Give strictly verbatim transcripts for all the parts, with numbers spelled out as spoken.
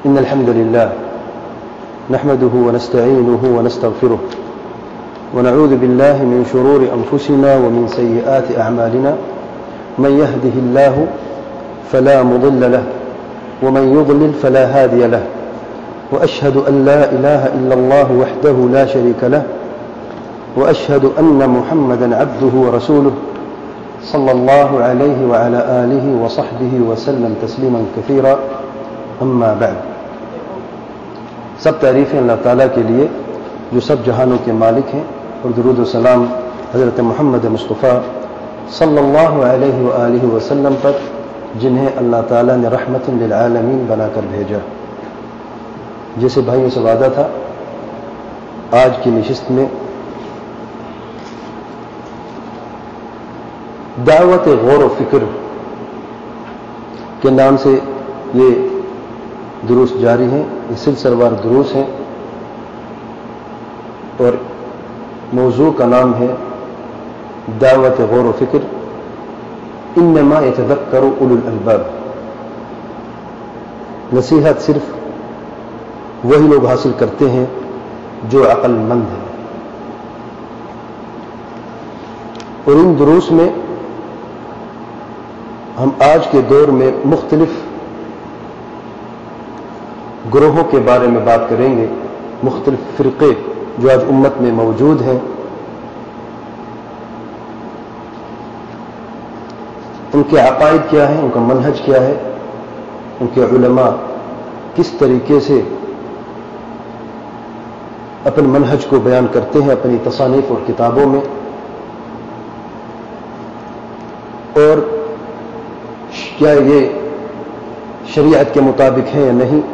إن الحمد لله نحمده ونستعينه ونستغفره ونعوذ بالله من شرور أنفسنا ومن سيئات أعمالنا من يهده الله فلا مضل له ومن يضلل فلا هادي له وأشهد أن لا إله إلا الله وحده لا شريك له وأشهد أن محمدا عبده ورسوله صلى الله عليه وعلى آله وصحبه وسلم تسليما كثيرا أما بعد. سب تعریفیں اللہ تعالیٰ کے لیے جو سب جہانوں کے مالک ہیں، اور درود و سلام حضرت محمد مصطفیٰ صلی اللہ علیہ وآلہ وسلم پر جنہیں اللہ تعالیٰ نے رحمت للعالمین بنا کر بھیجا. جیسے بھائیوں سے وعدہ تھا، آج کی نشست میں دعوت غور و فکر کے نام سے یہ دروس جاری ہیں. یہ سلسلہ وار دروس ہیں اور موضوع کا نام ہے دعوت غور و فکر انما یتذکر اولو الالباب. نصیحت صرف وہی لوگ حاصل کرتے ہیں جو عقل مند ہیں. اور ان دروس میں ہم آج کے دور میں مختلف گروہوں کے بارے میں بات کریں گے. مختلف فرقے جو آج امت میں موجود ہیں، ان کے عقائد کیا ہیں، ان کا منہج کیا ہے، ان کے علماء کس طریقے سے اپنے منہج کو بیان کرتے ہیں اپنی تصانیف اور کتابوں میں، اور کیا یہ شریعت کے مطابق ہے یا نہیں،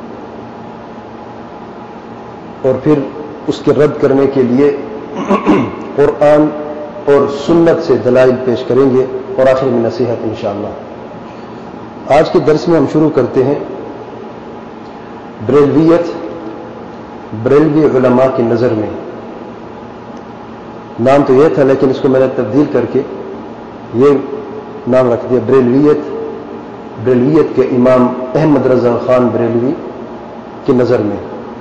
اور پھر اس کے رد کرنے کے لیے قرآن اور سنت سے دلائل پیش کریں گے، اور آخر میں نصیحت انشاءاللہ. آج کے درس میں ہم شروع کرتے ہیں بریلویت، بریلوی علماء کی نظر میں. نام تو یہ تھا لیکن اس کو میں نے تبدیل کر کے یہ نام رکھ دیا بریلویت. بریلویت کے امام احمد رضا خان بریلوی کی نظر میں.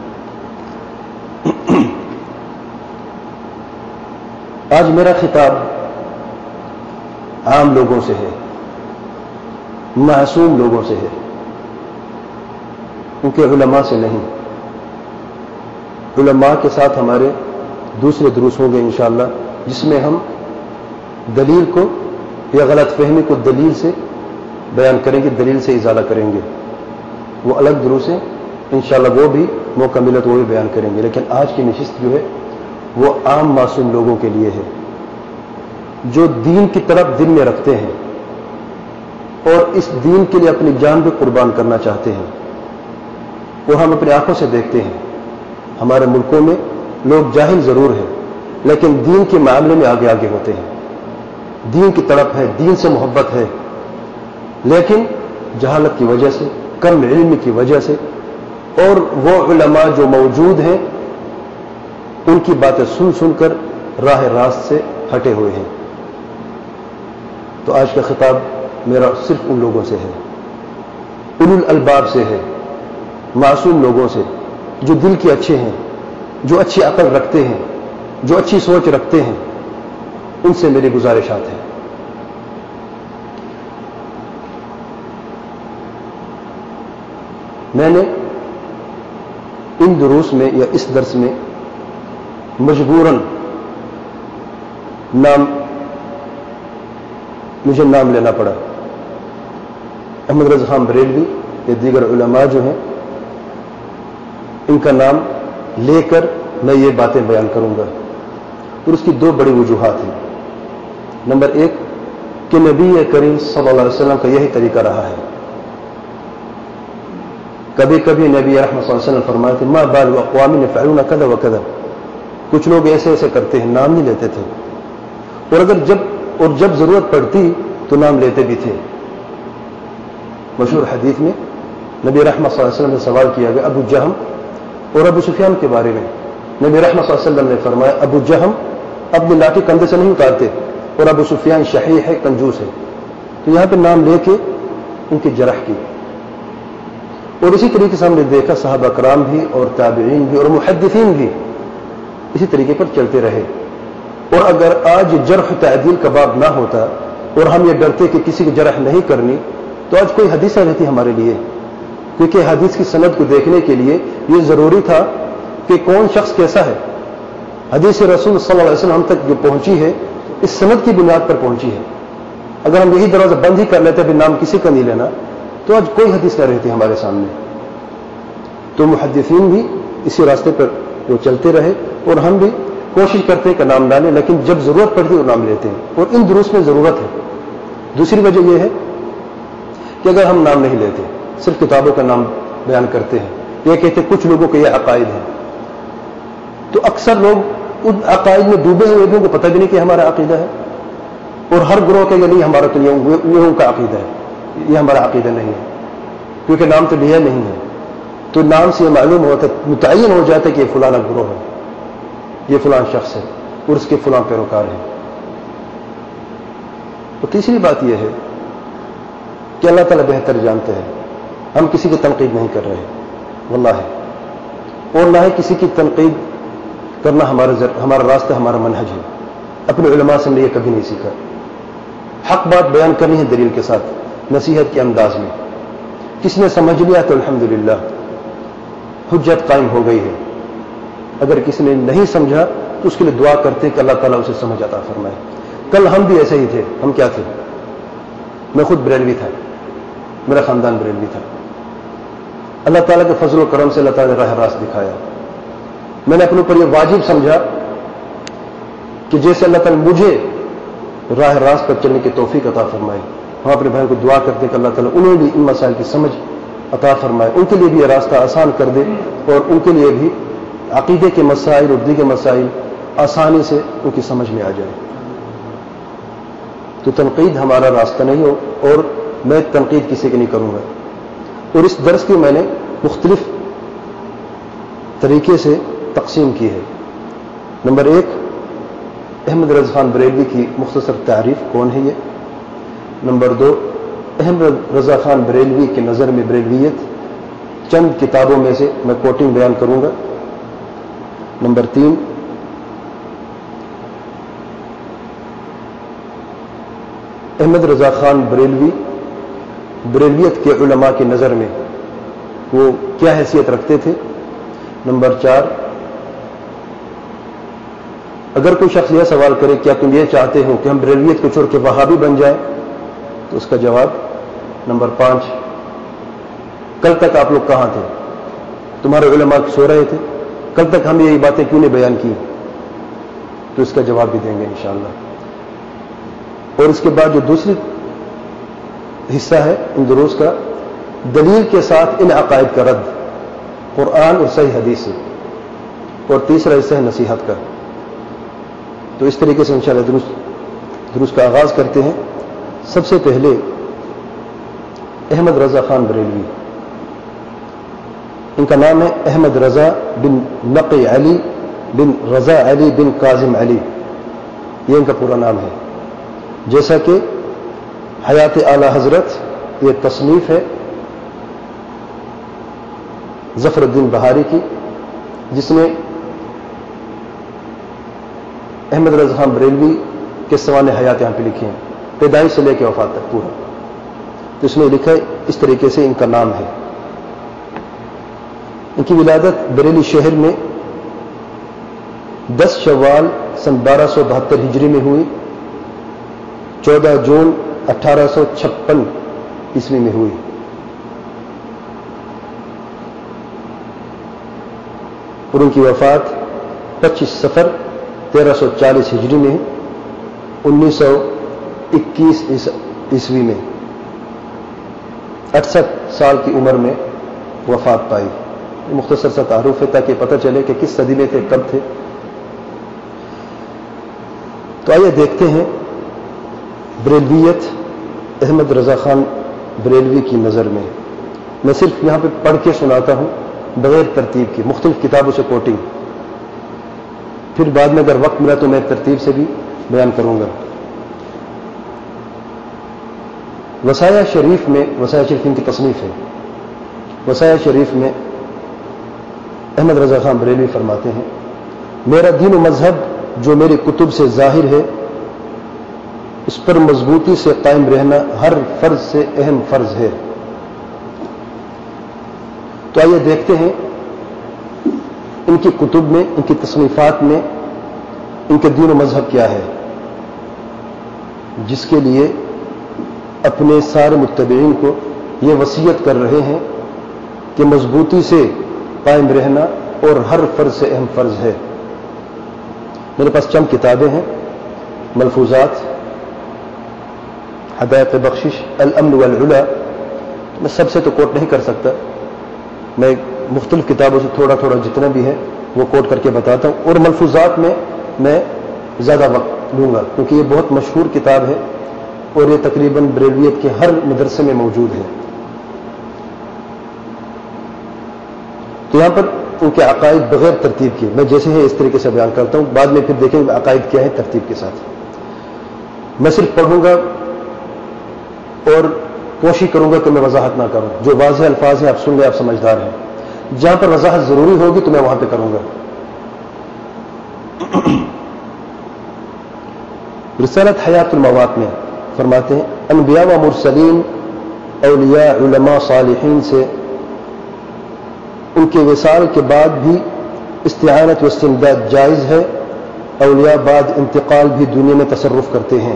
آج میرا خطاب عام لوگوں سے ہے، معصوم لوگوں سے ہے، ان کے علماء سے نہیں. علماء کے ساتھ ہمارے دوسرے دروس ہوں گے انشاءاللہ، جس میں ہم دلیل کو یا غلط فہمی کو دلیل سے بیان کریں گے، دلیل سے ازالہ کریں گے. وہ الگ دروس ہیں انشاءاللہ، وہ بھی موقع ملا تو وہ بھی بیان کریں گے. لیکن آج کی نشست جو ہے وہ عام معصوم لوگوں کے لیے ہے، جو دین کی طرف دل میں رکھتے ہیں اور اس دین کے لیے اپنی جان بھی قربان کرنا چاہتے ہیں. وہ ہم اپنی آنکھوں سے دیکھتے ہیں. ہمارے ملکوں میں لوگ جاہل ضرور ہیں لیکن دین کے معاملے میں آگے آگے ہوتے ہیں. دین کی طرف ہے، دین سے محبت ہے، لیکن جہالت کی وجہ سے، کم علم کی وجہ سے، اور وہ علماء جو موجود ہیں ان کی باتیں سن سن کر راہ راست سے ہٹے ہوئے ہیں. تو آج کا خطاب میرا صرف ان لوگوں سے ہے، اولو الالباب سے ہے، معصوم لوگوں سے جو دل کے اچھے ہیں، جو اچھی عقل رکھتے ہیں، جو اچھی سوچ رکھتے ہیں. ان سے میری گزارشات ہیں. میں نے ان دروس میں یا اس درس میں مجبوراً نام مجھے نام لینا پڑا. احمد رضا خان بریلوی یا دیگر علماء جو ہیں ان کا نام لے کر میں یہ باتیں بیان کروں گا. اور اس کی دو بڑی وجوہات ہیں. نمبر ایک کہ نبی کریم صلی اللہ علیہ وسلم کا یہی طریقہ رہا ہے. کبھی کبھی نبی رحمت صلی اللہ علیہ وسلم فرماتے تھے ما بال اقوام یفعلون کذا وکذا. کچھ لوگ ایسے ایسے کرتے ہیں، نام نہیں لیتے تھے، اور اگر جب اور جب ضرورت پڑتی تو نام لیتے بھی تھے. مشہور حدیث میں نبی رحمت صلی اللہ علیہ وسلم نے سوال کیا گیا ابو جہم اور ابو سفیان کے بارے میں. نبی رحمت صلی اللہ علیہ وسلم نے فرمایا ابو جہم اپنی لاٹھی کندھے سے نہیں اتارتے اور ابو سفیان شحیح ہے، کنجوس ہے. تو یہاں پہ نام لے کے ان کی جرح کی. اور اسی طریقے سے ہم نے دیکھا صحابہ کرام بھی اور تابعین بھی اور محدثین بھی اسی طریقے پر چلتے رہے. اور اگر آج جرح تعدیل کا باب نہ ہوتا اور ہم یہ ڈرتے کہ کسی کی جرح نہیں کرنی تو آج کوئی حدیث نہ رہتی ہمارے لیے، کیونکہ حدیث کی سند کو دیکھنے کے لیے یہ ضروری تھا کہ کون شخص کیسا ہے. حدیث رسول صلی اللہ علیہ وسلم ہم تک جو پہنچی ہے اس سند کی بنیاد پر پہنچی ہے. اگر ہم یہی دروازہ بند ہی کر لیتے بھی نام کسی کا نہیں لینا تو آج کوئی حدیث نہ رہتی ہمارے سامنے. تو محدثین بھی اسی راستے پر وہ چلتے رہے اور ہم بھی کوشش کرتے ہیں کہ نام ڈالیں، لیکن جب ضرورت پڑتی ہے تو نام لیتے ہیں، اور ان دروس میں ضرورت ہے. دوسری وجہ یہ ہے کہ اگر ہم نام نہیں لیتے صرف کتابوں کا نام بیان کرتے ہیں، یہ کہتے ہیں کچھ لوگوں کے یہ عقائد ہیں، تو اکثر لوگ ان عقائد میں ڈوبے ہوئے لوگوں کو پتہ بھی نہیں کہ ہمارا عقیدہ ہے، اور ہر گروہ کہ یہ نہیں ہمارا تو یہ ان کا عقیدہ ہے، یہ ہمارا عقیدہ نہیں ہے، کیونکہ نام تو لیا نہیں ہے. تو نام سے یہ معلوم ہوتا ہے، متعین ہو جاتا ہے کہ یہ فلانا گروہ ہے، یہ فلان شخص ہے اور اس کے فلاں پیروکار ہیں. تو تیسری بات یہ ہے کہ اللہ تعالیٰ بہتر جانتے ہیں، ہم کسی کی تنقید نہیں کر رہے واللہ ہے، اور نہ ہی کسی کی تنقید کرنا ہمارا ہمارا راستہ ہمارا منہج ہے. اپنے علماء سے ہم نے یہ کبھی نہیں سیکھا. حق بات بیان کرنی ہے دلیل کے ساتھ، نصیحت کے انداز میں. کس نے سمجھ لیا تو الحمدللہ حجت قائم ہو گئی ہے. اگر کسی نے نہیں سمجھا تو اس کے لیے دعا کرتے کہ اللہ تعالیٰ اسے سمجھ عطا فرمائے. کل ہم بھی ایسے ہی تھے. ہم کیا تھے؟ میں خود بریلوی تھا، میرا خاندان بریلوی تھا. اللہ تعالیٰ کے فضل و کرم سے اللہ تعالیٰ نے راہ راست دکھایا. میں نے اپنے اوپر یہ واجب سمجھا کہ جیسے اللہ تعالیٰ مجھے راہ راست پر چلنے کی توفیق عطا فرمائے، ہم اپنے بھائی کو دعا کرتے کہ اللہ تعالیٰ انہیں بھی ان مسائل کی سمجھ عطا فرمائے، ان کے لیے بھی یہ راستہ آسان کر دے، اور ان کے لیے بھی عقیدے کے مسائل اور دیگر مسائل آسانی سے ان کی سمجھ میں آ جائے. تو تنقید ہمارا راستہ نہیں ہو، اور میں تنقید کسی کی نہیں کروں گا. اور اس درس کی میں نے مختلف طریقے سے تقسیم کی ہے. نمبر ایک، احمد رضا خان بریلوی کی مختصر تعریف کون ہے یہ. نمبر دو، احمد رضا خان بریلوی کی نظر میں بریلویت، چند کتابوں میں سے میں کوٹنگ بیان کروں گا. نمبر تین، احمد رضا خان بریلوی بریلویت کے علماء کی نظر میں وہ کیا حیثیت رکھتے تھے. نمبر چار، اگر کوئی شخص یہ سوال کرے کیا تم یہ چاہتے ہو کہ ہم بریلویت کو چھوڑ کے وہابی بن جائیں، تو اس کا جواب. نمبر پانچ، کل تک آپ لوگ کہاں تھے؟ تمہارے علماء سو رہے تھے، کل تک ہم یہی باتیں کیوں نہیں بیان کی؟ تو اس کا جواب بھی دیں گے انشاءاللہ. اور اس کے بعد جو دوسری حصہ ہے ان دروس کا، دلیل کے ساتھ ان عقائد کا رد قرآن اور صحیح حدیث سے. اور تیسرا حصہ ہے نصیحت کا. تو اس طریقے سے انشاءاللہ دروس دروس کا آغاز کرتے ہیں. سب سے پہلے احمد رضا خان بریلوی، ان کا نام ہے احمد رضا بن نقی علی بن رضا علی بن کاظم علی، یہ ان کا پورا نام ہے. جیسا کہ حیات اعلی حضرت یہ تصنیف ہے ظفر الدین بہاری کی، جس نے احمد رضا خان بریلوی کے سوانح حیات یہاں پہ لکھے ہیں، پیدائش سے لے کے وفات تک پورا. تو اس میں لکھا ہے اس طریقے سے ان کا نام ہے. ان کی ولادت بریلی شہر میں دس شوال سن بارہ سو بہتر ہجری میں ہوئی، چودہ جون اٹھارہ سو چھپن عیسوی میں ہوئی. اور ان کی وفات پچیس سفر تیرہ سو چالیس ہجری میں انیس سو اکیس عیسوی میں اڑسٹھ سال کی عمر میں وفات پائی. مختصر سا تعارف ہے تاکہ پتہ چلے کہ کس صدی میں تھے، کب تھے. تو آئیے دیکھتے ہیں بریلویت احمد رضا خان بریلوی کی نظر میں. میں صرف یہاں پہ پڑھ کے سناتا ہوں بغیر ترتیب کی، مختلف کتابوں سے کوٹنگ. پھر بعد میں اگر وقت ملا تو میں ترتیب سے بھی بیان کروں گا. وصایا شریف میں، وصایا شریف ان کی تصنیف ہے، وصایا شریف میں احمد رضا خان بریلوی فرماتے ہیں میرا دین و مذہب جو میرے کتب سے ظاہر ہے اس پر مضبوطی سے قائم رہنا ہر فرض سے اہم فرض ہے. تو آئیے دیکھتے ہیں ان کی کتب میں، ان کی تصنیفات میں ان کے دین و مذہب کیا ہے، جس کے لیے اپنے سارے متبعین کو یہ وصیت کر رہے ہیں کہ مضبوطی سے قائم رہنا اور ہر فرض سے اہم فرض ہے. میرے پاس چند کتابیں ہیں، ملفوظات، ہدایت بخشش، الامن والعلا. میں سب سے تو کوٹ نہیں کر سکتا، میں مختلف کتابوں سے تھوڑا تھوڑا جتنا بھی ہے وہ کوٹ کر کے بتاتا ہوں، اور ملفوظات میں میں زیادہ وقت لوں گا کیونکہ یہ بہت مشہور کتاب ہے اور یہ تقریباً بریلویت کے ہر مدرسے میں موجود ہے. تو یہاں پر ان کے عقائد بغیر ترتیب کے میں جیسے ہے اس طریقے سے بیان کرتا ہوں، بعد میں پھر دیکھیں گے عقائد کیا ہے ترتیب کے ساتھ. میں صرف پڑھوں گا اور کوشش کروں گا کہ میں وضاحت نہ کروں. جو واضح الفاظ ہیں آپ سن لیں، آپ سمجھدار ہیں. جہاں پر وضاحت ضروری ہوگی تو میں وہاں پہ کروں گا. رسالت حیات الموات میں فرماتے ہیں انبیاء و مرسلین، اولیاء، علماء، صالحین سے ان کے وصال کے بعد بھی استعانت و استمداد جائز ہے. اولیاء بعد انتقال بھی دنیا میں تصرف کرتے ہیں.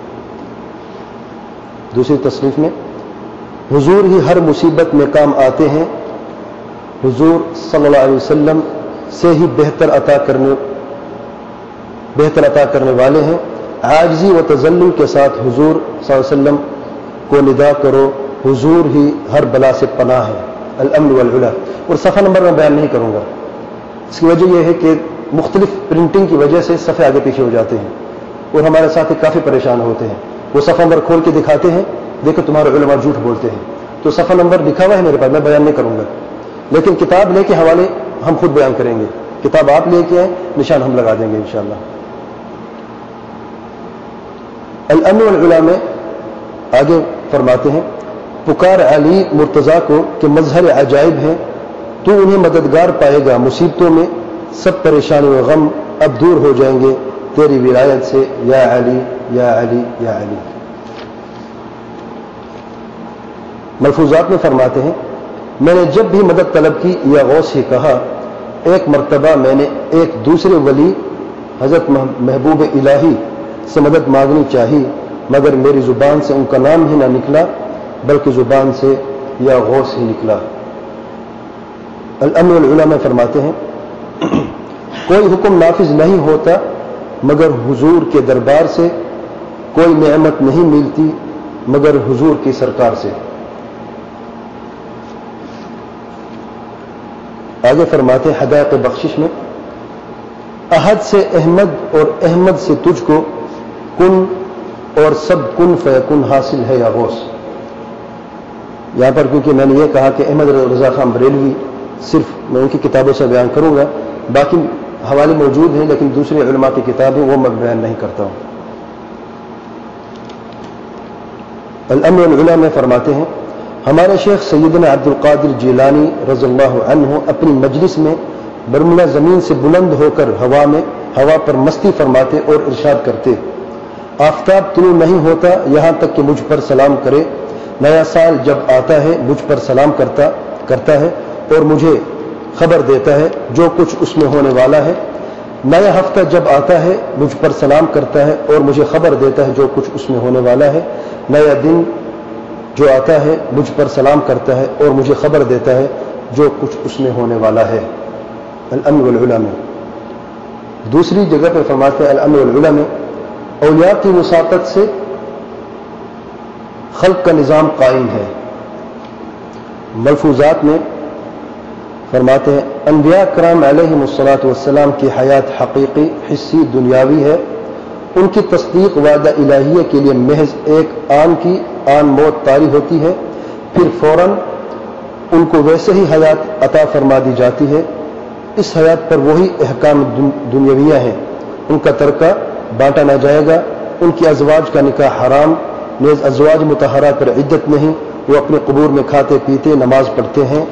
دوسری تصنیف میں حضور ہی ہر مصیبت میں کام آتے ہیں. حضور صلی اللہ علیہ وسلم سے ہی بہتر عطا کرنے بہتر عطا کرنے والے ہیں. عاجزی و تذلل کے ساتھ حضور صلی اللہ علیہ وسلم کو ندا کرو، حضور ہی ہر بلا سے پناہ ہے. الامن والعلا. اور صفحہ نمبر میں بیان نہیں کروں گا، اس کی وجہ یہ ہے کہ مختلف پرنٹنگ کی وجہ سے صفحے آگے پیچھے ہو جاتے ہیں اور ہمارے ساتھی کافی پریشان ہوتے ہیں. وہ صفحہ نمبر کھول کے دکھاتے ہیں، دیکھو تمہارے علماء جھوٹ بولتے ہیں. تو صفحہ نمبر لکھا ہوا ہے میرے پاس، میں بیان نہیں کروں گا، لیکن کتاب لے کے حوالے ہم خود بیان کریں گے. کتاب آپ لے کے آئیں، نشان ہم لگا دیں گے انشاءاللہ. الامن والعلا میں آگے فرماتے ہیں پکار علی مرتضیٰ کو کہ مظہر عجائب ہیں، تو انہیں مددگار پائے گا. مصیبتوں میں سب پریشانی و غم اب دور ہو جائیں گے تیری ولایت سے، یا علی یا علی یا علی. ملفوظات میں فرماتے ہیں میں نے جب بھی مدد طلب کی یا غوث ہی کہا، ایک مرتبہ میں نے ایک دوسرے ولی حضرت محبوب الہی سے مدد مانگنی چاہی، مگر میری زبان سے ان کا نام ہی نہ نکلا بلکہ زبان سے یا غوث ہی نکلا. الامن والعلا میں فرماتے ہیں کوئی حکم نافذ نہیں ہوتا مگر حضور کے دربار سے، کوئی نعمت نہیں ملتی مگر حضور کی سرکار سے. آگے فرماتے ہیں ہدایت بخشش میں احد سے احمد اور احمد سے تجھ کو کن اور سب کن فیکن حاصل ہے یا غوث. یہاں پر کیونکہ میں نے یہ کہا کہ احمد رضا خان بریلوی صرف میں ان کی کتابوں سے بیان کروں گا، باقی حوالے موجود ہیں لیکن دوسرے علماء کی کتابیں وہ میں بیان نہیں کرتا ہوں. الامن والعلا میں فرماتے ہیں ہمارے شیخ سیدنا عبد القادر جیلانی رضی اللہ عنہ اپنی مجلس میں برملا زمین سے بلند ہو کر ہوا میں ہوا پر مستی فرماتے اور ارشاد کرتے آفتاب طلوع نہیں ہوتا یہاں تک کہ مجھ پر سلام کرے. نیا سال جب آتا ہے مجھ پر سلام کرتا کرتا ہے اور مجھے خبر دیتا ہے جو کچھ اس میں ہونے والا ہے. نیا ہفتہ جب آتا ہے مجھ پر سلام کرتا ہے اور مجھے خبر دیتا ہے جو کچھ اس میں ہونے والا ہے. نیا دن جو آتا ہے مجھ پر سلام کرتا ہے اور مجھے خبر دیتا ہے جو کچھ اس میں ہونے والا ہے. الامن والعلا میں دوسری جگہ پر فرماتے ہیں الامن والعلا میں اولیاء کی وساطت سے خلق کا نظام قائم ہے. ملفوظات میں فرماتے ہیں انبیاء کرام علیہم الصلاۃ والسلام کی حیات حقیقی حصی دنیاوی ہے. ان کی تصدیق وعدہ الہیہ کے لیے محض ایک آن کی آن موت طاری ہوتی ہے، پھر فوراً ان کو ویسے ہی حیات عطا فرما دی جاتی ہے. اس حیات پر وہی احکام دنیاویہ ہیں، ان کا ترکہ بانٹا نہ جائے گا. ان کی ازواج کا نکاح حرام، نیز ازواج مطہرات پر عدت نہیں، وہ اپنے قبور میں کھاتے پیتے نماز پڑھتے ہیں.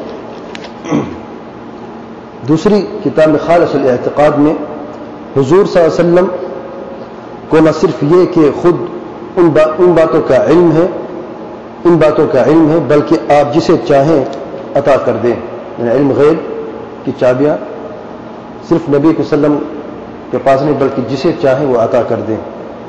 دوسری کتاب میں خالص الاعتقاد میں حضور صلی اللہ علیہ وسلم کو نہ صرف یہ کہ خود ان, با ان باتوں کا علم ہے ان باتوں کا علم ہے بلکہ آپ جسے چاہیں عطا کر دیں. یعنی علم غیب کی چابیاں صرف نبی کے وسلم کے پاس نہیں بلکہ جسے چاہیں وہ عطا کر دیں.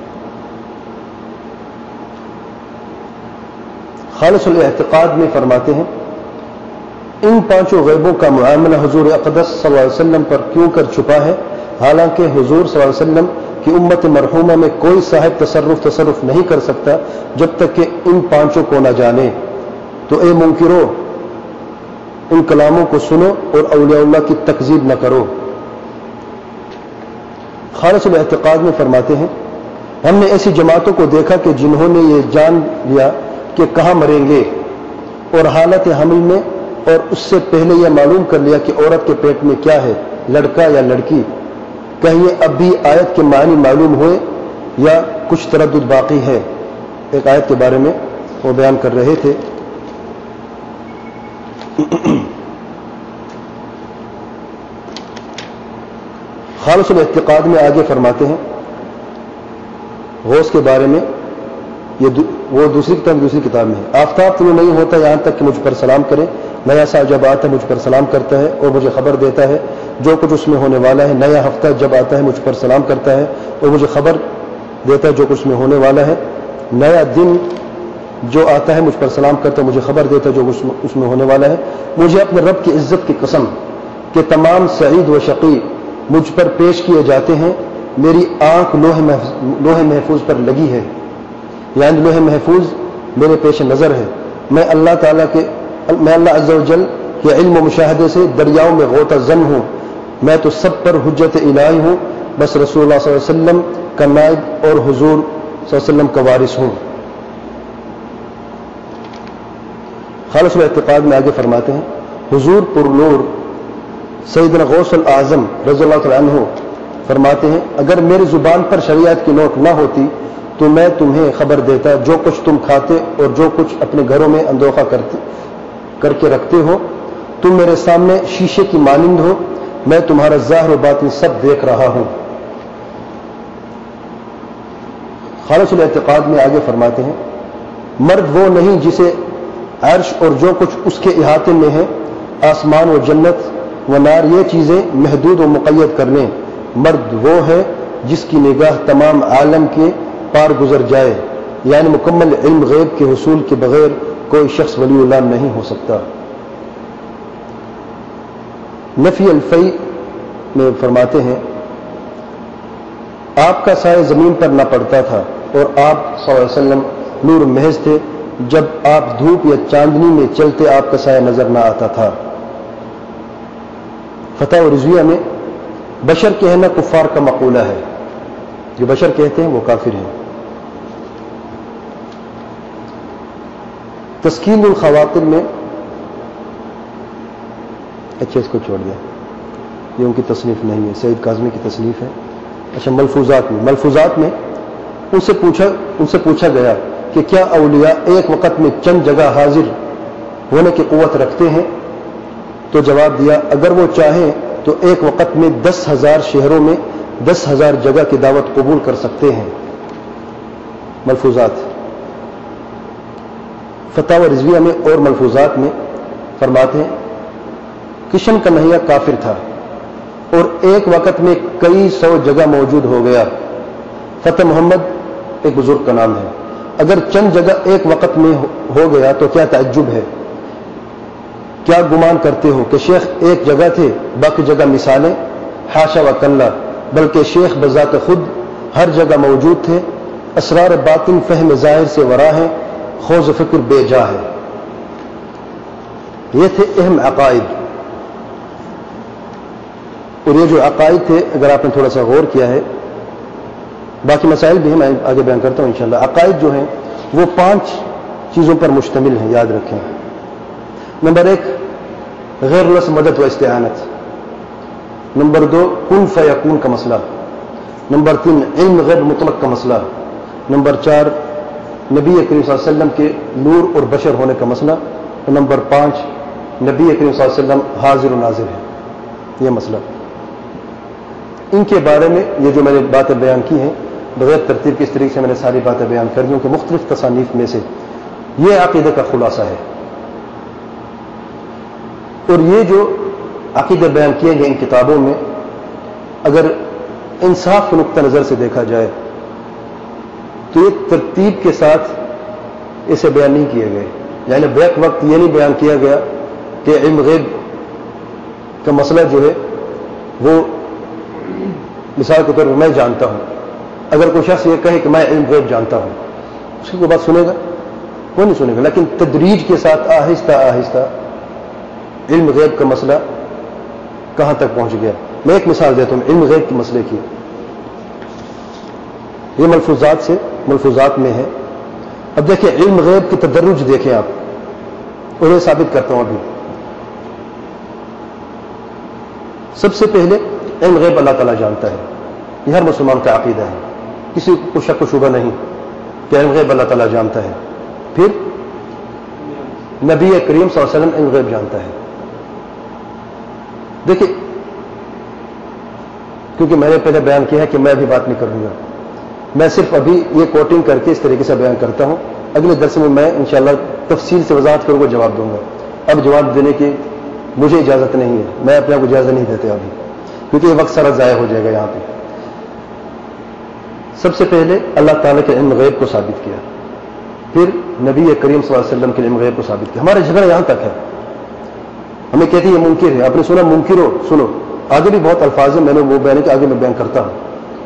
خالص الاعتقاد میں فرماتے ہیں ان پانچوں غیبوں کا معاملہ حضور اقدس صلی اللہ علیہ وسلم پر کیوں کر چھپا ہے، حالانکہ حضور صلی اللہ علیہ وسلم کی امت مرحومہ میں کوئی صاحب تصرف تصرف نہیں کر سکتا جب تک کہ ان پانچوں کو نہ جانے. تو اے منکرو ان کلاموں کو سنو اور اولیاء اللہ کی تکذیب نہ کرو. خالص الاعتقاد میں فرماتے ہیں ہم نے ایسی جماعتوں کو دیکھا کہ جنہوں نے یہ جان لیا کہ کہاں مریں گے اور حالت حمل میں اور اس سے پہلے یہ معلوم کر لیا کہ عورت کے پیٹ میں کیا ہے، لڑکا یا لڑکی. کہیں اب بھی آیت کے معنی معلوم ہوئے یا کچھ تردد باقی ہے. ایک آیت کے بارے میں وہ بیان کر رہے تھے. خالص الاعتقاد میں آگے فرماتے ہیں غوث کے بارے میں، یہ دو وہ دوسری کتاب دوسری کتاب میں ہے. آفتاب طلوع نہیں ہوتا یہاں تک کہ مجھ پر سلام کرے، نیا سال جب آتا ہے مجھ پر سلام کرتا ہے اور مجھے خبر دیتا ہے جو کچھ اس میں ہونے والا ہے. نیا ہفتہ جب آتا ہے مجھ پر سلام کرتا ہے اور مجھے خبر دیتا ہے جو کچھ اس میں ہونے والا ہے. نیا دن جو آتا ہے مجھ پر سلام کرتا ہے مجھے خبر دیتا ہے جو کچھ اس میں ہونے والا ہے. مجھے اپنے رب کی عزت کی قسم کہ تمام سعید و شقی مجھ پر پیش کیے جاتے ہیں. میری آنکھ لوح محفوظ پر لگی ہے، یعنی لوح محفوظ میرے پیش نظر ہے. میں اللہ تعالیٰ کے میں اللہ عز و جل کے علم و مشاہدے سے دریاؤں میں غوطہ زن ہوں. میں تو سب پر حجت الہی ہوں، بس رسول اللہ صلی اللہ علیہ وسلم کا نائب اور حضور صلی اللہ علیہ وسلم کا وارث ہوں. خالص الاعتقاد میں آگے فرماتے ہیں حضور پر نور سیدنا غوث الاعظم رضی اللہ تعالیٰ عنہ فرماتے ہیں اگر میری زبان پر شریعت کی نوٹ نہ ہوتی تو میں تمہیں خبر دیتا جو کچھ تم کھاتے اور جو کچھ اپنے گھروں میں اندوخہ کرتے کر کے رکھتے ہو. تم میرے سامنے شیشے کی مانند ہو، میں تمہارا ظاہر و باطن سب دیکھ رہا ہوں. خالص الاعتقاد میں آگے فرماتے ہیں مرد وہ نہیں جسے عرش اور جو کچھ اس کے احاطے میں ہے، آسمان و جنت و نار، یہ چیزیں محدود و مقید کرنے. مرد وہ ہے جس کی نگاہ تمام عالم کے پار گزر جائے، یعنی مکمل علم غیب کے حصول کے بغیر کوئی شخص ولی اللہ نہیں ہو سکتا. نفی الفی میں فرماتے ہیں آپ کا سایہ زمین پر نہ پڑتا تھا اور آپ صلی اللہ علیہ وسلم نور محض تھے. جب آپ دھوپ یا چاندنی میں چلتے آپ کا سایہ نظر نہ آتا تھا. فتح و رضویہ میں بشر کہنا کفار کا مقولہ ہے، جو بشر کہتے ہیں وہ کافر ہیں. تسکین الخواطر میں اچھا اس کو چھوڑ دیا، یہ ان کی تصنیف نہیں ہے، سعید کاظمی کی تصنیف ہے. اچھا ملفوظات میں ملفوظات میں ان سے پوچھا ان سے پوچھا گیا کہ کیا اولیاء ایک وقت میں چند جگہ حاضر ہونے کی قوت رکھتے ہیں؟ تو جواب دیا اگر وہ چاہیں تو ایک وقت میں دس ہزار شہروں میں دس ہزار جگہ کی دعوت قبول کر سکتے ہیں. ملفوظات فتح و رضویہ میں اور ملفوظات میں فرماتے ہیں کشن کنہیا کافر تھا اور ایک وقت میں کئی سو جگہ موجود ہو گیا. فتح محمد ایک بزرگ کا نام ہے. اگر چند جگہ ایک وقت میں ہو گیا تو کیا تعجب ہے؟ کیا گمان کرتے ہو کہ شیخ ایک جگہ تھے باقی جگہ مثالیں؟ حاشا و کلا، بلکہ شیخ بذات خود ہر جگہ موجود تھے. اسرار باطن فہم ظاہر سے ورا ہے، خوض فکر بے جا ہے. یہ تھے اہم عقائد. اور یہ جو عقائد تھے اگر آپ نے تھوڑا سا غور کیا ہے، باقی مسائل بھی ہیں میں آگے بیان کرتا ہوں انشاءاللہ. عقائد جو ہیں وہ پانچ چیزوں پر مشتمل ہیں، یاد رکھیں. نمبر ایک غیر اللہ سے مدد و استعانت. نمبر دو کن فیکون کا مسئلہ. نمبر تین علم غیر مطلق کا مسئلہ. نمبر چار نبی کریم صلی اللہ علیہ وسلم کے نور اور بشر ہونے کا مسئلہ. اور نمبر پانچ نبی کریم صلی اللہ علیہ وسلم حاضر و ناظر ہے. یہ مسئلہ ان کے بارے میں یہ جو میں نے باتیں بیان کی ہیں بغیر ترتیب کی اس طریقے سے میں نے ساری باتیں بیان کر دی ہوں کہ مختلف تصانیف میں سے یہ عقیدے کا خلاصہ ہے. اور یہ جو عقیدے بیان کیے گئے ان کتابوں میں اگر انصاف کے نقطہ نظر سے دیکھا جائے تو یہ ترتیب کے ساتھ اسے بیان نہیں کیے گئے. یعنی بیک وقت یہ نہیں بیان کیا گیا کہ علم غیب کا مسئلہ جو ہے وہ مثال کے طور پر میں جانتا ہوں. اگر کوئی شخص یہ کہے کہ میں علم غیب جانتا ہوں اس کی کوئی بات سنے گا؟ کوئی نہیں سنے گا. لیکن تدریج کے ساتھ آہستہ آہستہ علم غیب کا مسئلہ کہاں تک پہنچ گیا. میں ایک مثال دیتا ہوں علم غیب کے مسئلے کی. یہ ملفوظات سے ملفوظات میں ہے. اب دیکھیں علم غیب کی تدرج دیکھیں آپ اور یہ ثابت کرتا ہوں. ابھی سب سے پہلے علم غیب اللہ تعالیٰ جانتا ہے. یہ ہر مسلمان کا عقیدہ ہے. کسی کو شک و شبہ نہیں کہ علم غیب اللہ تعالیٰ جانتا ہے. پھر نبی کریم صلی اللہ علیہ وسلم علم غیب جانتا ہے. دیکھیں کیونکہ میں نے پہلے بیان کیا ہے کہ میں ابھی بات نہیں کروں گا. میں صرف ابھی یہ کوٹنگ کر کے اس طریقے سے بیان کرتا ہوں. اگلے درس میں میں انشاءاللہ تفصیل سے وضاحت کروں گا, جواب دوں گا. اب جواب دینے کی مجھے اجازت نہیں ہے. میں اپنے آپ کو اجازت نہیں دیتے ابھی کیونکہ یہ وقت سارا ضائع ہو جائے گا. یہاں پہ سب سے پہلے اللہ تعالیٰ کے علم غیب کو ثابت کیا, پھر نبی کریم صلی اللہ علیہ وسلم کے علم غیب کو ثابت کیا. ہمارے جھگڑا یہاں تک ہے. ہمیں کہتے ہیں یہ منکر ہے. آپ نے سنا منکر ہو, سنو آگے بھی بہت الفاظ ہیں, میں نے وہ بیان کہ آگے میں بیان کرتا ہوں.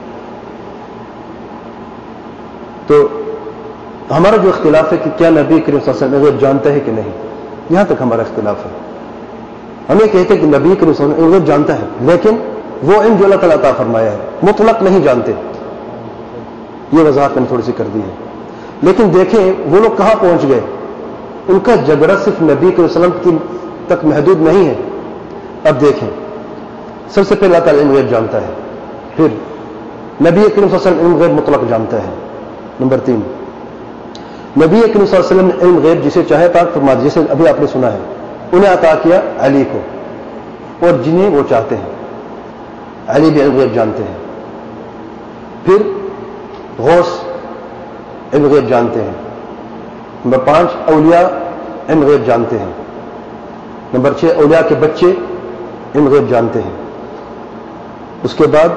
تو ہمارا جو اختلاف ہے کہ کیا نبی کریم صلی اللہ علیہ وسلم غیب جانتا ہے کہ نہیں, یہاں تک ہمارا اختلاف ہے. ہمیں کہتے ہیں کہ نبی کریم صلی اللہ علیہ وسلم غیب جانتا ہے لیکن وہ علم جو اللہ تعالیٰ عطا فرمایا ہے مطلق نہیں جانتے. یہ وضاحت میں نے تھوڑی سی کر دی ہے. لیکن دیکھیں وہ لوگ کہاں پہنچ گئے. ان کا جھگڑا صرف نبی کریم صلی اللہ علیہ وسلم تک محدود نہیں ہے. اب دیکھیں سب سے پہلے اللہ تعالیٰ علم غیب جانتا ہے, پھر نبی کریم صلی اللہ علیہ وسلم علم غیب مطلق جانتا ہے. نمبر تین نبی کریم صلی اللہ علیہ وسلم نے علم غیب جسے چاہے عطا فرما, جسے ابھی آپ نے سنا ہے انہیں عطا کیا علی کو, اور جنہیں وہ چاہتے ہیں علی بھی علم غیب جانتے ہیں. پھر غوث علم غیب جانتے ہیں. نمبر پانچ اولیاء علم غیب جانتے ہیں. نمبر چھ اولیاء کے بچے علم غیب جانتے ہیں. اس کے بعد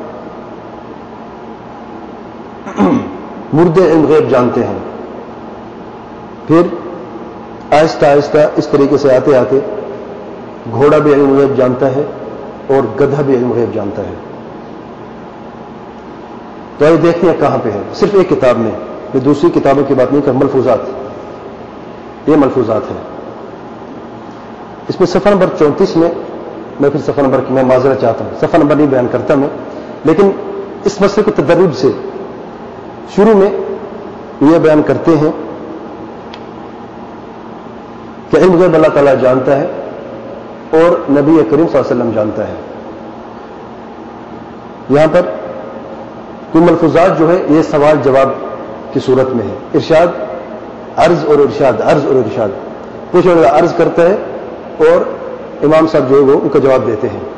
مردے علم غیب جانتے ہیں. پھر آہستہ آہستہ اس طریقے سے آتے آتے گھوڑا بھی علم غیب جانتا ہے اور گدھا بھی علم غیب جانتا ہے. تو آئیے دیکھتے ہیں کہاں پہ ہے. صرف ایک کتاب میں, یہ دوسری کتابوں کی بات نہیں کر, ملفوظات, یہ ملفوظات ہے. اس میں صفحہ نمبر چونتیس میں میں پھر صفحہ نمبر کی میں معذرت چاہتا ہوں, صفحہ نمبر نہیں بیان کرتا میں, لیکن اس مسئلے کو تدرج سے شروع میں یہ بیان کرتے ہیں کہ علم غیب اللہ تعالیٰ جانتا ہے اور نبی کریم صلی اللہ علیہ وسلم جانتا ہے. یہاں پر کوئی ملفوظات جو ہے یہ سوال جواب کی صورت میں ہے. ارشاد عرض اور ارشاد, عرض اور ارشاد, پوچھنے والا عرض کرتا ہے اور امام صاحب جو ہے وہ ان کا جواب دیتے ہیں.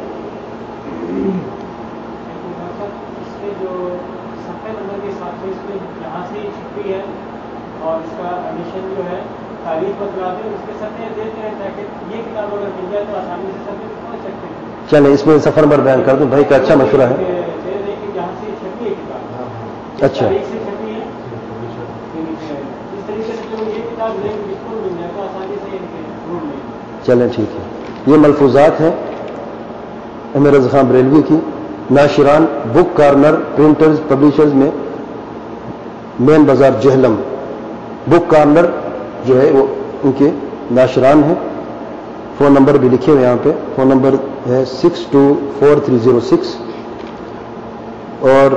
اور اس کا ایڈیشن جو ہے تاریخ بتلا دیں, اس کے سطح دیتے ہیں تاکہ یہ کتاب اگر مل جائے تو آسانی سے سطح پہنچ سکتے ہیں. چلیں اس میں سفر نمبر بیان کر دوں بھائی کا اچھا مشورہ ہے. جہاں سے چھپی ہے کتاب, اچھا تاریخ سے چھپی ہے, اس طریقے سے جو یہ کتاب لیں گے جس کو مل جائے تو آسانی سے ڈھونڈ لیں. چلیں ٹھیک ہے. یہ ملفوظات ہیں امیر رضا خان بریلوی کی, ناشران بک کارنر پرنٹرز پبلیشرز میں, مین بازار جہلم. بک کارنر جو ہے وہ ان کے ناشران ہیں. فون نمبر بھی لکھے ہوئے یہاں پہ, فون نمبر ہے six two four three zero six, اور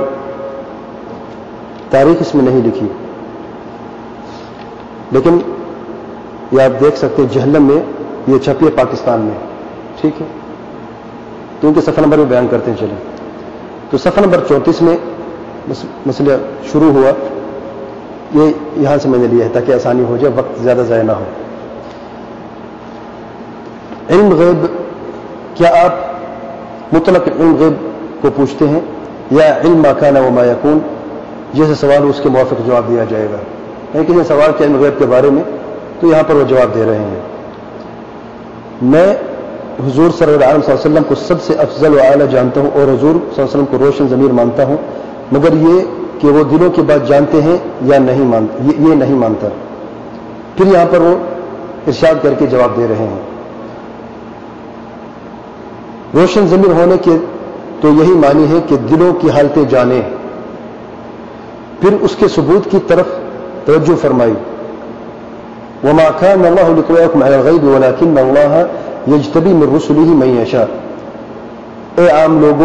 تاریخ اس میں نہیں لکھی لیکن یہ آپ دیکھ سکتے ہیں جہلم میں یہ چھپی ہے پاکستان میں. ٹھیک ہے, تو ان کے صفحہ نمبر میں بیان کرتے ہیں. چلیں تو صفحہ نمبر چونتیس میں مسئلہ شروع ہوا یہ یہاں سے میں نے لیا ہے تاکہ آسانی ہو جائے، وقت زیادہ ضائع نہ ہو. علم غیب، کیا آپ مطلق علم غیب کو پوچھتے ہیں یا علم ما کان و ما یکون؟ جیسے سوال اس کے موافق جواب دیا جائے گا. لیکن یہ سوال کیا علم غیب کے بارے میں، تو یہاں پر وہ جواب دے رہے ہیں. میں حضور صلی اللہ علیہ وسلم کو سب سے افضل و اعلیٰ جانتا ہوں اور حضور صلی اللہ علیہ وسلم کو روشن ضمیر مانتا ہوں، مگر یہ کہ وہ دلوں کی بات جانتے ہیں یا نہیں مانتے، یہ نہیں مانتا. پھر یہاں پر وہ ارشاد کر کے جواب دے رہے ہیں. روشن ضمیر ہونے کے تو یہی معنی ہے کہ دلوں کی حالتیں جانے. پھر اس کے ثبوت کی طرف توجہ فرمائی. وما كان الله ليطلعكم على الغيب ولكن الله يجتبي من رسله من يشاء. اے عام لوگوں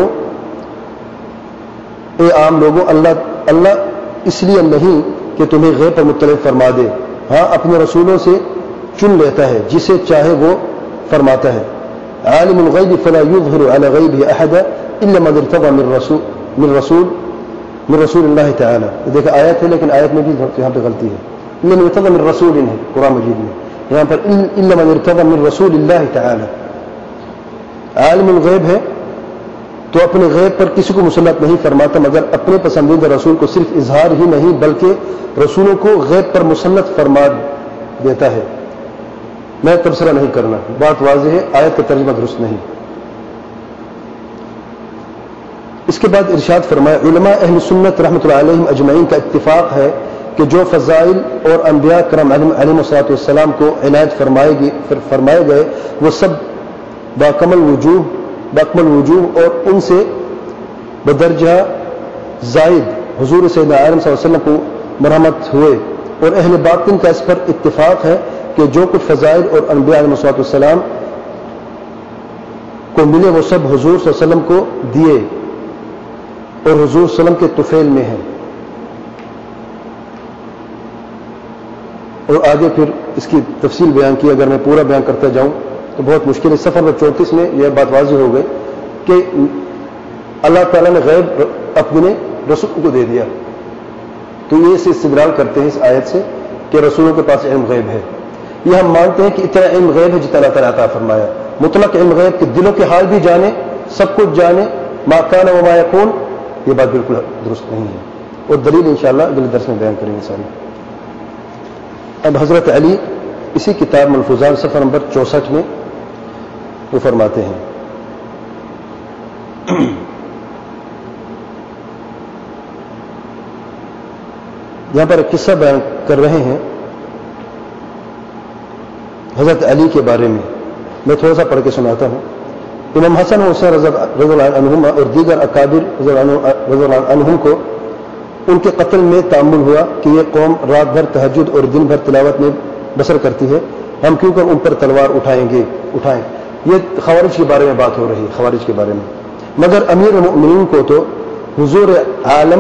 اے عام لوگوں اللہ اللہ اس لیے نہیں کہ تمہیں غیب پر مطلع فرما دے، ہاں اپنے رسولوں سے چن لیتا ہے جسے چاہے وہ فرماتا ہے. عالم الغیب فلا يظهر على غیبه احدا الا من ارتضى من رسول من رسول من رسول اللہ تعالی. دیکھا آیت ہے لیکن آیت میں بھی یہاں پہ غلطی ہے. الا من ارتضى من رسول ہے قرآن مجید میں، یہاں پر الا من ارتضى من رسول اللہ تعالی. عالم الغیب ہے تو اپنے غیب پر کسی کو مسلط نہیں فرماتا مگر اپنے پسندیدہ رسول کو صرف اظہار ہی نہیں بلکہ رسولوں کو غیب پر مسلط فرما دیتا ہے. میں تبصرہ نہیں کرنا، بات واضح ہے، آیت کا ترجمہ درست نہیں. اس کے بعد ارشاد فرمایا علماء اہل سنت رحمۃ اللہ علیہم اجمعین کا اتفاق ہے کہ جو فضائل اور انبیاء کرام علیہم الصلوۃ والسلام کو عنایت فرمائے گی فرمائے گئے وہ سب باکمل وجوہ باکمل وجوہ اور ان سے بدرجہ زائد حضور سیدنا عالم صلی اللہ علیہ وسلم کو مرحمت ہوئے. اور اہل باطن کا اس پر اتفاق ہے کہ جو کچھ فضائل اور انبیاء علیہ الصلوۃ والسلام کو ملے وہ سب حضور صلی اللہ علیہ وسلم کو دیے اور حضور صلی اللہ علیہ وسلم کے طفیل میں ہیں. اور آگے پھر اس کی تفصیل بیان کی، اگر میں پورا بیان کرتا جاؤں تو بہت مشکل ہے. سفر نمبر چونتیس میں یہ بات واضح ہو گئی کہ اللہ تعالیٰ نے غیب اپنے رسول کو دے دیا. تو یہ اسے استدلال کرتے ہیں اس آیت سے کہ رسولوں کے پاس علم غیب ہے. یہ ہم مانتے ہیں کہ اتنا علم غیب ہے جتنا اللہ تعالیٰ عطا فرمایا. مطلق علم غیب کہ دلوں کے حال بھی جانے، سب کچھ جانے، ما کان و ما یکون، یہ بات بالکل درست نہیں ہے. اور دلیل انشاءاللہ اگلے درس میں بیان کریں گے ساری. اب حضرت علی اسی کتاب ملفوظان صفحہ نمبر چونسٹھ میں وہ فرماتے ہیں یہاں پر ایک قصہ بیان کر رہے ہیں حضرت علی کے بارے میں. میں تھوڑا سا پڑھ کے سناتا ہوں. امام حسن حسین رضی اللہ عنہما اور دیگر اکابر رضی اللہ عنہم کو ان کے قتل میں تعامل ہوا کہ یہ قوم رات بھر تہجد اور دن بھر تلاوت میں بسر کرتی ہے، ہم کیوں کر ان پر تلوار اٹھائیں گے اٹھائیں یہ خوارج کے بارے میں بات ہو رہی ہے، خوارج کے بارے میں. مگر امیر المؤمنین کو تو حضور عالم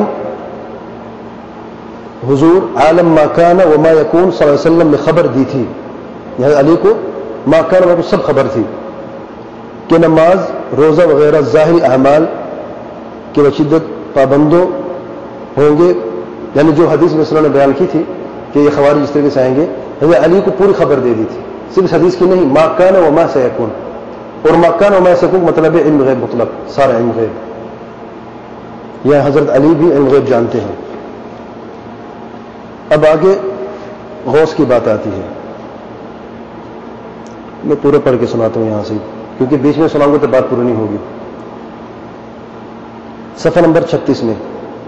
حضور عالم ما کان و ما یکون صلی اللہ علیہ وسلم نے خبر دی تھی. یعنی علی کو ما کان و سب خبر تھی کہ نماز روزہ وغیرہ ظاہری اعمال کے وشدت پابندوں ہوں گے. یعنی جو حدیث میں صلی اللہ نے بیان کی تھی کہ یہ خوارج اس طریقے سے آئیں گے، حضرت علی کو پوری خبر دے دی تھی، صرف حدیث کی نہیں. ما کان و ما سیکون، اور ما کان و ما سیکون مطلب ہے علم غیب مطلق، سارا علم غیب. یہ حضرت علی بھی علم غیب جانتے ہیں. اب آگے غوث کی بات آتی ہے. میں پورے پڑھ کے سناتا ہوں یہاں سے کیونکہ بیچ میں سناؤں گا تو بات پوری نہیں ہوگی. صفحہ نمبر چھتیس میں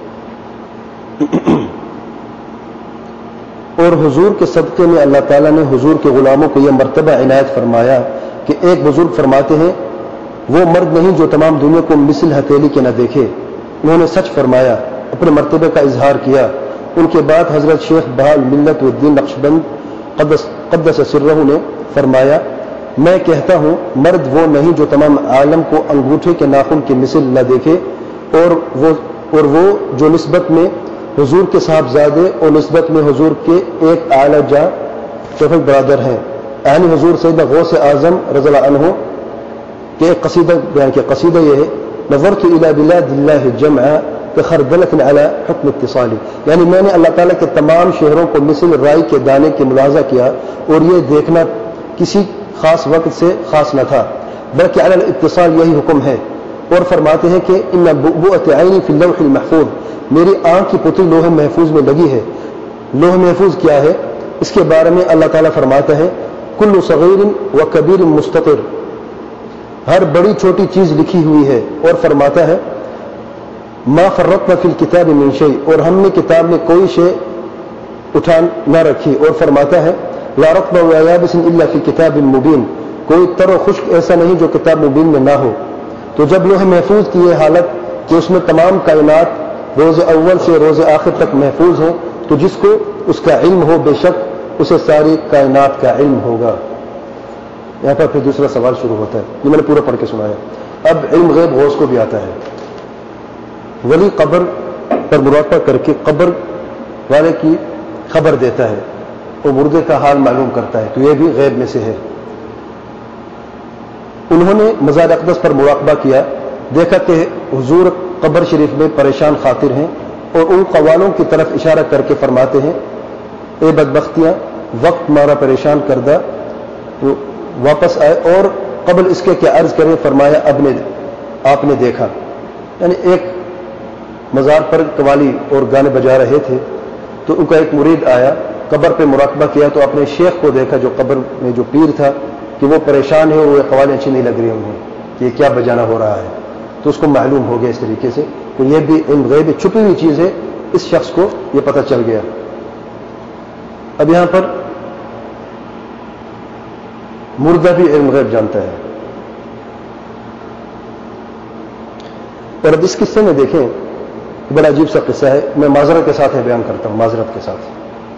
اور حضور کے صدقے میں اللہ تعالیٰ نے حضور کے غلاموں کو یہ مرتبہ عنایت فرمایا کہ ایک بزرگ فرماتے ہیں وہ مرد نہیں جو تمام دنیا کو مثل ہتھیلی کے نہ دیکھے. انہوں نے سچ فرمایا، اپنے مرتبے کا اظہار کیا. ان کے بعد حضرت شیخ بہال ملت الدین نقشبند قدس قدس سرہ نے فرمایا میں کہتا ہوں مرد وہ نہیں جو تمام عالم کو انگوٹھے کے ناخن کی مثل نہ دیکھے، اور وہ اور وہ جو نسبت میں حضور کے صاحبزادے اور نسبت میں حضور کے ایک اعلیٰ جاں شفیق برادر ہیں. یعنی حضور سیدنا غوث اعظم رضی اللہ عنہ کے ایک قصیدہ بیان کیا. قصیدہ یہ ہے نظرت الى بلاد اللہ جمعا خردلۃ علی حکم اتصالی، یعنی میں نے اللہ تعالیٰ کے تمام شہروں کو مثل رائی کے دانے کے ملاحظہ کیا اور یہ دیکھنا کسی خاص وقت سے خاص نہ تھا بلکہ علی الاتصال یہی حکم ہے. اور فرماتے ہیں کہ ان بؤبؤۃ عینی فی اللوح المحفوظ، میری آنکھ کی پتلی لوح محفوظ میں لگی ہے. لوح محفوظ کیا ہے؟ اس کے بارے میں اللہ تعالیٰ فرماتا ہے کل صغیر و کبیر مستطر، ہر بڑی چھوٹی چیز لکھی ہوئی ہے. اور فرماتا ہے ما فرطنا فی الکتاب من شیء، اور ہم نے کتاب میں کوئی شے اٹھا نہ رکھی. اور فرماتا ہے لا رطب ولا یابس الا فی کتاب مبین، کوئی تر و خشک ایسا نہیں جو کتاب مبین میں نہ ہو. تو جب لوح محفوظ کی یہ حالت کہ اس میں تمام کائنات روز اول سے روز آخر تک محفوظ ہوں، تو جس کو اس کا علم ہو بے شک اسے ساری کائنات کا علم ہوگا. یہاں پر پھر دوسرا سوال شروع ہوتا ہے، یہ میں نے پورا پڑھ کے سنایا. اب علم غیب غوث کو بھی آتا ہے. ولی قبر پر مراقبہ کر کے قبر والے کی خبر دیتا ہے، وہ مردے کا حال معلوم کرتا ہے، تو یہ بھی غیب میں سے ہے. انہوں نے مزار اقدس پر مراقبہ کیا، دیکھا کہ حضور قبر شریف میں پریشان خاطر ہیں اور ان قوالوں کی طرف اشارہ کر کے فرماتے ہیں اے بدبختیاں، وقت مارا پریشان کردہ، تو واپس آئے اور قبل اس کے کیا عرض کریں. فرمایا اب نے آپ نے دیکھا. یعنی ایک مزار پر قوالی اور گانے بجا رہے تھے، تو ان کا ایک مرید آیا، قبر پہ مراقبہ کیا تو اپنے شیخ کو دیکھا جو قبر میں جو پیر تھا کہ وہ پریشان ہے اور وہ قوالیں اچھی نہیں لگ رہی انہیں کہ یہ کیا بجانا ہو رہا ہے. تو اس کو معلوم ہو گیا اس طریقے سے کہ یہ بھی علم غیب چھپی ہوئی چیز ہے، اس شخص کو یہ پتہ چل گیا. اب یہاں پر مردہ بھی علم غیب جانتا ہے. اور اب اس قصے میں دیکھیں، بڑا عجیب سا قصہ ہے، میں معذرت کے ساتھ بیان کرتا ہوں، معذرت کے ساتھ.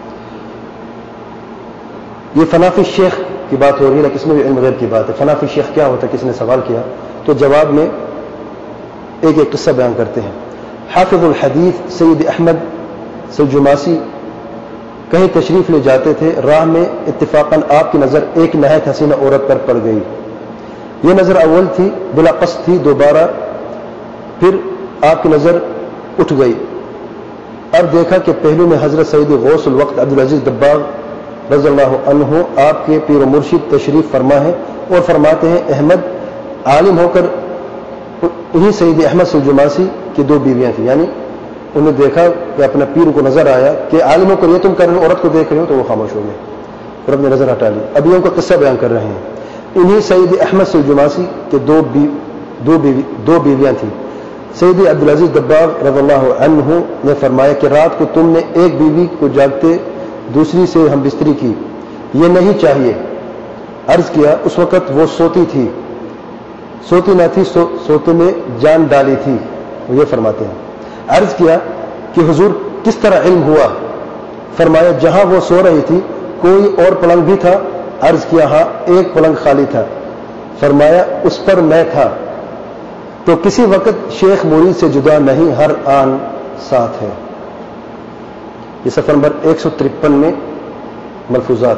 یہ فنافی شیخ کی بات ہو رہی ہے، لیکن اس میں بھی علم غیب کی بات ہے. فنافی شیخ کیا ہوتا ہے؟ کس نے سوال کیا تو جواب میں ایک ایک قصہ بیان کرتے ہیں. حافظ الحدیث سید احمد سلجماسی کہیں تشریف لے جاتے تھے، راہ میں اتفاقاً آپ کی نظر ایک نہایت حسینہ عورت پر پڑ گئی. یہ نظر اول تھی، بلا قصد تھی، دوبارہ پھر آپ کی نظر اٹھ گئی. اب دیکھا کہ پہلو میں حضرت سید غوث الوقت عبدالعزیز دباغ رضی اللہ عنہ آپ کے پیر و مرشد تشریف فرما ہے اور فرماتے ہیں احمد عالم ہو کر انہی سید احمد سلجماسی کی دو بیویاں تھیں. یعنی انہوں نے دیکھا کہ اپنا پیر کو نظر آیا کہ عالم ہو کر یہ تم کر رہے ہو، عورت کو دیکھ رہے ہو، تو وہ خاموش ہو گئے اور اپنی نظر ہٹا لی. ابھی ان کا قصہ بیان کر رہے ہیں. انہی سید احمد سلجماسی کے دو بی دو بیوی دو بیویاں تھیں. سید عبدالعزیز دباغ رضی اللہ عنہ نے فرمایا کہ رات کو تم نے ایک بیوی کو جاگتے دوسری سے ہم بستری کی، یہ نہیں چاہیے. عرض کیا اس وقت وہ سوتی تھی، سوتی نہ تھی، سو, سوتے میں جان ڈالی تھی. یہ فرماتے ہیں. عرض کیا کہ حضور کس طرح علم ہوا؟ فرمایا جہاں وہ سو رہی تھی کوئی اور پلنگ بھی تھا؟ عرض کیا ہاں ایک پلنگ خالی تھا. فرمایا اس پر میں تھا. تو کسی وقت شیخ مرید سے جدا نہیں، ہر آن ساتھ ہے. یہ صفحہ نمبر ایک سو ترپن میں ملفوظات.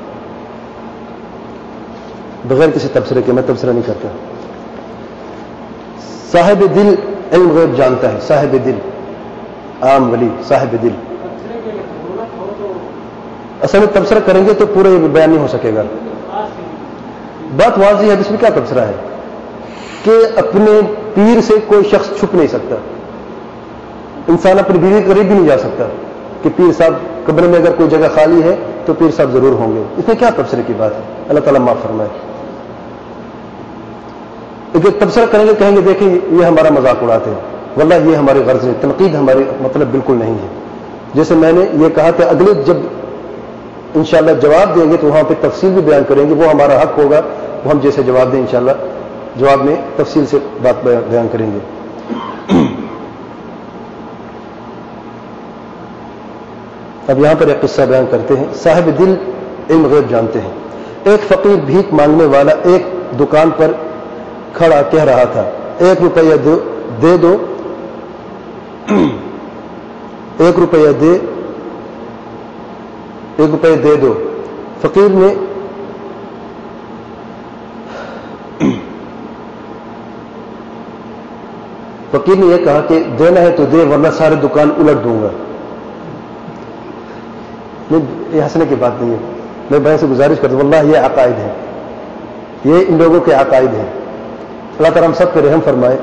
بغیر کسی تبصرے کے، میں تبصرہ نہیں کرتا. صاحب دل علم غیب جانتا ہے. صاحب دل، عام ولی صاحب دل. اصل میں تبصرہ کریں گے تو پورا یہ بیان نہیں ہو سکے گا. بات واضح ہے، اس میں کیا تبصرہ ہے کہ اپنے پیر سے کوئی شخص چھپ نہیں سکتا. انسان اپنی بیوی کے قریب بھی نہیں جا سکتا کہ پیر صاحب قبر میں اگر کوئی جگہ خالی ہے تو پیر صاحب ضرور ہوں گے. اس میں کیا تبصرے کی بات ہے؟ اللہ تعالیٰ معاف فرمائے. لیکن تبصرہ کریں گے، کہیں گے دیکھیں یہ ہمارا مذاق اڑاتے ہیں. واللہ یہ ہماری غرض ہے، تنقید ہماری مطلب بالکل نہیں ہے. جیسے میں نے یہ کہا کہ اگلے جب انشاءاللہ جواب دیں گے تو وہاں پہ تفصیل بھی بیان کریں گے، وہ ہمارا حق ہوگا، وہ ہم جیسے جواب دیں انشاءاللہ جواب میں تفصیل سے بات بیان کریں گے. اب یہاں پر ایک قصہ بیان کرتے ہیں. صاحب دل علم غیب جانتے ہیں. ایک فقیر بھیک مانگنے والا ایک دکان پر کھڑا کہہ رہا تھا ایک روپیہ دو دے دو ایک روپیہ دے ایک روپیہ دے دو. فقیر نے فقیر نے یہ کہا کہ دینا ہے تو دے ورنہ سارے دکان الٹ دوں گا. یہ ہنسنے کی بات نہیں ہے, میں بھائی سے گزارش کرتا ہوں, واللہ یہ عقائد ہیں, یہ ان لوگوں کے عقائد ہیں. اللہ تعالیٰ ہم سب پہ رحم فرمائے.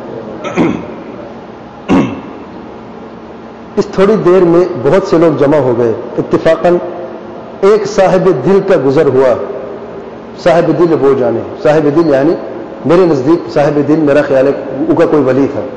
اس تھوڑی دیر میں بہت سے لوگ جمع ہو گئے. اتفاقاً ایک صاحب دل کا گزر ہوا. صاحب دل وہ جانے, صاحب دل یعنی میرے نزدیک صاحب دل میرا خیال ہے ان کا کوئی ولی تھا.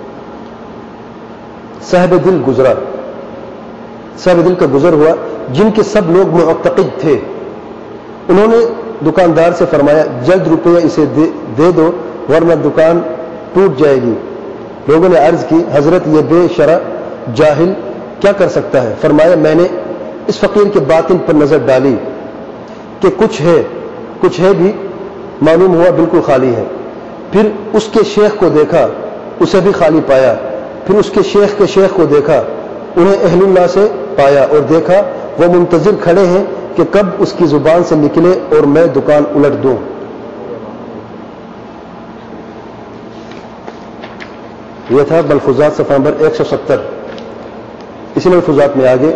صاحب دل گزرا, صاحب دل کا گزر ہوا جن کے سب لوگ معتقد تھے. انہوں نے دکاندار سے فرمایا جلد روپیہ اسے دے, دے دو ورنہ دکان ٹوٹ جائے گی. لوگوں نے عرض کی حضرت یہ بے شرع جاہل کیا کر سکتا ہے؟ فرمایا میں نے اس فقیر کے باطن پر نظر ڈالی کہ کچھ ہے, کچھ ہے بھی, معلوم ہوا بالکل خالی ہے. پھر اس کے شیخ کو دیکھا, اسے بھی خالی پایا. پھر اس کے شیخ کے شیخ کو دیکھا, انہیں اہل اللہ سے پایا اور دیکھا وہ منتظر کھڑے ہیں کہ کب اس کی زبان سے نکلے اور میں دکان الٹ دوں. یہ تھا ملفوظات صفحہ نمبر ایک سو ستر. اسی ملفوظات میں آگے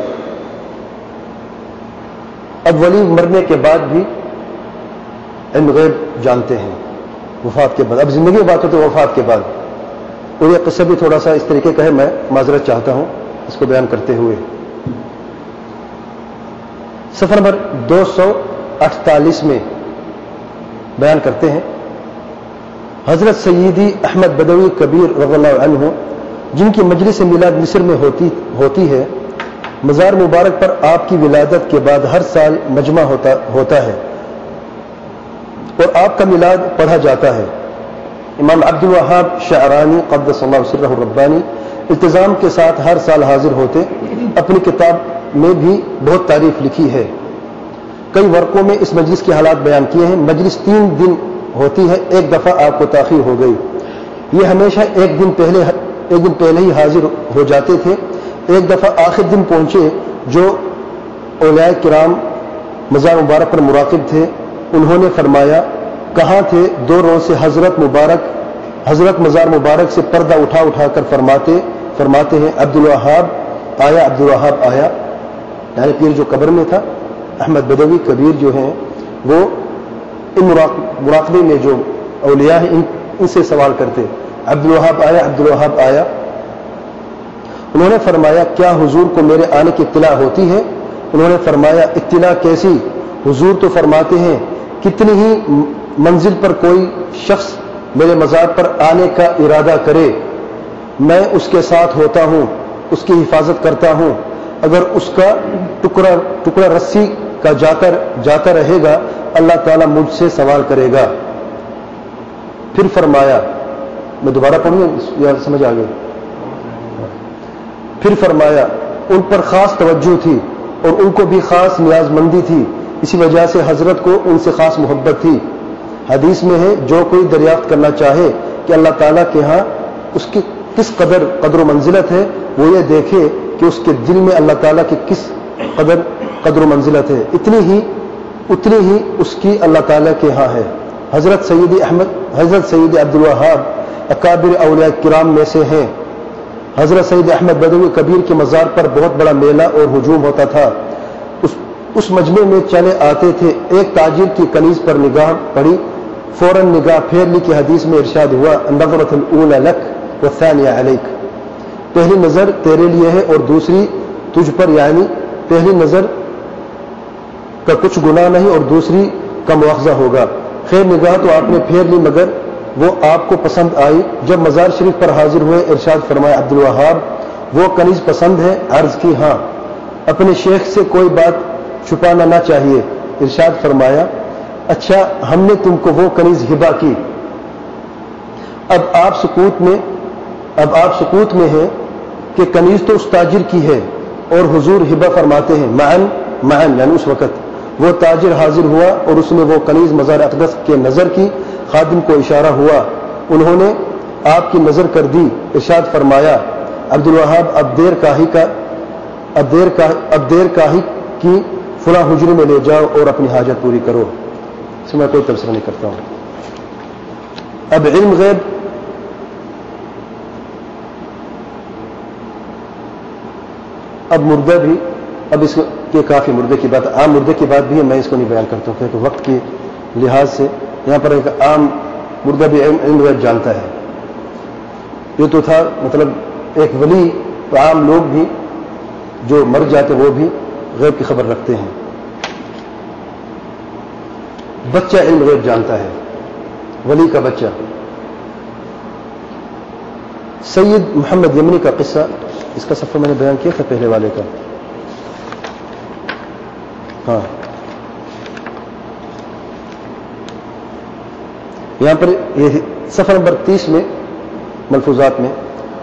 اب ولی مرنے کے بعد بھی علم غیب جانتے ہیں, وفات کے بعد. اب زندگی میں بات ہوتی ہے وفات کے بعد. اور یہ قصہ بھی تھوڑا سا اس طریقے کا ہے, میں معذرت چاہتا ہوں اس کو بیان کرتے ہوئے. صفحہ نمبر دو سو اٹھتالیس میں بیان کرتے ہیں حضرت سیدی احمد بدوی کبیر رضی اللہ عنہ جن کی مجلس میلاد مصر میں ہوتی ہوتی ہے, مزار مبارک پر آپ کی ولادت کے بعد ہر سال مجمع ہوتا ہوتا ہے اور آپ کا میلاد پڑھا جاتا ہے. امام عبد الوہاب شعرانی قدس اللہ سرہ الربانی التزام کے ساتھ ہر سال حاضر ہوتے. اپنی کتاب میں بھی بہت تعریف لکھی ہے, کئی ورقوں میں اس مجلس کے حالات بیان کیے ہیں. مجلس تین دن ہوتی ہے, ایک دفعہ آپ کو تاخیر ہو گئی. یہ ہمیشہ ایک دن پہلے ایک دن پہلے ہی حاضر ہو جاتے تھے. ایک دفعہ آخر دن پہنچے. جو اولیاء کرام مزار مبارک پر مراقب تھے انہوں نے فرمایا کہاں تھے؟ دو روز سے حضرت مبارک حضرت مزار مبارک سے پردہ اٹھا اٹھا کر فرماتے فرماتے ہیں عبد الوہاب آیا, عبد الوہاب آیا. یعنی پیر جو قبر میں تھا احمد بدوی کبیر جو ہیں وہ ان مراقبے میں جو اولیاء ہیں ان, ان سے سوال کرتے عبد الوہاب آیا, عبد الوہاب آیا. انہوں نے فرمایا کیا حضور کو میرے آنے کی اطلاع ہوتی ہے؟ انہوں نے فرمایا اطلاع کیسی؟ حضور تو فرماتے ہیں کتنی ہی منزل پر کوئی شخص میرے مزار پر آنے کا ارادہ کرے میں اس کے ساتھ ہوتا ہوں, اس کی حفاظت کرتا ہوں. اگر اس کا ٹکڑا ٹکڑا رسی کا جاتا جاتا رہے گا اللہ تعالیٰ مجھ سے سوال کرے گا. پھر فرمایا, میں دوبارہ پڑھوں یا سمجھ آ گئی؟ پھر فرمایا ان پر خاص توجہ تھی اور ان کو بھی خاص نیاز مندی تھی, اسی وجہ سے حضرت کو ان سے خاص محبت تھی. حدیث میں ہے جو کوئی دریافت کرنا چاہے کہ اللہ تعالیٰ کے ہاں اس کی کس قدر قدر و منزلت ہے وہ یہ دیکھے کہ اس کے دل میں اللہ تعالیٰ کی کس قدر قدر و منزلت ہے, اتنی ہی اتنی ہی اس کی اللہ تعالیٰ کے ہاں ہے. حضرت سیدی احمد حضرت سیدی عبد الوہاب اکابر اولیاء کرام میں سے ہیں. حضرت سید احمد بدوی کبیر کے مزار پر بہت بڑا میلہ اور ہجوم ہوتا تھا. اس اس مجمع میں چلے آتے تھے. ایک تاجر کی کنیز پر نگاہ پڑی, فوراً نگاہ پھیر لی کہ حدیث میں ارشاد ہوا النظرۃ الاولی لک والثانیہ علیک, پہلی نظر تیرے لیے ہے اور دوسری تجھ پر. یعنی پہلی نظر کا کچھ گناہ نہیں اور دوسری کا مواخذہ ہوگا. خیر نگاہ تو آپ نے پھیر لی مگر وہ آپ کو پسند آئی. جب مزار شریف پر حاضر ہوئے ارشاد فرمایا عبد الوہاب وہ کنیز پسند ہے؟ عرض کی ہاں. اپنے شیخ سے کوئی بات چھپانا نہ چاہیے. ارشاد فرمایا اچھا ہم نے تم کو وہ کنیز ہبا کی. اب آپ سکوت میں اب آپ سکوت میں ہیں کہ کنیز تو اس تاجر کی ہے اور حضور ہبا فرماتے ہیں. معن معن یعنی اس وقت وہ تاجر حاضر ہوا اور اس نے وہ کنیز مزار اقدس کے نظر کی. خادم کو اشارہ ہوا, انہوں نے آپ کی نظر کر دی. ارشاد فرمایا عبد الوہاب اب دیر کاہی کا اب دیر کا اب دیر کاہی کی فلاں حجرے میں لے جاؤ اور اپنی حاجت پوری کرو. اس میں کوئی تبصرہ نہیں کرتا ہوں. اب علم غیب اب مردہ بھی، اب اس کے کافی مردے کی بات، عام مردے کی بات بھی ہے، میں اس کو نہیں بیان کرتا ہوں کہ وقت کے لحاظ سے یہاں پر ایک عام مردہ بھی علم غیب جانتا ہے. یہ تو تھا مطلب ایک ولی، تو عام لوگ بھی جو مر جاتے وہ بھی غیب کی خبر رکھتے ہیں. بچہ علم غیب جانتا ہے، ولی کا بچہ. سید محمد یمنی کا قصہ، اس کا صفحہ میں نے بیان کیا تھا پہلے والے کا. ہاں یہاں پر یہ صفحہ نمبر تیس میں ملفوظات میں،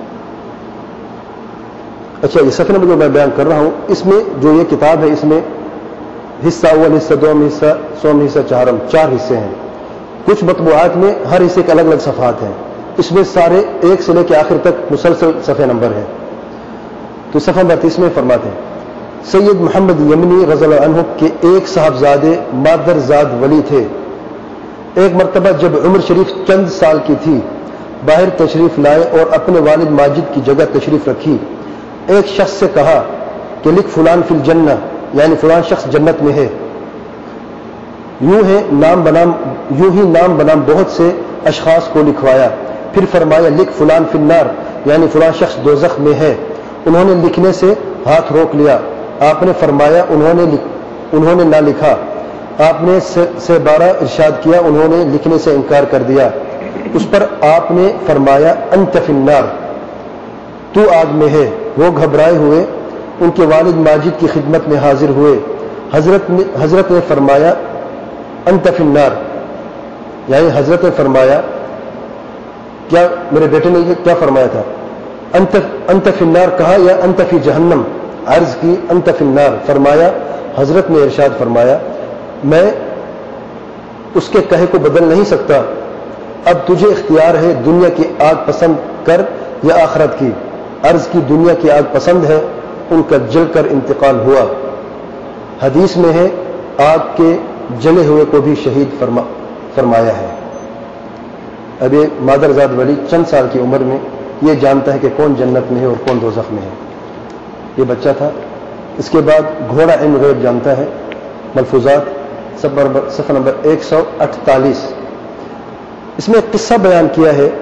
اچھا یہ صفحہ نمبر جو میں بیان کر رہا ہوں، اس میں جو یہ کتاب ہے اس میں حصہ اول، حصہ دوم، حصہ سوم، حصہ چہارم، چار حصے ہیں. کچھ مطبوعات میں ہر حصے کے الگ الگ صفحات ہیں. اس میں سارے ایک سے لے کے آخر تک مسلسل صفحہ نمبر ہے. تو صفحہ نمبر تیس میں فرماتے ہیں سید محمد یمنی رضی اللہ عنہ کے ایک صاحبزادے مادر زاد ولی تھے. ایک مرتبہ جب عمر شریف چند سال کی تھی، باہر تشریف لائے اور اپنے والد ماجد کی جگہ تشریف رکھی. ایک شخص سے کہا کہ لکھ فلان فی الجنہ، یعنی فلان شخص جنت میں ہے. یوں ہے نام بنام یوں ہی نام بنام بہت سے اشخاص کو لکھوایا. پھر فرمایا لکھ فلان فی النار، یعنی فلان شخص دوزخ میں ہے. انہوں نے لکھنے سے ہاتھ روک لیا. آپ نے فرمایا انہوں نے انہوں نے نہ لکھا. آپ نے سے بارہ ارشاد کیا، انہوں نے لکھنے سے انکار کر دیا. اس پر آپ نے فرمایا انت فی النار، تو آگ میں ہے. وہ گھبرائے ہوئے ان کے والد ماجد کی خدمت میں حاضر ہوئے. حضرت نے حضرت نے فرمایا انت فی النار، یعنی حضرت نے فرمایا، کیا میرے بیٹے نے کیا فرمایا تھا؟ انت انت فی النار کہا یا انت فی جہنم؟ عرض کی انت فی النار. فرمایا حضرت نے ارشاد فرمایا میں اس کے کہے کو بدل نہیں سکتا. اب تجھے اختیار ہے، دنیا کی آگ پسند کر یا آخرت کی. عرض کی دنیا کی آگ پسند ہے. ان کا جل کر انتقال ہوا. حدیث میں ہے آگ کے جلے ہوئے کو بھی شہید فرما فرمایا ہے. اب یہ مادرزاد ولی چند سال کی عمر میں یہ جانتا ہے کہ کون جنت میں ہے اور کون دوزخ میں ہے. یہ بچہ تھا. اس کے بعد گھوڑا علم غیب جانتا ہے. ملفوظات صفحہ نمبر ایک سو اٹھتالیس. اس میں ایک قصہ بیان کیا ہے،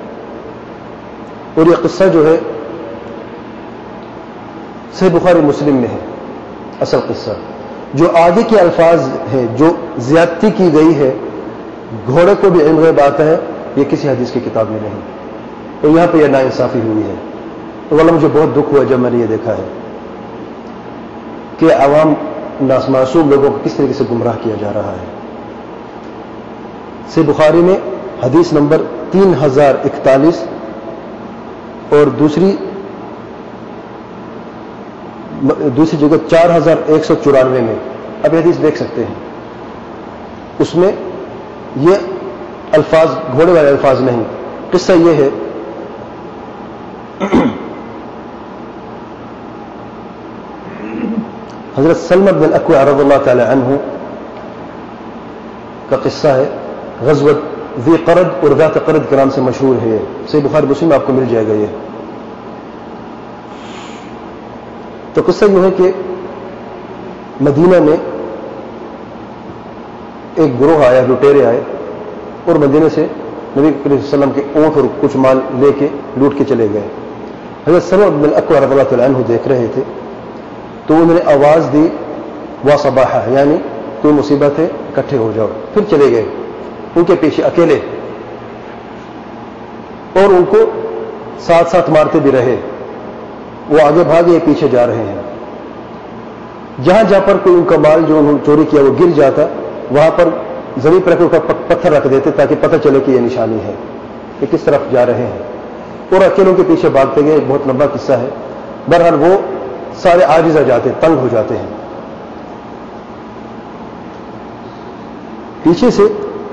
اور یہ قصہ جو ہے صحیح بخاری مسلم میں ہے. اصل قصہ جو آگے کے الفاظ ہیں جو زیادتی کی گئی ہے، گھوڑے کو بھی علم غیب آتا ہے، یہ کسی حدیث کی کتاب میں نہیں. تو یہاں پہ یہ ناانصافی ہوئی ہے. تو واللہ مجھے بہت دکھ ہوا جب میں نے یہ دیکھا ہے کہ عوام ناس معصوم لوگوں کو کس طریقے سے گمراہ کیا جا رہا ہے. صحیح بخاری میں حدیث نمبر تین ہزار اکتالیس اور دوسری دوسری جگہ چار ہزار ایک سو چورانوے میں اب یہ حدیث دیکھ سکتے ہیں. اس میں یہ الفاظ گھوڑے والے الفاظ نہیں. قصہ یہ ہے حضرت سلمہ بن الاکوع رضی اللہ تعالی عنہ کا قصہ ہے. غزوۃ ذی قرد اور ذات قرد کے نام سے مشہور ہے. صحیح بخاری مسلم میں آپ کو مل جائے گا. یہ تو قصہ یہ ہے کہ مدینہ میں ایک گروہ آیا، لٹیرے آئے اور مدینہ سے نبی کریم صلی اللہ علیہ وسلم کے اونٹ اور کچھ مال لے کے لوٹ کے چلے گئے. حضرت سلمہ بن الاکوع رضی اللہ تعالی عنہ دیکھ رہے تھے تو انہوں نے آواز دی وا صباحا، یعنی کوئی مصیبت ہے اکٹھے ہو جاؤ. پھر چلے گئے ان کے پیچھے اکیلے، اور ان کو ساتھ ساتھ مارتے بھی رہے. وہ آگے بھاگے، پیچھے جا رہے ہیں. جہاں جہاں پر کوئی ان کا مال جو انہوں نے چوری کیا وہ گر جاتا، وہاں پر زمین پر رکھ کر پتھر رکھ دیتے تاکہ پتہ چلے کہ یہ نشانی ہے کہ کس طرف جا رہے ہیں. اور اکیلوں کے پیچھے بھاگتے گئے. ایک بہت لمبا قصہ ہے. بہرحال وہ سارے عاجز آ جاتے، تنگ ہو جاتے ہیں. پیچھے سے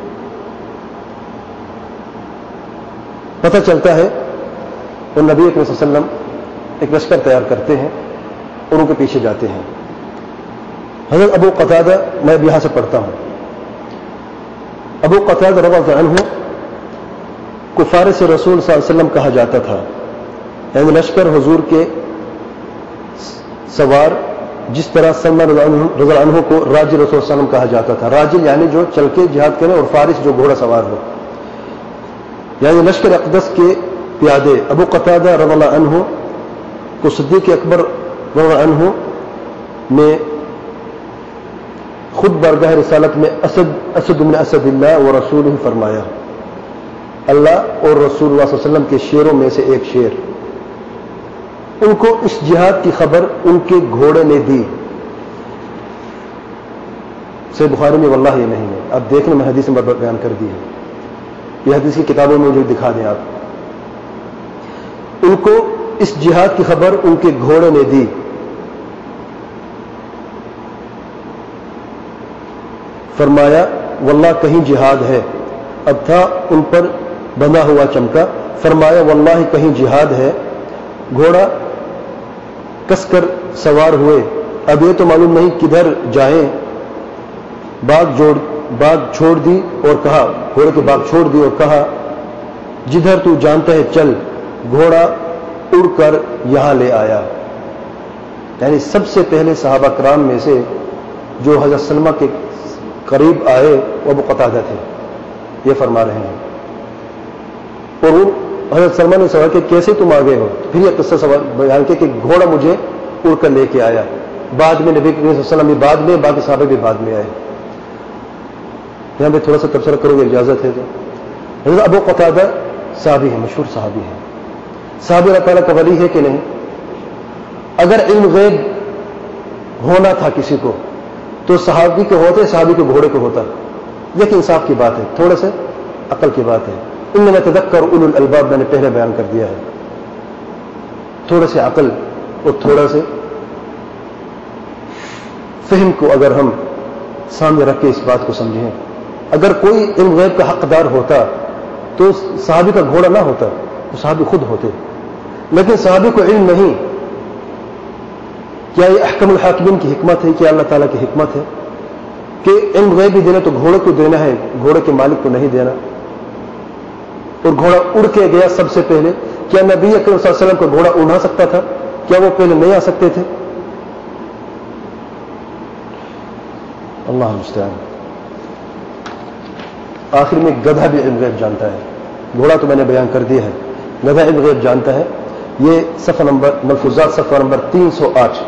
پتہ چلتا ہے اور نبی اکرم صلی اللہ علیہ وسلم ایک لشکر تیار کرتے ہیں اور ان کے پیچھے جاتے ہیں. حضرت ابو قتادہ، میں اب یہاں سے پڑھتا ہوں. ابو قتادہ رضی اللہ عنہ کو فارس رسول صلی اللہ علیہ وسلم کہا جاتا تھا، یعنی لشکر حضور کے سوار، جس طرح سلمان رضی اللہ عنہ کو راجل رسول صلی اللہ علیہ وسلم کہا جاتا تھا. راجل یعنی جو چل کے جہاد کرے، اور فارس جو گھوڑا سوار ہو. یعنی لشکر اقدس کے پیادے ابو قتادہ رضی اللہ عنہ کو صدیق اکبر رضی اللہ عنہ نے خود بارگاہ رسالت میں اسد اسد من اسد اللہ و رسول فرمایا. اللہ اور رسول اللہ صلی اللہ علیہ وسلم کے شیروں میں سے ایک شیر. ان کو اس جہاد کی خبر ان کے گھوڑے نے دی. صحیح بخاری میں واللہ یہ نہیں ہے، اب دیکھنے میں حدیث میں بیان کر دی ہے، یہ حدیث کی کتابوں میں جو دکھا دیں آپ. ان کو اس جہاد کی خبر ان کے گھوڑے نے دی. فرمایا واللہ کہیں جہاد ہے. اب تھا ان پر بندھا ہوا چمکا. فرمایا واللہ کہیں جہاد ہے. گھوڑا کس کر سوار ہوئے. اب یہ تو معلوم نہیں کدھر جائیں. باغ جوڑ باغ چھوڑ دی اور کہا، گھوڑے کے باغ چھوڑ دی اور کہا جدھر تو جانتا ہے چل. گھوڑا اڑ کر یہاں لے آیا. یعنی سب سے پہلے صحابہ کرام میں سے جو حضرت سلمہ کے قریب آئے وہ ابو قتادہ تھے، یہ فرما رہے ہیں. اور وہ حضرت سلمہ نے سوال کہ کیسے تم آ گئے ہو؟ پھر یہ قصہ سوال بیان کیا کہ گھوڑا مجھے اڑ کر لے کے آیا. بعد میں نبی کریم صلی اللہ علیہ وسلم بھی بعد میں، باقی صحابہ بھی بعد میں آئے. یہاں پہ تھوڑا سا تبصرہ کرو گے اجازت ہے تو. حضرت ابو قتادہ صحابی ہے، مشہور صحابی ہے. صحابی اللہ تعالیٰ کا ولی ہے کہ نہیں؟ اگر علم غیب ہونا تھا کسی کو تو صحابی کے ہوتے، صحابی کے گھوڑے کو ہوتا. یہ کہ انصاف کی بات ہے، تھوڑا سے عقل کی بات ہے. انما تذکر اولو الالباب میں نے پہلے بیان کر دیا ہے. تھوڑا سے عقل اور تھوڑا سے فہم کو اگر ہم سامنے رکھ کے اس بات کو سمجھیں. اگر کوئی علم غیب کا حقدار ہوتا تو صحابی کا گھوڑا نہ ہوتا، تو صحابی خود ہوتے. لیکن صحابی کو علم نہیں. کیا یہ احکم الحاکمین کی حکمت ہے؟ کیا اللہ تعالیٰ کی حکمت ہے کہ علم غیب بھی دینا تو گھوڑے کو دینا ہے، گھوڑے کے مالک کو نہیں دینا؟ اور گھوڑا اڑ کے گیا سب سے پہلے. کیا نبی اکرم صلی اللہ علیہ وسلم کو گھوڑا اڑا سکتا تھا؟ کیا وہ پہلے نہیں آ سکتے تھے؟ اللہ المستعان. آخر میں گدھا بھی علم غیب جانتا ہے. گھوڑا تو میں نے بیان کر دیا ہے، گدھا علم غیب جانتا ہے. یہ صفحہ نمبر ملفوظات صفحہ نمبر تین سو آٹھ.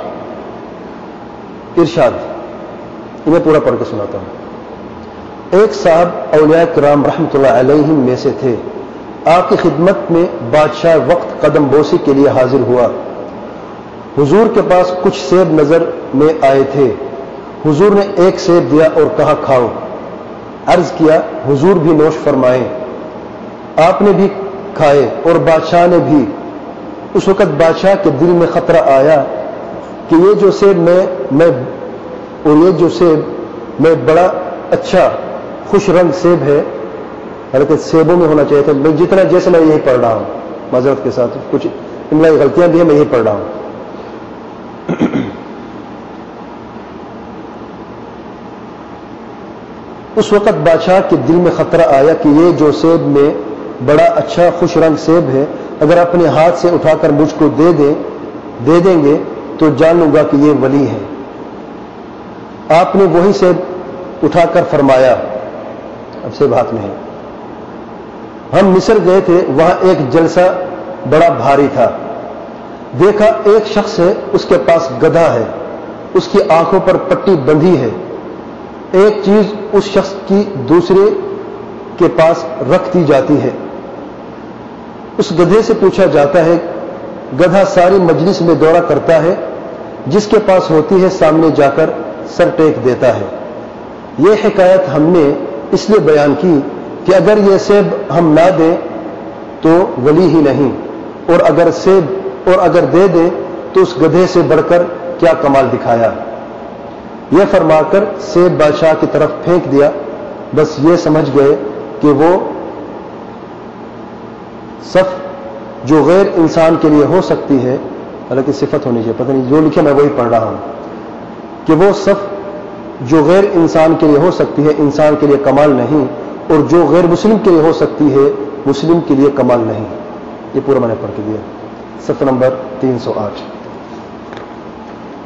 ارشاد انہیں پورا پڑھ کے سناتا ہوں. ایک صاحب اولیاء کرام رحمۃ اللہ علیہم میں سے تھے. آپ کی خدمت میں بادشاہ وقت قدم بوسی کے لیے حاضر ہوا. حضور کے پاس کچھ سیب نظر میں آئے تھے. حضور نے ایک سیب دیا اور کہا کھاؤ. عرض کیا حضور بھی نوش فرمائیں. آپ نے بھی کھائے اور بادشاہ نے بھی. اس وقت بادشاہ کے دل میں خطرہ آیا کہ یہ جو سیب میں میں اور یہ جو سیب میں بڑا اچھا خوش رنگ سیب ہے، حالانکہ سیبوں میں ہونا چاہیے تھا. میں جتنا جیسے میں یہی پڑھ رہا ہوں، معذرت کے ساتھ کچھ املائی غلطیاں بھی ہیں، میں یہی پڑھ رہا ہوں. اس وقت بادشاہ کے دل میں خطرہ آیا کہ یہ جو سیب میں بڑا اچھا خوش رنگ سیب ہے، اگر اپنے ہاتھ سے اٹھا کر مجھ کو دے دیں دے دیں گے تو جان لوں گا کہ یہ ولی ہے. آپ نے وہی سیب اٹھا کر فرمایا. اب سیب ہاتھ میں ہے. ہم مصر گئے تھے، وہاں ایک جلسہ بڑا بھاری تھا. دیکھا ایک شخص ہے، اس کے پاس گدھا ہے، اس کی آنکھوں پر پٹی بندھی ہے. ایک چیز اس شخص کی دوسرے کے پاس رکھ دی جاتی ہے. اس گدھے سے پوچھا جاتا ہے. گدھا ساری مجلس میں دورہ کرتا ہے، جس کے پاس ہوتی ہے سامنے جا کر سر ٹیک دیتا ہے. یہ حکایت ہم نے اس لیے بیان کی کہ اگر یہ سیب ہم نہ دیں تو ولی ہی نہیں، اور اگر سیب اور اگر دے دیں تو اس گدھے سے بڑھ کر کیا کمال دکھایا. یہ فرما کر سیب بادشاہ کی طرف پھینک دیا. بس یہ سمجھ گئے کہ وہ صف جو غیر انسان کے لیے ہو سکتی ہے، حالانکہ صفت ہونی چاہیے، پتہ نہیں جو لکھے میں وہی پڑھ رہا ہوں، کہ وہ صف جو غیر انسان کے لیے ہو سکتی ہے انسان کے لیے کمال نہیں، اور جو غیر مسلم کے لیے ہو سکتی ہے مسلم کے لیے کمال نہیں. یہ پورا میں نے پڑھ کے دیا. صفحہ نمبر تین سو آٹھ.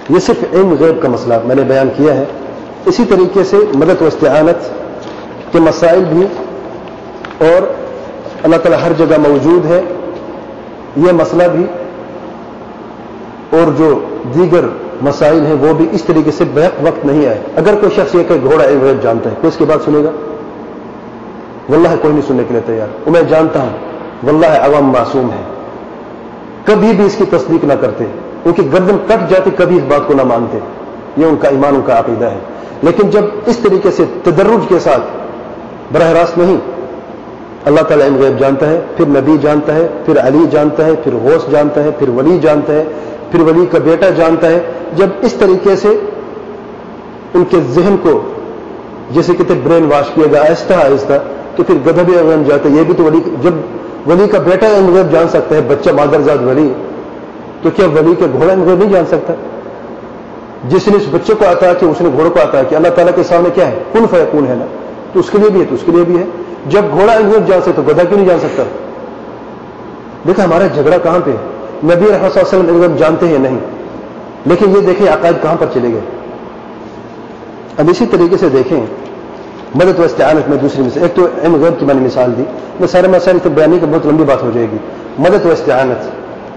یہ صرف علم غیب کا مسئلہ میں نے بیان کیا ہے. اسی طریقے سے مدد و استعانت کے مسائل بھی، اور اللہ تعالیٰ ہر جگہ موجود ہے، یہ مسئلہ بھی، اور جو دیگر مسائل ہیں وہ بھی اس طریقے سے بیک وقت نہیں آئے. اگر کوئی شخص یہ کہ گھوڑا علم غیب جانتا ہے، کوئی اس کی بات سنے گا؟ واللہ کوئی نہیں سننے کے لیے تیار. وہ میں جانتا ہوں واللہ عوام معصوم ہے، کبھی بھی اس کی تصدیق نہ کرتے، ان کی گردن کٹ جاتی کبھی اس بات کو نہ مانتے. یہ ان کا ایمان، ان کا عقیدہ ہے. لیکن جب اس طریقے سے تدرج کے ساتھ، براہ راست نہیں، اللہ تعالیٰ علم غیب جانتا ہے، پھر نبی جانتا ہے، پھر علی جانتا ہے، پھر غوث جانتا ہے، پھر ولی جانتا ہے، پھر ولی کا بیٹا جانتا ہے. جب اس طریقے سے ان کے ذہن کو جیسے کہتے برین واش کیا گیا آہستہ آہستہ، تو پھر گدھا بھی علم جاتا ہے. یہ بھی تو ولی، جب ولی کا بیٹا علم غیب جان سکتا ہے، بچہ مادرزاد ولی، تو کیا ولی کا گھوڑا علم غیب نہیں جان سکتا؟ جس نے اس بچے کو عطا کیا، اس نے گھوڑے کو عطا کیا. اللہ تعالیٰ کے سامنے کیا ہے؟ کن فیکون ہے نا، تو اس کے لیے بھی ہے، تو اس کے لیے بھی ہے. جب گھوڑا علم غیب جان سکتا تو گدھا کیوں نہیں جان سکتا؟ دیکھیں ہمارا جھگڑا کہاں پہ ہے. نبی رحمت صلی اللہ علیہ وسلم علم غیب جانتے ہیں نہیں، لیکن یہ دیکھیں عقائد کہاں پر چلے گئے. اب اسی طریقے سے دیکھیں مدد و استعانت میں دوسری مثال، ایک تو علم غیب کی میں نے مثال دی، میں سارے مسائل تو بیانی کی بہت لمبی بات ہو جائے گی. مدد و استعانت،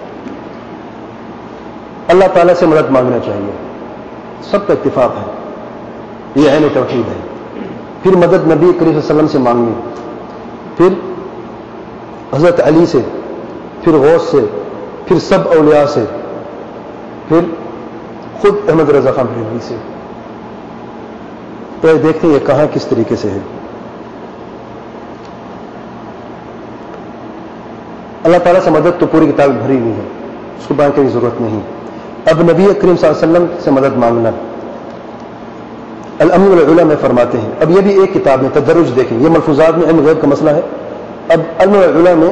اللہ تعالیٰ سے مدد مانگنا چاہیے، سب کا اتفاق ہے، یہ عین توحید ہے. پھر مدد نبی کریم صلی اللہ علیہ وسلم سے مانگنی، پھر حضرت علی سے، پھر غوث سے، پھر سب اولیاء سے، پھر خود احمد رضا خان بریلوی سے. تو یہ دیکھتے ہیں یہ کہاں کس طریقے سے ہے. اللہ تعالیٰ سے مدد تو پوری کتاب بھری ہوئی ہے، اس کو بیان کرنے کی ضرورت نہیں. اب نبی کریم صلی اللہ علیہ وسلم سے مدد مانگنا، الامن والعلا میں فرماتے ہیں. اب یہ بھی ایک کتاب میں تدرج دیکھیں، یہ ملفوظات میں علم غیب کا مسئلہ ہے. اب الامن والعلا میں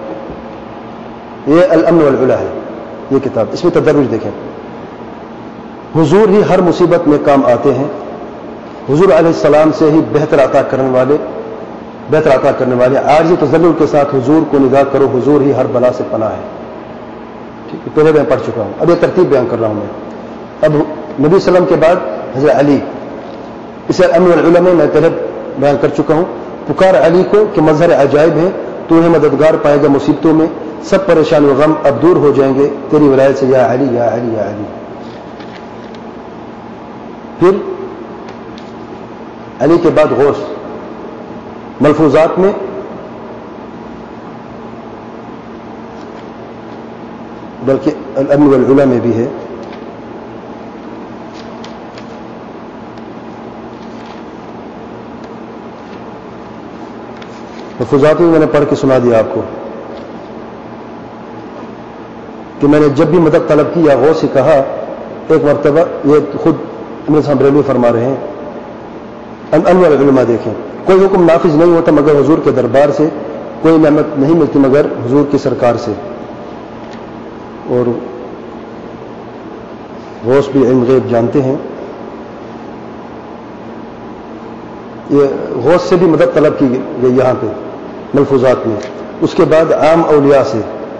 یہ الامن والعلا ہے یہ کتاب، اس میں تدرج دیکھیں. حضور ہی ہر مصیبت میں کام آتے ہیں، حضور علیہ السلام سے ہی بہتر عطا کرنے والے بہتر عطا کرنے والے عارضی تذلل کے ساتھ حضور کو نگاہ کرو، حضور ہی ہر بلا سے پناہ ہے. ٹھیک ہے، پہلے میں پڑھ چکا ہوں، اب یہ ترتیب بیان کر رہا ہوں میں. اب نبی صلی اللہ علیہ وسلم کے بعد حضرت علی، اسے امن والعلم میں میں پہلے بیان کر چکا ہوں. پکار علی کو کہ مظہر عجائب ہے، تو انہیں مددگار پائے گا مصیبتوں میں، سب پریشان و غم اب دور ہو جائیں گے تیری ولایت سے، یا علی یا علی یا علی. پھر علی کے بعد غوث، ملفوظات میں بلکہ الامن والعلا میں بھی ہے. ملفوظات میں میں نے پڑھ کے سنا دیا آپ کو کہ میں نے جب بھی مدد طلب کی یا غوث سے کہا، ایک مرتبہ یہ خود امیر صاحب بریلوی فرما رہے ہیں. انور علماء دیکھیں، کوئی حکم نافذ نہیں ہوتا مگر حضور کے دربار سے، کوئی نعمت نہیں ملتی مگر حضور کی سرکار سے. اور غوث بھی علم غیب جانتے ہیں. یہ غوث سے بھی مدد طلب کی گئی یہاں پہ ملفوظات میں. اس کے بعد عام اولیاء سے،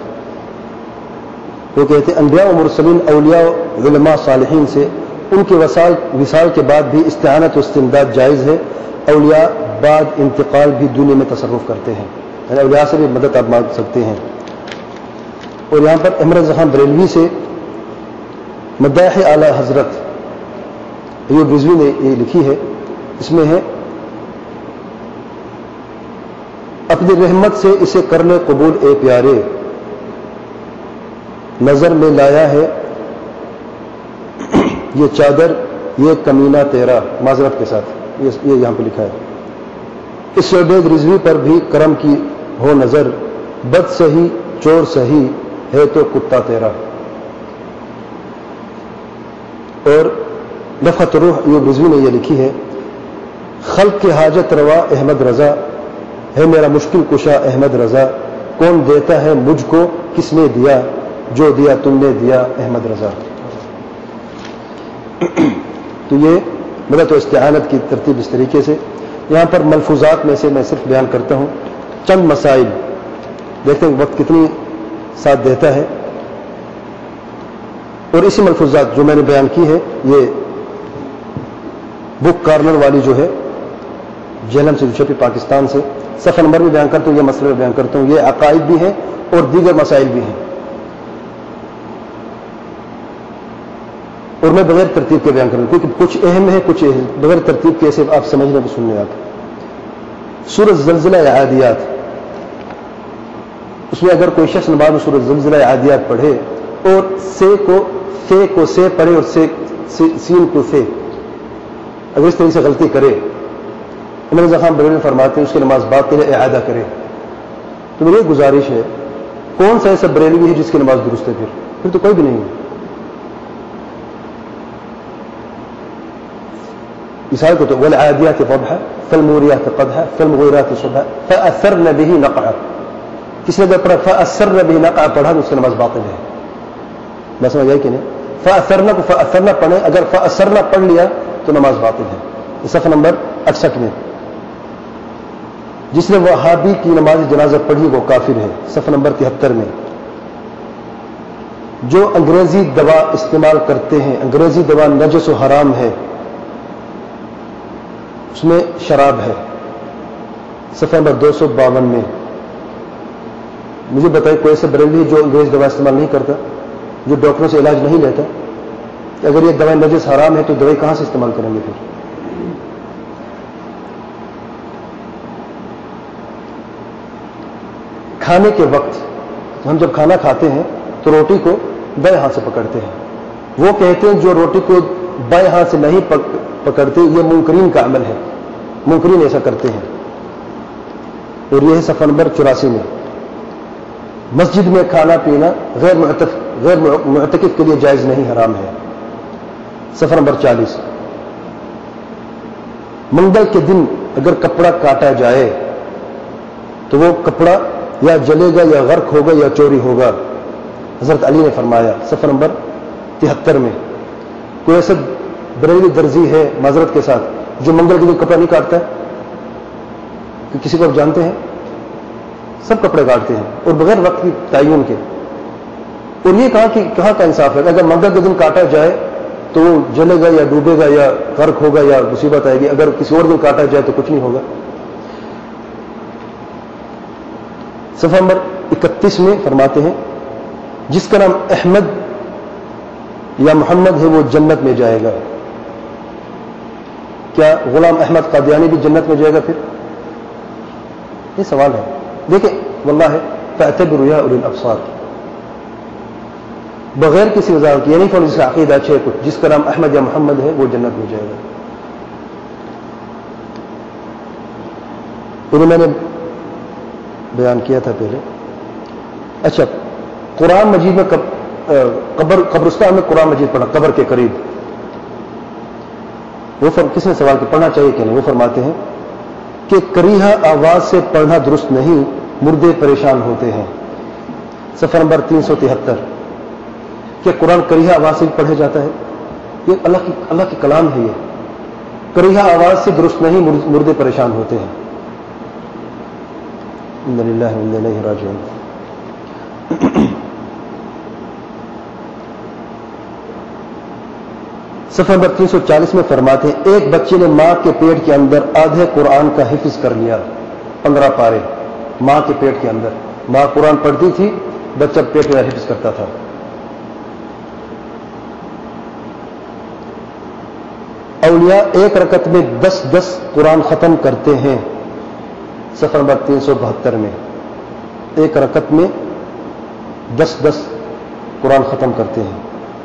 وہ کہتے ہیں انبیاء و مرسلین، اولیاء علماء صالحین سے ان کے وصال وصال کے بعد بھی استعانت و استمداد جائز ہے. اولیاء بعد انتقال بھی دنیا میں تصرف کرتے ہیں، یعنی اولیاء سے بھی مدد آپ مانگ سکتے ہیں. اور یہاں پر احمد رضا خان بریلوی سے مداح اعلی حضرت ایوب رضوی نے یہ لکھی ہے، اس میں ہے اپنی رحمت سے اسے کرنے قبول اے پیارے، نظر میں لایا ہے یہ چادر یہ کمینہ تیرا، معذرت کے ساتھ یہ یہاں پہ لکھا ہے. اس عبید رضوی پر بھی کرم کی ہو نظر، بد سہی چور سہی ہے تو کتا تیرا. اور نفحت روح ایوب رضوی نے یہ لکھی ہے، خلق کے حاجت روا احمد رضا ہے میرا مشکل کشا احمد رضا، کون دیتا ہے مجھ کو کس نے دیا، جو دیا تم نے دیا احمد رضا. تو یہ مدد و استعانت کی ترتیب اس طریقے سے. یہاں پر ملفوظات میں سے میں صرف بیان کرتا ہوں چند مسائل، دیکھتے ہیں وقت کتنی ساتھ دیتا ہے. اور اسی ملفوظات جو میں نے بیان کی ہے یہ بک کارنر والی جو ہے جہلم سے چھپی پاکستان سے صفحہ نمبر بھی بیان کرتا ہوں، یہ مسئلے بیان کرتا ہوں، یہ عقائد بھی ہیں اور دیگر مسائل بھی ہیں، اور میں بغیر ترتیب کے بیان کروں کیونکہ کچھ اہم ہے کچھ اہم بغیر ترتیب کے ایسے آپ سمجھنے کو سننے آپ سورۃ زلزلہ عادیات، اس میں اگر کوئی شخص نماز میں سورۃ زلزلہ عادیات پڑھے اور سے کو فے کو سے پڑھے اور سے سین کو فے، اگر اس طرح سے غلطی کرے امام رضا خان بریلوی فرماتے ہیں اس کی نماز باطل ہے، اعادہ کرے۔ تو میری یہ گزارش ہے، کون سا ایسا بریلوی ہے جس کی نماز درست ہے؟ پھر پھر تو کوئی بھی نہیں ہے۔ مثال کو تو والعادیات ضبحا فالموریات قدحا فالمغیرات صبحا فاثرن به نقعا، کس نے اگر پڑھا فاثرن به نقعا پڑھا تو اس کی نماز باطل ہے۔ میں سمجھ آئی کہ نہیں؟ فاثرن کو فاثرن پڑھیں، اگر فاثرن پڑھ لیا تو نماز باطل ہے۔ صفحہ نمبر اڑسٹھ میں جس نے وہابی کی نماز جنازہ پڑھی وہ کافر ہے۔ صفحہ نمبر تہتر میں جو انگریزی دوا استعمال کرتے ہیں، انگریزی دوا نجس و حرام ہے، اس میں شراب ہے۔ صفحہ نمبر دو سو باون میں مجھے بتائے کوئی ایسا بریلوی جو انگریزی دوا استعمال نہیں کرتا، جو ڈاکٹروں سے علاج نہیں لیتا، کہ اگر یہ دوائی نجس حرام ہے تو دوائی کہاں سے استعمال کریں گے؟ پھر کھانے کے وقت ہم جب کھانا کھاتے ہیں تو روٹی کو بائیں ہاتھ سے پکڑتے ہیں، وہ کہتے ہیں جو روٹی کو بائیں ہاتھ سے نہیں پکڑتے یہ منکرین کا عمل ہے، منکرین ایسا کرتے ہیں۔ اور یہ ہے صفحہ نمبر چوراسی میں مسجد میں کھانا پینا غیر معتکف غیر معتکف کے لیے جائز نہیں، حرام ہے۔ صفحہ نمبر چالیس منگل کے دن اگر کپڑا کاٹا جائے تو وہ کپڑا یا جلے گا یا غرق ہوگا یا چوری ہوگا، حضرت علی نے فرمایا۔ صفحہ نمبر تہتر میں کوئی ایسا بریلوی درزی ہے معذرت کے ساتھ جو منگل کے دن کپڑا نہیں کاٹتا ہے؟ کہ کسی کو آپ جانتے ہیں؟ سب کپڑے کاٹتے ہیں اور بغیر وقت کی تعین کے، اور یہ کہاں کی کہاں کا انصاف ہے؟ اگر منگل کے دن کاٹا جائے تو وہ جلے گا یا ڈوبے گا یا غرق ہوگا یا مصیبت آئے گی، اگر کسی اور دن کاٹا جائے تو کچھ نہیں ہوگا۔ صفحہ نمبر اکتیس میں فرماتے ہیں جس کا نام احمد یا محمد ہے وہ جنت میں جائے گا۔ کیا غلام احمد قادیانی بھی جنت میں جائے گا؟ پھر یہ سوال ہے۔ دیکھیں واللہ ہے فاعتبروا یا اولی الابصار، بغیر کسی وضاحت کی، یعنی کہ جس کا عقیدہ اچھا ہے کچھ جس کا نام احمد یا محمد ہے وہ جنت میں جائے گا۔ انہیں میں نے بیان کیا تھا پہلے۔ اچھا، قرآن مجید میں قبر قبرستان میں قرآن مجید پڑھا قبر کے قریب، وہ کس نے سوال کہ پڑھنا چاہیے کہ نہیں؟ وہ فرماتے ہیں کہ کریہا آواز سے پڑھنا درست نہیں، مردے پریشان ہوتے ہیں۔ صفحہ نمبر تین سو تہتر کہ قرآن کریہا آواز سے پڑھا جاتا ہے؟ یہ اللہ کی اللہ کی کلام ہے، یہ کریہا آواز سے درست نہیں، مردے پریشان ہوتے ہیں۔ انا للہ و انا الیہ راجعون۔ صفحہ نمبر تین سو چالیس میں فرماتے ہیں ایک بچے نے ماں کے پیٹ کے اندر آدھے قرآن کا حفظ کر لیا، پندرہ پارے ماں کے پیٹ کے اندر، ماں قرآن پڑھتی تھی، بچہ پیٹ میں حفظ کرتا تھا۔ اولیاء ایک رکعت میں دس دس قرآن ختم کرتے ہیں۔ صفحہ نمبر تین سو بہتر میں ایک رکعت میں دس دس قرآن ختم کرتے ہیں۔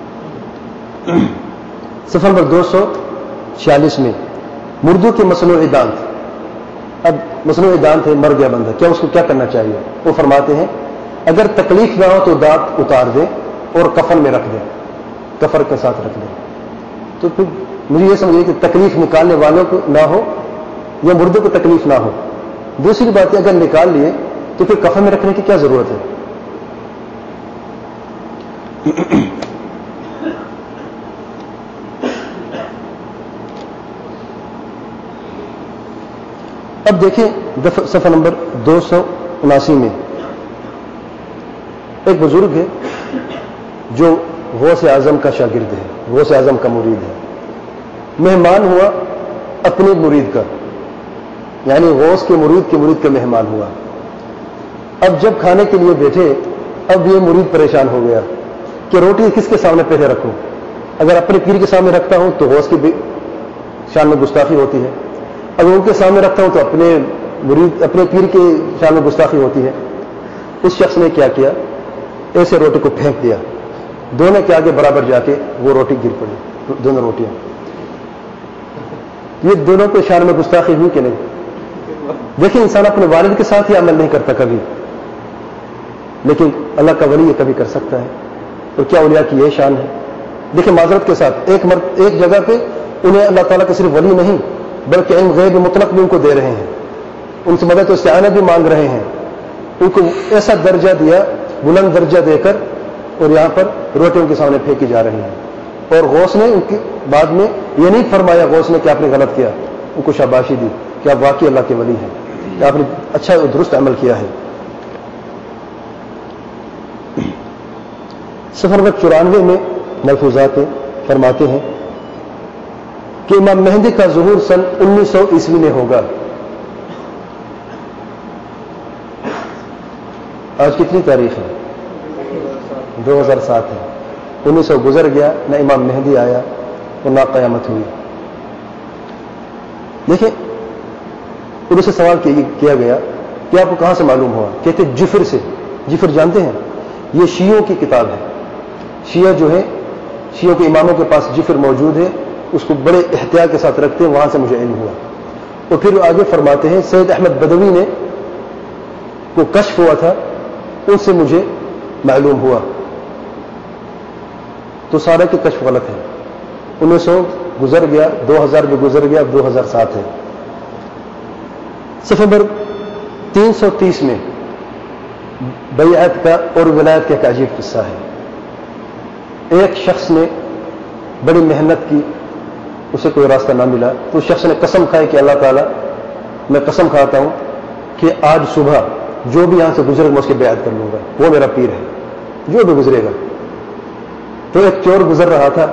صفحہ نمبر دو سو چھیالیس میں مردوں کی مصنوعی دانت، اب مصنوعی دانت ہے، مر گیا بندہ، کیا اس کو کیا کرنا چاہیے؟ وہ فرماتے ہیں اگر تکلیف نہ ہو تو دانت اتار دیں اور کفن میں رکھ دیں، کفر کے ساتھ رکھ دیں۔ تو پھر مجھے یہ سمجھیے کہ تکلیف نکالنے والوں کو نہ ہو یا مردے کو تکلیف نہ ہو۔ دوسری بات ہے اگر نکال لیے تو پھر کفن میں رکھنے کی کیا ضرورت ہے؟ اب دیکھیں صفحہ نمبر دو سو اناسی میں ایک بزرگ ہے جو غوث اعظم کا شاگرد ہے، غوث اعظم کا مرید ہے، مہمان ہوا اپنے مرید کا، یعنی غوث کے مرید کے مرید کا مہمان ہوا۔ اب جب کھانے کے لیے بیٹھے، اب یہ مرید پریشان ہو گیا کہ روٹی کس کے سامنے پہلے رکھوں، اگر اپنے پیر کے سامنے رکھتا ہوں تو غوث کی شان میں گستاخی ہوتی ہے، اگر ان کے سامنے رکھتا ہوں تو اپنے مرید اپنے پیر کے شان میں گستاخی ہوتی ہے۔ اس شخص نے کیا کیا، ایسے روٹی کو پھینک دیا، دونوں کے آگے برابر جا کے وہ روٹی گر پڑی، دونوں روٹیاں۔ یہ دونوں کو شان میں گستاخی ہوئی کہ نہیں؟ دیکھیں، انسان اپنے والد کے ساتھ ہی عمل نہیں کرتا کبھی، لیکن اللہ کا ولی یہ کبھی کر سکتا ہے، اور کیا اولیاء کی یہ شان ہے۔ دیکھیں معذرت کے ساتھ ایک مرد ایک جگہ پہ انہیں اللہ تعالیٰ کا صرف ولی نہیں بلکہ علم غیب مطلق بھی ان کو دے رہے ہیں، ان سے مدد و استعانت بھی مانگ رہے ہیں، ان کو ایسا درجہ دیا، بلند درجہ دے کر، اور یہاں پر روٹی ان کے سامنے پھینکی جا رہی ہیں۔ اور غوث نے ان کے بعد میں یہ نہیں فرمایا غوث نے کہ آپ نے غلط کیا، ان کو شاباشی دی کہ آپ واقعی اللہ کے ولی ہیں، کہ آپ نے اچھا درست عمل کیا ہے۔ صفحہ نمبر چورانوے میں ملفوظات فرماتے ہیں کہ امام مہدی کا ظہور سن انیس سو عیسوی میں ہوگا۔ آج کتنی تاریخ ہے؟ دو ہزار سات ہے۔ انیس سو گزر گیا، نہ امام مہدی آیا اور نہ قیامت ہوئی۔ دیکھیں، ان سے سوال کیا گیا کہ آپ کو کہاں سے معلوم ہوا؟ کہتے جفر سے۔ جفر جانتے ہیں؟ یہ شیعوں کی کتاب ہے۔ شیعہ جو ہے، شیعوں کے اماموں کے پاس جفر موجود ہے، اس کو بڑے احتیاط کے ساتھ رکھتے ہیں، وہاں سے مجھے علم ہوا۔ اور پھر آگے فرماتے ہیں سید احمد بدوی نے کو کشف ہوا تھا، ان سے مجھے معلوم ہوا۔ تو سارے کے کشف غلط ہے۔ انیس سو گزر گیا، دو ہزار بھی گزر گیا، اب دو ہزار سات ہے۔ صفحہ نمبر تین سو تیس میں بیعت کا اور ولایت کا ایک عجیب قصہ ہے۔ ایک شخص نے بڑی محنت کی، اسے کوئی راستہ نہ ملا، تو اس شخص نے قسم کھائی کہ اللہ تعالیٰ، میں قسم کھاتا ہوں کہ آج صبح جو بھی یہاں سے گزرے گا میں اس کی بیعت کر لوں گا، وہ میرا پیر ہے، جو بھی گزرے گا۔ تو ایک چور گزر رہا تھا،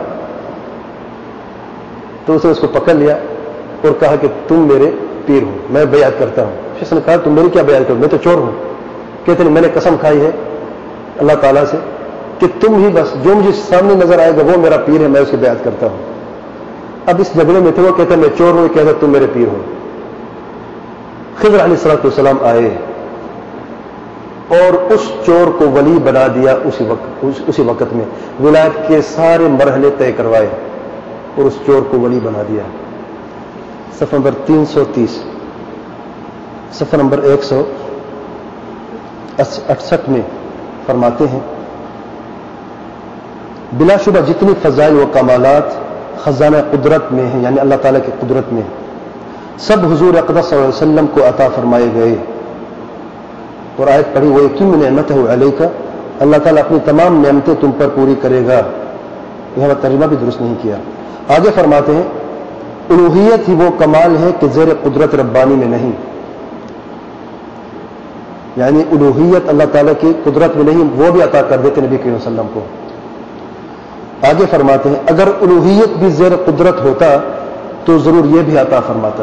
تو اس نے اس کو پکڑ لیا اور کہا کہ تم میرے پیر ہو، میں بیعت کرتا ہوں۔ شخص نے کہا تم میری کیا بیعت کرو، میں تو چور ہوں۔ کہتے ہیں میں نے قسم کھائی ہے اللہ تعالیٰ سے کہ تم ہی بس، جو مجھے سامنے نظر آئے گا وہ میرا پیر ہے، میں اس کی بیعت کرتا ہوں۔ اب اس جھگڑے میں تھے، وہ کہتے ہیں میں چور ہوں، یہ کہتا تم میرے پیر ہو۔ خضر علیہ الصلوۃ والسلام آئے اور اس چور کو ولی بنا دیا اسی وقت اسی وقت میں، ولایت کے سارے مرحلے طے کروائے اور اس چور کو ولی بنا دیا۔ صفحہ نمبر تین سو تیس، صفحہ نمبر ایک سو اٹھسٹھ میں فرماتے ہیں بلا شبہ جتنی فضائل و کمالات خزانہ قدرت میں ہیں، یعنی اللہ تعالیٰ کی قدرت میں، سب حضور اقدس صلی اللہ علیہ وسلم کو عطا فرمائے گئے۔ اور آیت پڑھی وہ یقین نعمت ہے علیکہ، اللہ تعالیٰ اپنی تمام نعمتیں تم پر پوری کرے گا۔ یہاں ترجمہ بھی درست نہیں کیا۔ آگے فرماتے ہیں الوہیت ہی وہ کمال ہے کہ زیر قدرت ربانی میں نہیں، یعنی الوہیت اللہ تعالیٰ کی قدرت میں نہیں، وہ بھی عطا کر دیتے نبی کریم صلی اللہ علیہ وسلم کو۔ آگے فرماتے ہیں اگر الوہیت بھی زیر قدرت ہوتا تو ضرور یہ بھی عطا فرماتا۔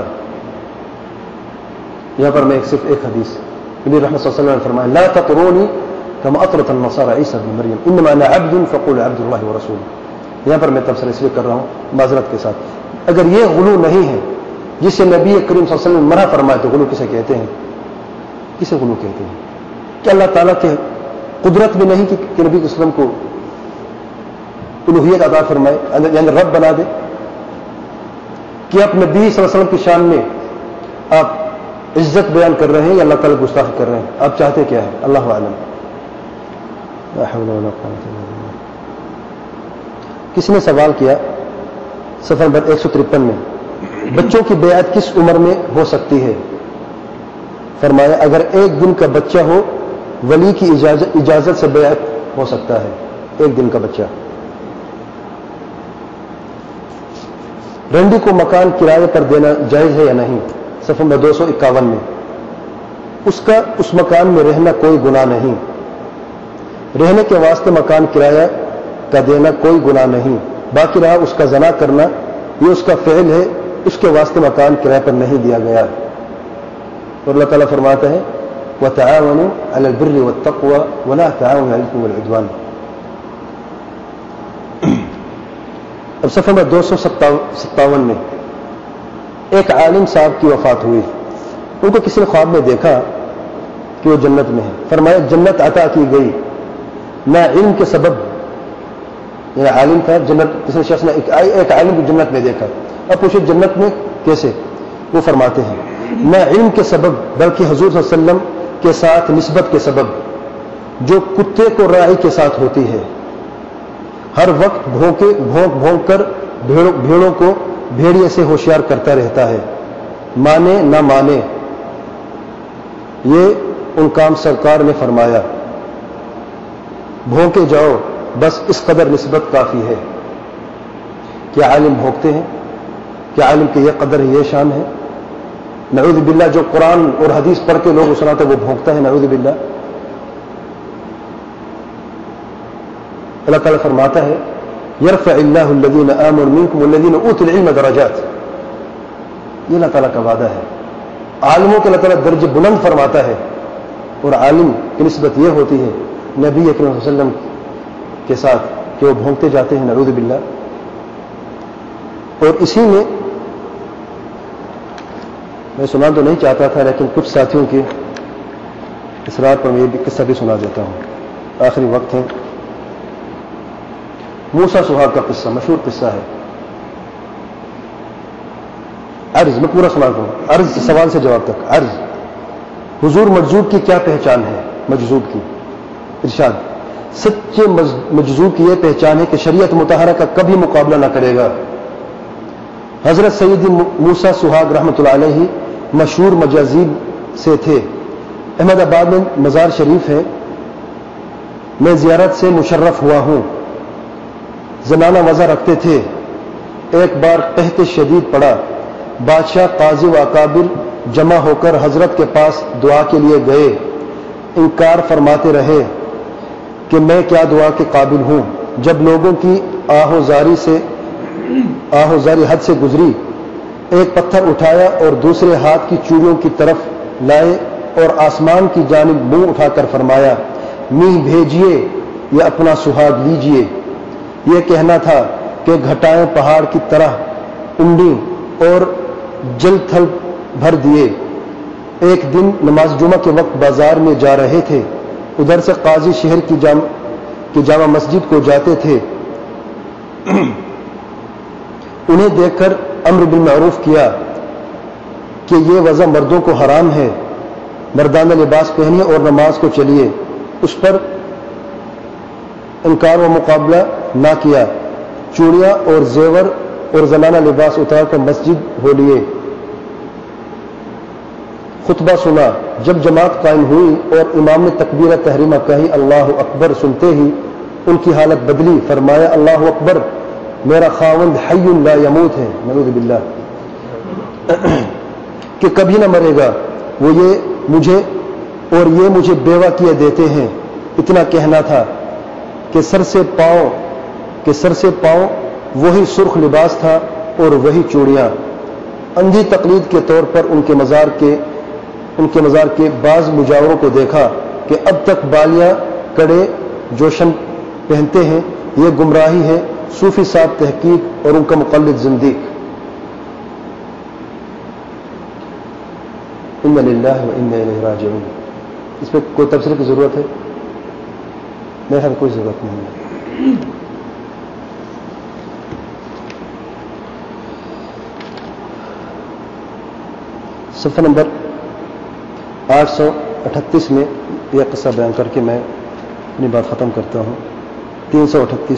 یہاں پر میں ایک صرف ایک حدیث نبی رحمت صلی اللہ علیہ وسلم نے فرمایا لا تطرونی كما اطرت النصارى عيسى ابن مريم انما انا عبد فقولوا عبد الله ورسوله۔ یہاں پر میں تبصرہ اس لیے کر رہا ہوں معذرت کے ساتھ، اگر یہ غلو نہیں ہے جسے نبی کریم صلی اللہ علیہ وسلم نے منع فرمایا تو غلو کسے کہتے ہیں؟ کسے غلو کہتے ہیں؟ کہ اللہ تعالیٰ کے قدرت میں نہیں کہ نبی صلی اللہ علیہ وسلم کو الوہیت عطا فرمائے، یعنی رب بنا دے، کہ آپ نبی صلی اللہ علیہ وسلم کی شان میں آپ عزت بیان کر رہے ہیں یا اللہ تعالیٰ گستاخی کر رہے ہیں؟ آپ چاہتے کیا ہے؟ اللہ عالم۔ لا حول ولا قوة الا باللہ۔ کسی نے سوال کیا صفحہ نمبر ایک سو ترپن میں بچوں کی بیعت کس عمر میں ہو سکتی ہے؟ فرمایا اگر ایک دن کا بچہ ہو ولی کی اجازت, اجازت سے بیعت ہو سکتا ہے، ایک دن کا بچہ۔ رنڈی کو مکان کرائے پر دینا جائز ہے یا نہیں؟ صفحہ نمبر دو سو اکاون میں اس کا اس مکان میں رہنا کوئی گناہ نہیں، رہنے کے واسطے مکان کرایہ کا دینا کوئی گناہ نہیں، باقی رہا اس کا زنا کرنا، یہ اس کا فعل ہے، اس کے واسطے مکان کرائے پر نہیں دیا گیا۔ اور اللہ تعالیٰ فرماتا ہے وَتَعَاوَنُوا عَلَى الْبِرِّ وَالتَّقْوَى وَلَا تَعَاوَنُوا عَلَى الْإِثْمِ وَالْعُدْوَانِ۔ اب صفحہ میں دو سو ستاون میں ایک عالم صاحب کی وفات ہوئی، ان کو کسی نے خواب میں دیکھا کہ وہ جنت میں ہے، فرمایا جنت عطا کی گئی نہ علم کے سبب، یعنی عالم تھا جنت، کسی شخص نے ایک عالم کو جنت میں دیکھا، اب پوچھے جنت میں کیسے؟ وہ فرماتے ہیں نہ علم کے سبب بلکہ حضور صلی اللہ علیہ وسلم کے ساتھ نسبت کے سبب، جو کتے کو راعی کے ساتھ ہوتی ہے، ہر وقت بھونکے بھونک بھونک کر بھیڑوں, بھیڑوں کو بھیڑیے سے ہوشیار کرتا رہتا ہے، مانے نہ مانے، یہ ان کام سرکار نے فرمایا، بھونکے جاؤ بس اس قدر نسبت کافی ہے۔ کیا عالم بھونکتے ہیں؟ کیا عالم کی یہ قدر یہ شان ہے؟ نعوذ باللہ، جو قرآن اور حدیث پڑھ کے لوگ سناتے وہ بھونکتا ہے، نعوذ باللہ۔ اللہ تعالیٰ فرماتا ہے یرفع اللہ الذین آمنوا منکم والذین اوتوا العلم درجات، یہ اللہ تعالیٰ کا وعدہ ہے، عالموں کے اللہ تعالیٰ درجے بلند فرماتا ہے، اور عالم کی نسبت یہ ہوتی ہے نبی اکرم صلی اللہ علیہ وسلم کے ساتھ کہ وہ بھونکتے جاتے ہیں، نعوذ باللہ۔ اور اسی میں میں سنا تو نہیں چاہتا تھا، لیکن کچھ ساتھیوں کے اصرار پر میں یہ بھی قصہ بھی سنا دیتا ہوں، آخری وقت ہے۔ موسیٰ سہاگ کا قصہ مشہور قصہ ہے، عرض میں پورا سنا دوں، عرض سوال سے جواب تک۔ عرض حضور مجذوب کی کیا پہچان ہے؟ مجذوب کی ارشاد سچے مجذوب کی یہ پہچان ہے کہ شریعت مطہرہ کا کبھی مقابلہ نہ کرے گا۔ حضرت سیدی موسیٰ سہاگ رحمۃ اللہ علیہ مشہور مجاذیب سے تھے، احمد آباد میں مزار شریف ہے، میں زیارت سے مشرف ہوا ہوں۔ زنانہ وضع رکھتے تھے، ایک بار قحط شدید پڑا، بادشاہ قاضی و اکابر جمع ہو کر حضرت کے پاس دعا کے لیے گئے، انکار فرماتے رہے کہ میں کیا دعا کے قابل ہوں۔ جب لوگوں کی آہوزاری سے آہوزاری حد سے گزری، ایک پتھر اٹھایا اور دوسرے ہاتھ کی چوڑیوں کی طرف لائے اور آسمان کی جانب منہ اٹھا کر فرمایا میہ بھیجیے یا اپنا سہاگ لیجیے۔ یہ کہنا تھا کہ گھٹائیں پہاڑ کی طرح انڈی اور جل تھل بھر دیے۔ ایک دن نماز جمعہ کے وقت بازار میں جا رہے تھے، ادھر سے قاضی شہر کی جامع کی جامع مسجد کو جاتے تھے، انہیں دیکھ کر امر بالمعروف کیا کہ یہ وضع مردوں کو حرام ہے، مردانہ لباس پہنیے اور نماز کو چلیے۔ اس پر انکار و مقابلہ نہ کیا، چوڑیاں اور زیور اور زنانہ لباس اتار کر مسجد ہو لیے، خطبہ سنا۔ جب جماعت قائم ہوئی اور امام نے تکبیرہ تحریمہ کہی، اللہ اکبر، سنتے ہی ان کی حالت بدلی، فرمایا اللہ اکبر، میرا خاوند حی لا یموت ہے، نعوذ باللہ، کہ کبھی نہ مرے گا، وہ یہ مجھے اور یہ مجھے بیوہ کیے دیتے ہیں۔ اتنا کہنا تھا کہ سر سے پاؤں کہ سر سے پاؤں وہی سرخ لباس تھا اور وہی چوڑیاں۔ اندھی تقلید کے طور پر ان کے مزار کے ان کے مزار کے بعض مجاوروں کو دیکھا کہ اب تک بالیاں کڑے جوشن پہنتے ہیں، یہ گمراہی ہے۔ صوفی صاحب تحقیق اور ان کا مقلد زندیق۔ انا للہ و انا الیہ راجعون۔ اس پہ کوئی تبصرے کی ضرورت ہے؟ میرے خیال کوئی ضرورت نہیں ہے۔ صفحہ نمبر آٹھ سو اٹھتیس میں یہ قصہ بیان کر کے میں اپنی بات ختم کرتا ہوں۔ تین سو اٹھتیس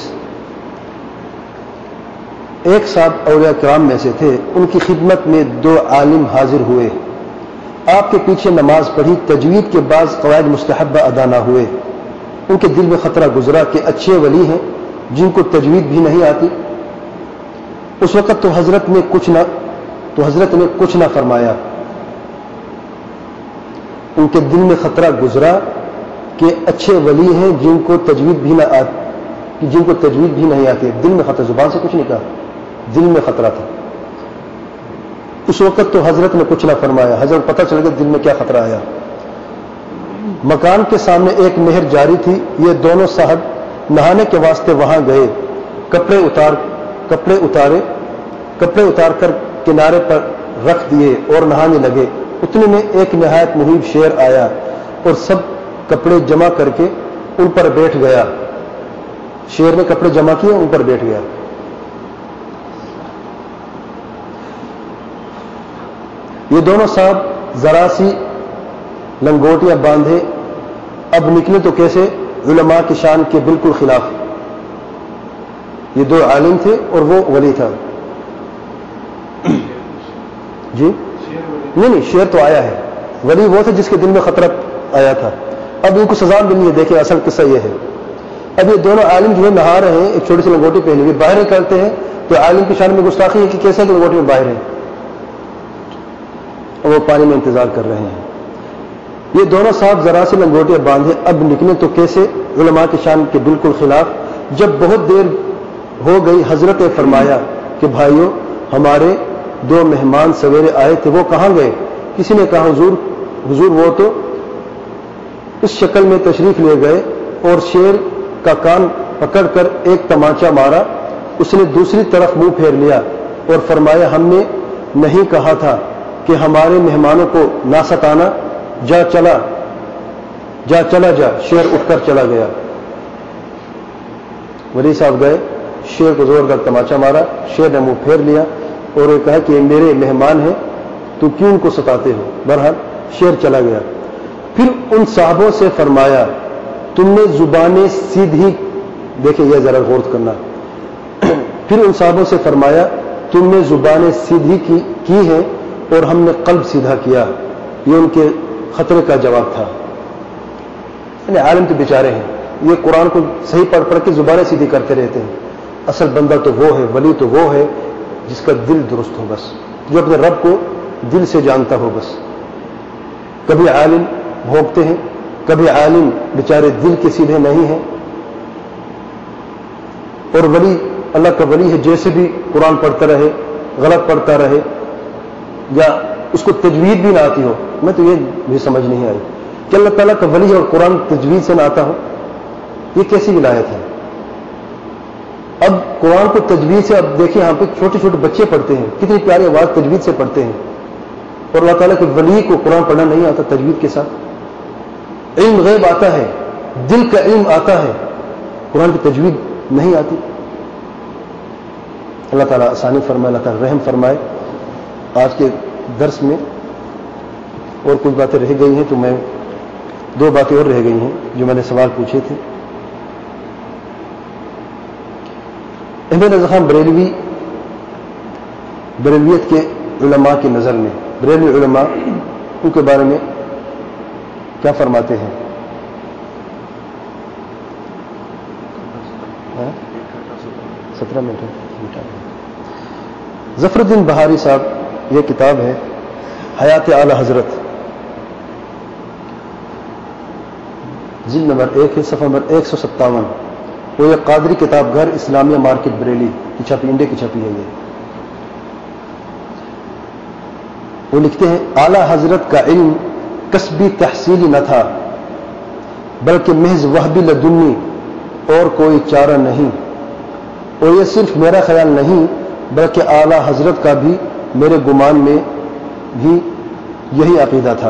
ایک صاحب اولیاء کرام میں سے تھے، ان کی خدمت میں دو عالم حاضر ہوئے، آپ کے پیچھے نماز پڑھی، تجوید کے بعض قواعد مستحبہ ادا نہ ہوئے۔ ان کے دل میں خطرہ گزرا کہ اچھے ولی ہیں جن کو تجوید بھی نہیں آتی۔ اس وقت تو حضرت نے کچھ نہ تو حضرت نے کچھ نہ فرمایا۔ ان کے دل میں خطرہ گزرا کہ اچھے ولی ہیں جن کو تجوید بھی نہ آتی کہ جن کو تجوید بھی نہیں آتی، دل میں خطرہ، زبان سے کچھ نہیں کہا، دل میں خطرہ تھا. اس وقت تو حضرت نے کچھ نہ فرمایا، حضرت پتہ چل گیا دل میں کیا خطرہ آیا. مکان کے سامنے ایک نہر جاری تھی. یہ دونوں صاحب نہانے کے واسطے وہاں گئے. کپڑے اتار کپڑے اتارے کپڑے اتار کر کنارے پر رکھ دیے اور نہانے لگے. اتنے میں ایک نہایت مہیب شیر آیا اور سب کپڑے جمع کر کے ان پر بیٹھ گیا. شیر نے کپڑے جمع کیے، ان پر بیٹھ گیا. یہ دونوں صاحب ذرا سی لنگوٹیاں باندھے اب نکلے تو کیسے؟ علماء کی شان کے بالکل خلاف. یہ دو عالم تھے اور وہ ولی تھا. جی نہیں نہیں، شیر تو آیا ہے، ولی وہ تھے جس کے دل میں خطرہ آیا تھا. اب ان کو سزا ملنی ہے. دیکھیں اصل قصہ یہ ہے. اب یہ دونوں عالم جو ہے نہا رہے ہیں، ایک چھوٹی سی لنگوٹی پہنی ہوئی، باہر نکلتے ہیں تو عالم کی شان میں گستاخی ہے کہ کیسے لنگوٹی میں باہر ہیں، اور وہ پانی میں انتظار کر رہے ہیں. یہ دونوں صاحب ذرا سی لنگوٹیاں باندھے اب نکلے تو کیسے؟ علماء کی شان کے بالکل خلاف. جب بہت دیر ہو گئی حضرت نے فرمایا کہ بھائیو، ہمارے دو مہمان سویرے آئے تھے، وہ کہاں گئے؟ کسی نے کہا حضور حضور وہ تو اس شکل میں تشریف لے گئے. اور شیر کا کان پکڑ کر ایک تماچا مارا. اس نے دوسری طرف منہ پھیر لیا اور فرمایا ہم نے نہیں کہا تھا کہ ہمارے مہمانوں کو نہ ستانا؟ جا چلا جا چلا جا. شیر اٹھ کر چلا گیا. ولی صاحب گئے، شیر کو زور کر تماچا مارا. شیر نے منہ پھیر لیا اور وہ کہا کہ یہ میرے مہمان ہیں، تو کیوں ان کو ستاتے ہو؟ بہرحال شیر چلا گیا. پھر ان صاحبوں سے فرمایا تم نے زبانیں سیدھی، دیکھیں یہ ذرا غور کرنا. پھر ان صاحبوں سے فرمایا تم نے زبانیں سیدھی کی کی ہیں اور ہم نے قلب سیدھا کیا. یہ ان کے خطرے کا جواب تھا. یعنی عالم تو بیچارے ہیں، یہ قرآن کو صحیح پڑھ پڑھ کے زبانیں سیدھی کرتے رہتے ہیں. اصل بندہ تو وہ ہے، ولی تو وہ ہے جس کا دل درست ہو، بس جو اپنے رب کو دل سے جانتا ہو. بس کبھی عالم بھونکتے ہیں، کبھی عالم بیچارے دل کے سیدھے نہیں ہیں. اور ولی اللہ کا ولی ہے، جیسے بھی قرآن پڑھتا رہے، غلط پڑھتا رہے، یا اس کو تجوید بھی نہ آتی ہو. میں تو یہ بھی سمجھ نہیں آئی کہ اللہ تعالیٰ کا ولی ہے اور قرآن تجوید سے نہ آتا ہو. یہ کیسی ولایت ہے؟ اب قرآن کو تجوید سے، اب دیکھیں یہاں پہ چھوٹے چھوٹے بچے پڑھتے ہیں، کتنی پیاری آواز تجوید سے پڑھتے ہیں، اور اللہ تعالیٰ کے ولی کو قرآن پڑھنا نہیں آتا تجوید کے ساتھ. علم غیب آتا ہے، دل کا علم آتا ہے، قرآن کی تجوید نہیں آتی. اللہ تعالیٰ آسانی فرمائے، اللہ تعالیٰ رحم فرمائے. آج کے درس میں اور کچھ باتیں رہ گئی ہیں، تو میں دو باتیں اور رہ گئی ہیں جو میں نے سوال پوچھے تھے. احمد رضا خان بریلوی، بریلویت کے علماء کی نظر میں بریلوی علماء ان کے بارے میں کیا فرماتے ہیں؟ سترہ منٹ. ظفر الدین بہاری صاحب، یہ کتاب ہے حیات اعلی حضرت، جلد نمبر ایک ہے، صفحہ نمبر ایک سو ستاون. وہ یہ قادری کتاب گھر اسلامیہ مارکیٹ بریلی کی چھپی، انڈیا کی چھپی ہے. یہ وہ لکھتے ہیں اعلی حضرت کا علم کسبی تحصیلی نہ تھا، بلکہ محض وہبی لدنی، اور کوئی چارہ نہیں. اور یہ صرف میرا خیال نہیں بلکہ اعلی حضرت کا بھی میرے گمان میں بھی یہی عقیدہ تھا.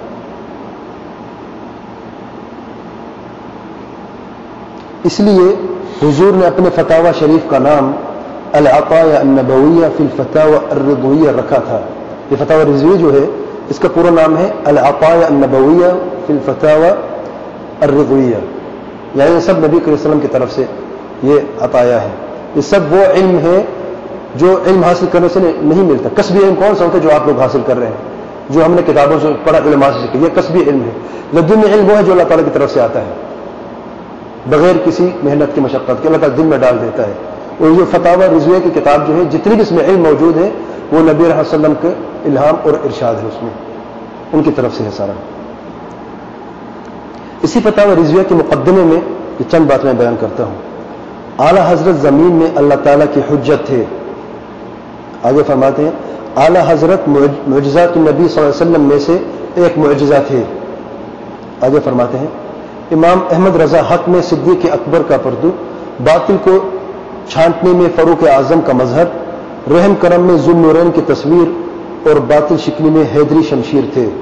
اس لیے حضور نے اپنے فتاوی شریف کا نام العطایا النبویہ فی الفتاوی الرضویہ رکھا تھا. یہ فتاوی رضویہ جو ہے اس کا پورا نام ہے العطایا النبویہ فی الفتاوی الرضویہ. یعنی یہ سب نبی کریم صلی اللہ علیہ وسلم کی طرف سے یہ عطایا ہے. یہ سب وہ علم ہے جو علم حاصل کرنے سے نہیں ملتا. کسبی علم کون سا ہوتا ہے جو آپ لوگ حاصل کر رہے ہیں، جو ہم نے کتابوں سے پڑھا، علماء سے سیکھا، یہ کسبی علم ہے. لدنی علم وہ ہے جو اللہ تعالیٰ کی طرف سے آتا ہے بغیر کسی محنت کی مشقت کے، اللہ تعالیٰ دل میں ڈال دیتا ہے. اور یہ فتاوی رضویہ کی کتاب جو ہے، جتنی بھی اس میں علم موجود ہے، وہ نبی صلی اللہ علیہ وسلم کے الہام اور ارشاد ہے، اس میں ان کی طرف سے ہے سارا. اسی فتاوی رضویہ کے مقدمے میں یہ چند بات میں بیان کرتا ہوں. اعلی حضرت زمین میں اللہ تعالیٰ کی حجت تھے. آگے فرماتے ہیں اعلی حضرت معجزات النبی صلی اللہ علیہ وسلم میں سے ایک معجزہ تھے. آگے فرماتے ہیں امام احمد رضا حق میں صدیق اکبر کا پردو، باطل کو چھانٹنے میں فاروق اعظم کا مظہر، رحم کرم میں ذو النورین کی تصویر اور باطل شکلی میں حیدری شمشیر تھے.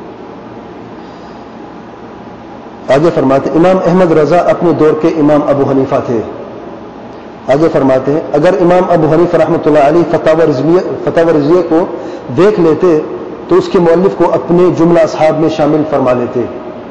آگے فرماتے ہیں امام احمد رضا اپنے دور کے امام ابو حنیفہ تھے. آگے فرماتے ہیں اگر امام ابو حنیفہ رحمۃ اللہ علیہ فتاوی رضویہ فتاوی رضویہ کو دیکھ لیتے تو اس کے مؤلف کو اپنے جملہ اصحاب میں شامل فرما لیتے.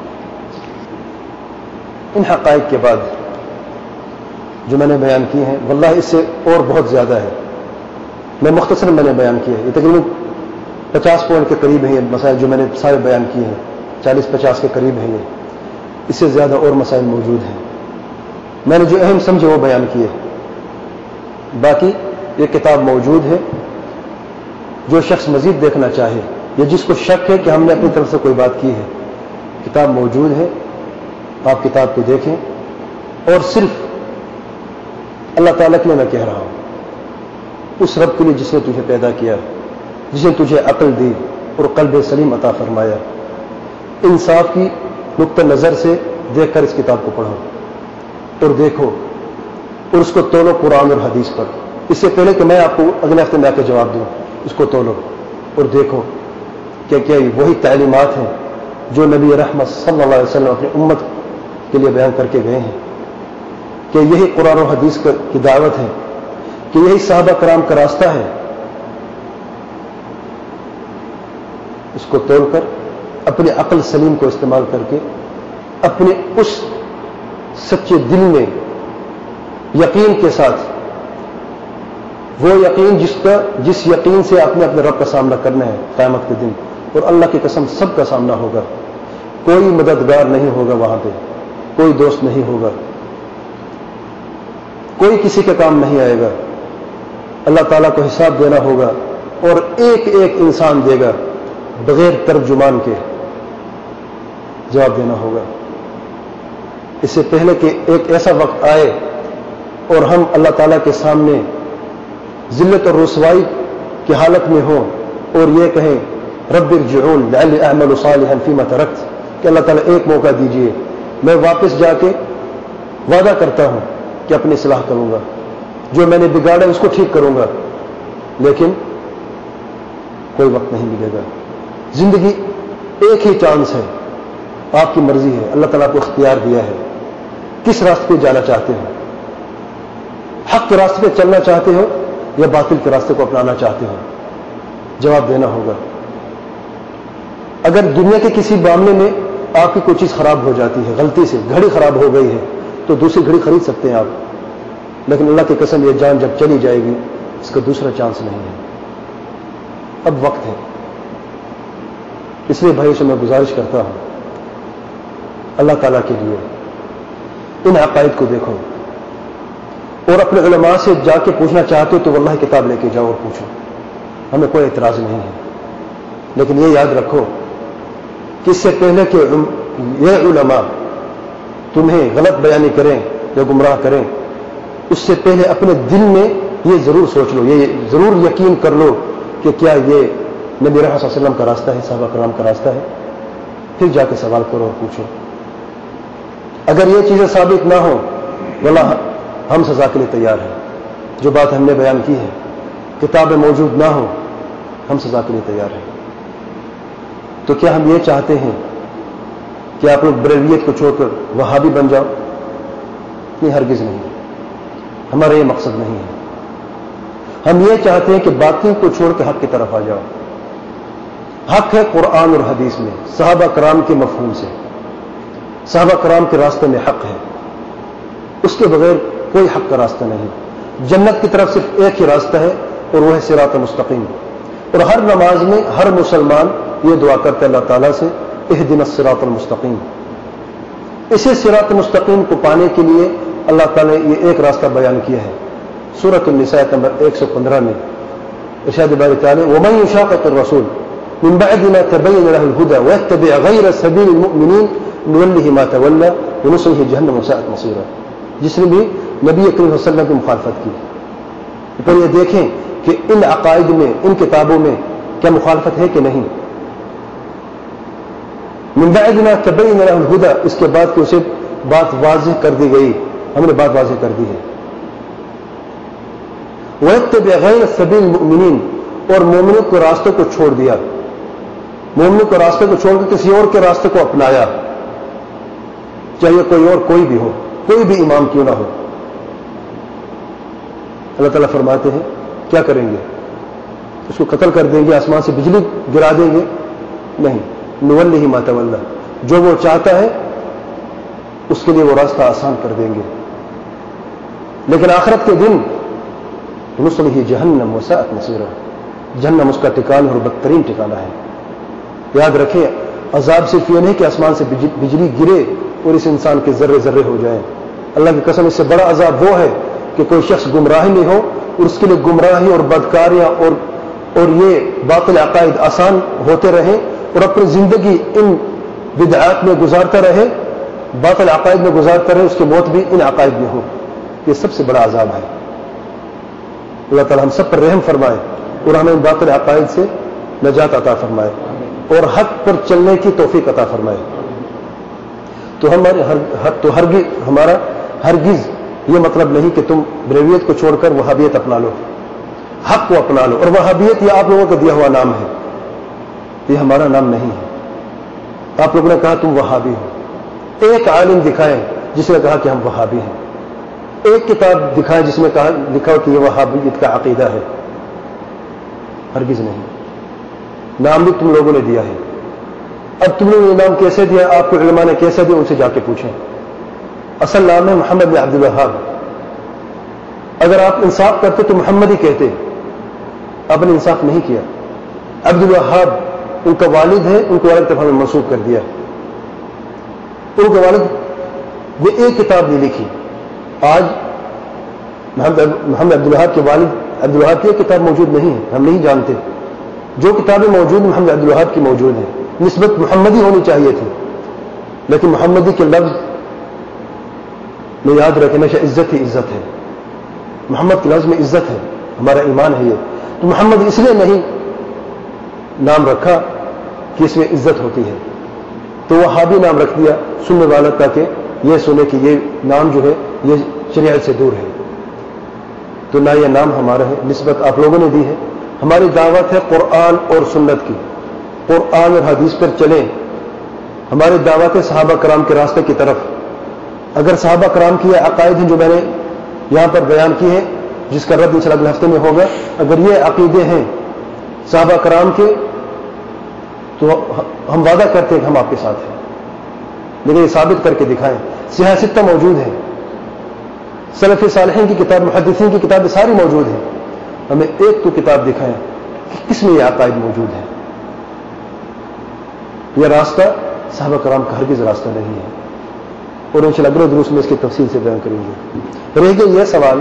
ان حقائق کے بعد جو میں نے بیان کیے ہیں واللہ اس سے اور بہت زیادہ ہے، میں مختصر میں نے بیان کیا ہے. یہ تقریباً پچاس پوائنٹ کے قریب ہیں یہ مسائل جو میں نے سارے بیان کیے ہیں، چالیس پچاس کے قریب ہیں. یہ اس سے زیادہ اور مسائل موجود ہیں، میں نے جو اہم سمجھے وہ بیان کیے. باقی یہ کتاب موجود ہے، جو شخص مزید دیکھنا چاہے یا جس کو شک ہے کہ ہم نے اپنی طرف سے کوئی بات کی ہے، کتاب موجود ہے، آپ کتاب کو دیکھیں. اور صرف اللہ تعالیٰ کے لیے میں کہہ رہا ہوں، اس رب کے لیے جس نے تجھے پیدا کیا، جس نے تجھے عقل دی اور قلب سلیم عطا فرمایا، انصاف کی نقطہ نظر سے دیکھ کر اس کتاب کو پڑھو اور دیکھو اور اس کو تولو قرآن اور حدیث پر. اس سے پہلے کہ میں آپ کو اگلے ہفتے میں آ کے جواب دوں، اس کو تولو اور دیکھو کہ کیا وہی تعلیمات ہیں جو نبی رحمت صلی اللہ علیہ وسلم اپنی امت کے لیے بیان کر کے گئے ہیں، کہ یہی قرآن و حدیث کی دعوت ہے، کہ یہی صحابہ کرام کا راستہ ہے. اس کو توڑ کر اپنے عقل سلیم کو استعمال کر کے اپنے اس سچے دل میں یقین کے ساتھ، وہ یقین جس کا جس یقین سے آپ نے اپنے رب کا سامنا کرنا ہے قیامت کے دن، اور اللہ کی قسم سب کا سامنا ہوگا، کوئی مددگار نہیں ہوگا وہاں پہ، کوئی دوست نہیں ہوگا، کوئی کسی کا کام نہیں آئے گا. اللہ تعالیٰ کو حساب دینا ہوگا اور ایک ایک انسان دے گا، بغیر ترجمان کے جواب دینا ہوگا. اس سے پہلے کہ ایک ایسا وقت آئے اور ہم اللہ تعالیٰ کے سامنے ذلت اور رسوائی کی حالت میں ہوں اور یہ کہیں رب ارجعون لعلی اعمل صالحا فیما ترکت، کہ اللہ تعالیٰ ایک موقع دیجئے، میں واپس جا کے وعدہ کرتا ہوں کہ اپنی اصلاح کروں گا، جو میں نے بگاڑا اس کو ٹھیک کروں گا، لیکن کوئی وقت نہیں ملے گا. زندگی ایک ہی چانس ہے، آپ کی مرضی ہے، اللہ تعالیٰ کو اختیار دیا ہے. کس راستے پہ جانا چاہتے ہو؟ حق کے راستے پہ چلنا چاہتے ہو یا باطل کے راستے کو اپنانا چاہتے ہو؟ جواب دینا ہوگا. اگر دنیا کے کسی معاملے میں آپ کی کوئی چیز خراب ہو جاتی ہے، غلطی سے گھڑی خراب ہو گئی ہے، تو دوسری گھڑی خرید سکتے ہیں آپ، لیکن اللہ کی قسم یہ جان جب چلی جائے گی اس کا دوسرا چانس نہیں ہے. اب وقت ہے. اس لیے بھائی سے میں گزارش کرتا ہوں اللہ تعالیٰ کے لیے ان عقائد کو دیکھو، اور اپنے علماء سے جا کے پوچھنا چاہتے ہو تو واللہ کتاب لے کے جاؤ اور پوچھو، ہمیں کوئی اعتراض نہیں ہے. لیکن یہ یاد رکھو کہ اس سے پہلے کہ یہ علماء تمہیں غلط بیانی کریں یا گمراہ کریں، اس سے پہلے اپنے دل میں یہ ضرور سوچ لو، یہ ضرور یقین کر لو کہ کیا یہ نبی رحمت صلی اللہ علیہ وسلم کا راستہ ہے، صحابہ کرام کا راستہ ہے. پھر جا کے سوال کرو اور پوچھو. اگر یہ چیزیں ثابت نہ ہوں واللہ ہم سزا کے لیے تیار ہیں. جو بات ہم نے بیان کی ہے، کتابیں موجود نہ ہوں، ہم سزا کے لیے تیار ہیں. تو کیا ہم یہ چاہتے ہیں کہ آپ لوگ بریلویت کو چھوڑ کر وہابی بن جاؤ؟ نہیں، ہرگز نہیں. ہمارا یہ مقصد نہیں ہے. ہم یہ چاہتے ہیں کہ باطل کو چھوڑ کے حق کی طرف آ جاؤ. حق ہے قرآن اور حدیث میں، صحابہ کرام کے مفہوم سے، صحابہ کرام کے راستے میں حق ہے، اس کے بغیر کوئی حق کا راستہ نہیں. جنت کی طرف صرف ایک ہی راستہ ہے اور وہ ہے صراط مستقیم. اور ہر نماز میں ہر مسلمان یہ دعا کرتا ہے اللہ تعالیٰ سے اہدنا الصراط المستقیم. اسے صراط مستقیم کو پانے کے لیے اللہ تعالیٰ نے یہ ایک راستہ بیان کیا ہے سورۃ النساء نمبر ایک سو پندرہ میں. ارشاد باری تعالیٰ ومن یشاقق الرسول من بعد ما تبين له الهدى ويتبع غير سبيل المؤمنين نوله ما تولى ونصله جهنم وساءت مصيرا. جس نے بھی نبی کریم صلی اللہ علیہ وسلم کی مخالفت کی. پھر یہ دیکھیں کہ ان عقائد میں، ان کتابوں میں کیا مخالفت ہے کہ نہیں. من بعد ما تبین له الہدی، اس کے بعد کہ اسے بات واضح کر دی گئی، ہم نے بات واضح کر دی ہے. وَيَتَّبِعْ غَيْرَ سَبِيلِ الْمُؤْمِنِينَ، اور مومنوں کے راستے کو چھوڑ دیا، مومنوں کے راستے کو چھوڑ کے کسی اور کے راستے کو اپنایا، چاہے کوئی اور کوئی بھی ہو، کوئی بھی امام کیوں نہ ہو. اللہ تعالیٰ فرماتے ہیں کیا کریں گے؟ اس کو قتل کر دیں گے، آسمان سے بجلی گرا دیں گے؟ نہیں. نولیہ ما تولی، جو وہ چاہتا ہے اس کے لیے وہ راستہ آسان کر دیں گے. لیکن آخرت کے دن نصلہ جہنم وساءت مصیرا، جہنم اس کا ٹھکانہ اور بدترین ٹھکانہ ہے. یاد رکھیں، عذاب صرف یہ نہیں کہ آسمان سے بجلی گرے اور اس انسان کے ذرے ذرے ہو جائیں. اللہ کی قسم، اس سے بڑا عذاب وہ ہے کہ کوئی شخص گمراہی میں ہو اور اس کے لیے گمراہی اور بدکاریاں اور اور یہ باطل عقائد آسان ہوتے رہیں اور اپنی زندگی ان بدعات میں گزارتا رہے، باطل عقائد میں گزارتا رہے، اس کی موت بھی ان عقائد میں ہو. یہ سب سے بڑا عذاب ہے. اللہ تعالی ہم سب پر رحم فرمائے اور ہمیں ان باطل عقائد سے نجات عطا فرمائے اور حق پر چلنے کی توفیق عطا فرمائے. تو ہمارے ہر تو ہرگز ہمارا ہرگز یہ مطلب نہیں کہ تم بریویت کو چھوڑ کر وہابیت اپنا لو، حق کو اپنا لو. اور وہابیت یہ آپ لوگوں کا دیا ہوا نام ہے، یہ ہمارا نام نہیں ہے. آپ لوگوں نے کہا تم وہابی ہو. ایک عالم دکھائیں جس نے کہا کہ ہم وہابی ہیں. ایک کتاب دکھائیں جس میں کہا لکھا ہو کہ یہ وہابیت کا عقیدہ ہے. ہرگز نہیں. نام بھی تم لوگوں نے دیا ہے. اب تم نے یہ نام کیسے دیا، آپ کو علماء نے کیسے دیا، ان سے جا کے پوچھیں. اصل نام ہے محمد بن عبد الوہاب. اگر آپ انصاف کرتے تو محمد ہی کہتے، آپ نے انصاف نہیں کیا. عبد الوہاب ان کا والد ہے، ان کو والد طرف ہمیں منسوخ کر دیا. ان کا والد وہ ایک کتاب نہیں لکھی. آج محمد عبد الوہاب کے والد عبد الوہاب کی ایک کتاب موجود نہیں ہے، ہم نہیں جانتے. جو کتابیں موجود محمد عبد الوہاب کی موجود ہیں. نسبت محمدی ہونی چاہیے تھی، لیکن محمدی کے لفظ میں یاد رکھنا چاہیے، عزت ہی عزت ہے. محمد کے لفظ میں عزت ہے، ہمارا ایمان ہے یہ. تو محمد اس لیے نہیں نام رکھا کہ اس میں عزت ہوتی ہے، تو وہ ہابی نام رکھ دیا سننے والا تاکہ یہ سنے کہ یہ نام جو ہے یہ شریعت سے دور ہے. تو نہ یہ نام ہمارا ہے، نسبت آپ لوگوں نے دی ہے. ہماری دعوت ہے قرآن اور سنت کی، قرآن اور حدیث پر چلیں. ہماری دعوت ہے صحابہ کرام کے راستے کی طرف. اگر صحابہ کرام کی یہ عقائد ہیں جو میں نے یہاں پر بیان کی ہے، جس کا رد انشاءاللہ اگلے ہفتے میں ہوگا، اگر یہ عقیدے ہیں صحابہ کرام کے تو ہم وعدہ کرتے ہیں کہ ہم آپ کے ساتھ ہیں. لیکن یہ ثابت کر کے دکھائیں. صحیح ستہ موجود ہے، سلف صالحین کی کتاب، محدثین کی کتابیں ساری موجود ہیں. ہمیں ایک تو کتاب دکھائیں کہ کس میں یہ عقائد موجود ہے. یہ راستہ صحابہ کرام کا ہرگز راستہ نہیں ہے، اور انشاءاللہ اگلے دروس میں اس کی تفصیل سے بیان کریں گے. رہ گیا یہ سوال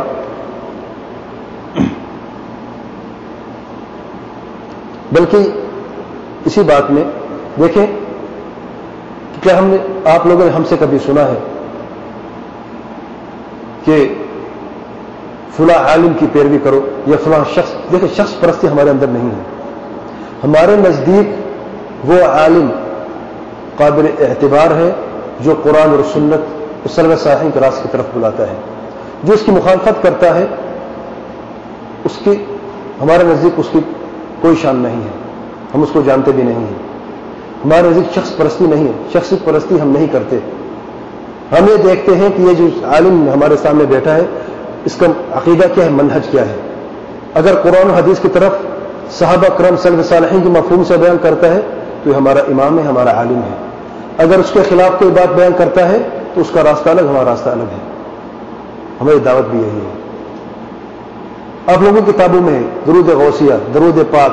بلکہ اسی بات میں دیکھیں کہ کیا ہم نے آپ لوگوں نے ہم سے کبھی سنا ہے کہ فلاں عالم کی پیروی کرو یا فلاں شخص؟ دیکھیں شخص پرستی ہمارے اندر نہیں ہے. ہمارے نزدیک وہ عالم قابل اعتبار ہے جو قرآن اور سنت اور سلف صالحین کے راستے کی طرف بلاتا ہے. جو اس کی مخالفت کرتا ہے اس کی ہمارے نزدیک اس کی کوئی شان نہیں ہے، ہم اس کو جانتے بھی نہیں ہیں. ہمارے نزدیک شخص پرستی نہیں ہے، شخص پرستی ہم نہیں کرتے. ہم یہ دیکھتے ہیں کہ یہ جو عالم ہمارے سامنے بیٹھا ہے اس کا عقیدہ کیا ہے، منہج کیا ہے. اگر قرآن و حدیث کی طرف صحابہ کرام سلف صالحین کے مفہوم سے بیان کرتا ہے تو یہ ہمارا امام ہے، ہمارا عالم ہے. اگر اس کے خلاف کوئی بات بیان کرتا ہے تو اس کا راستہ الگ، ہمارا راستہ الگ ہے. ہماری دعوت بھی یہی ہے. آپ لوگوں کی کتابوں میں درود غوثیہ، درود پاک،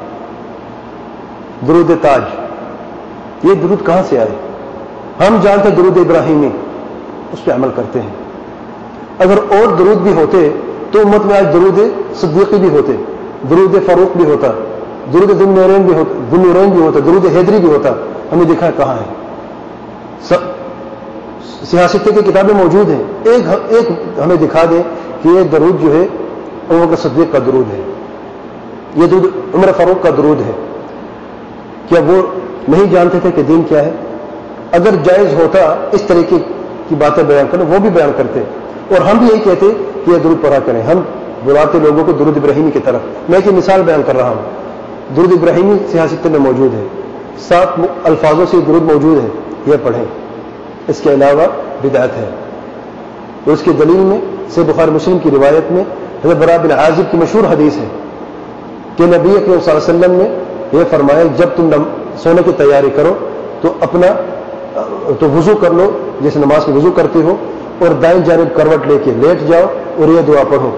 درود تاج، یہ درود کہاں سے آئے؟ ہم جانتے درود ابراہیمی، اس پہ عمل کرتے ہیں. اگر اور درود بھی ہوتے تو امت میں آج درود صدیقی بھی ہوتے، درود فاروق بھی ہوتا، درود ذوالنورین بھی ہوتا، ذوالنورین بھی ہوتا، درود حیدری بھی ہوتا. ہمیں دکھا کہاں ہے؟ سب سیاستیں کی کتابیں موجود ہیں. ایک ایک ہمیں دکھا دیں کہ یہ درود جو ہے عمر بکر صدیق کا درود ہے, یہ درود عمر فاروق کا درود ہے. کیا وہ نہیں جانتے تھے کہ دین کیا ہے؟ اگر جائز ہوتا اس طریقے کی باتیں بیان کرنا, وہ بھی بیان کرتے. اور ہم بھی یہی کہتے کہ یہ درود پڑھا کریں. ہم بلاتے لوگوں کو درود ابراہیمی کی طرف. میں ایک مثال بیان کر رہا ہوں. درود ابراہیمی سیاستوں میں موجود ہے, سات الفاظوں سے درود موجود ہے, یہ پڑھیں. اس کے علاوہ بدعت ہے. اور اس کی دلیل میں سے بخاری مسلم کی روایت میں حضرت برا بن عازب کی مشہور حدیث ہے کہ نبی اکرم صلی اللہ علیہ وسلم نے یہ فرمایا جب تم سونے کی تیاری کرو تو اپنا تو وضو کر لو جیسے نماز کی وضو کرتے ہو, اور دائیں جانب کروٹ لے کے لیٹ جاؤ اور یہ دعا پڑھو,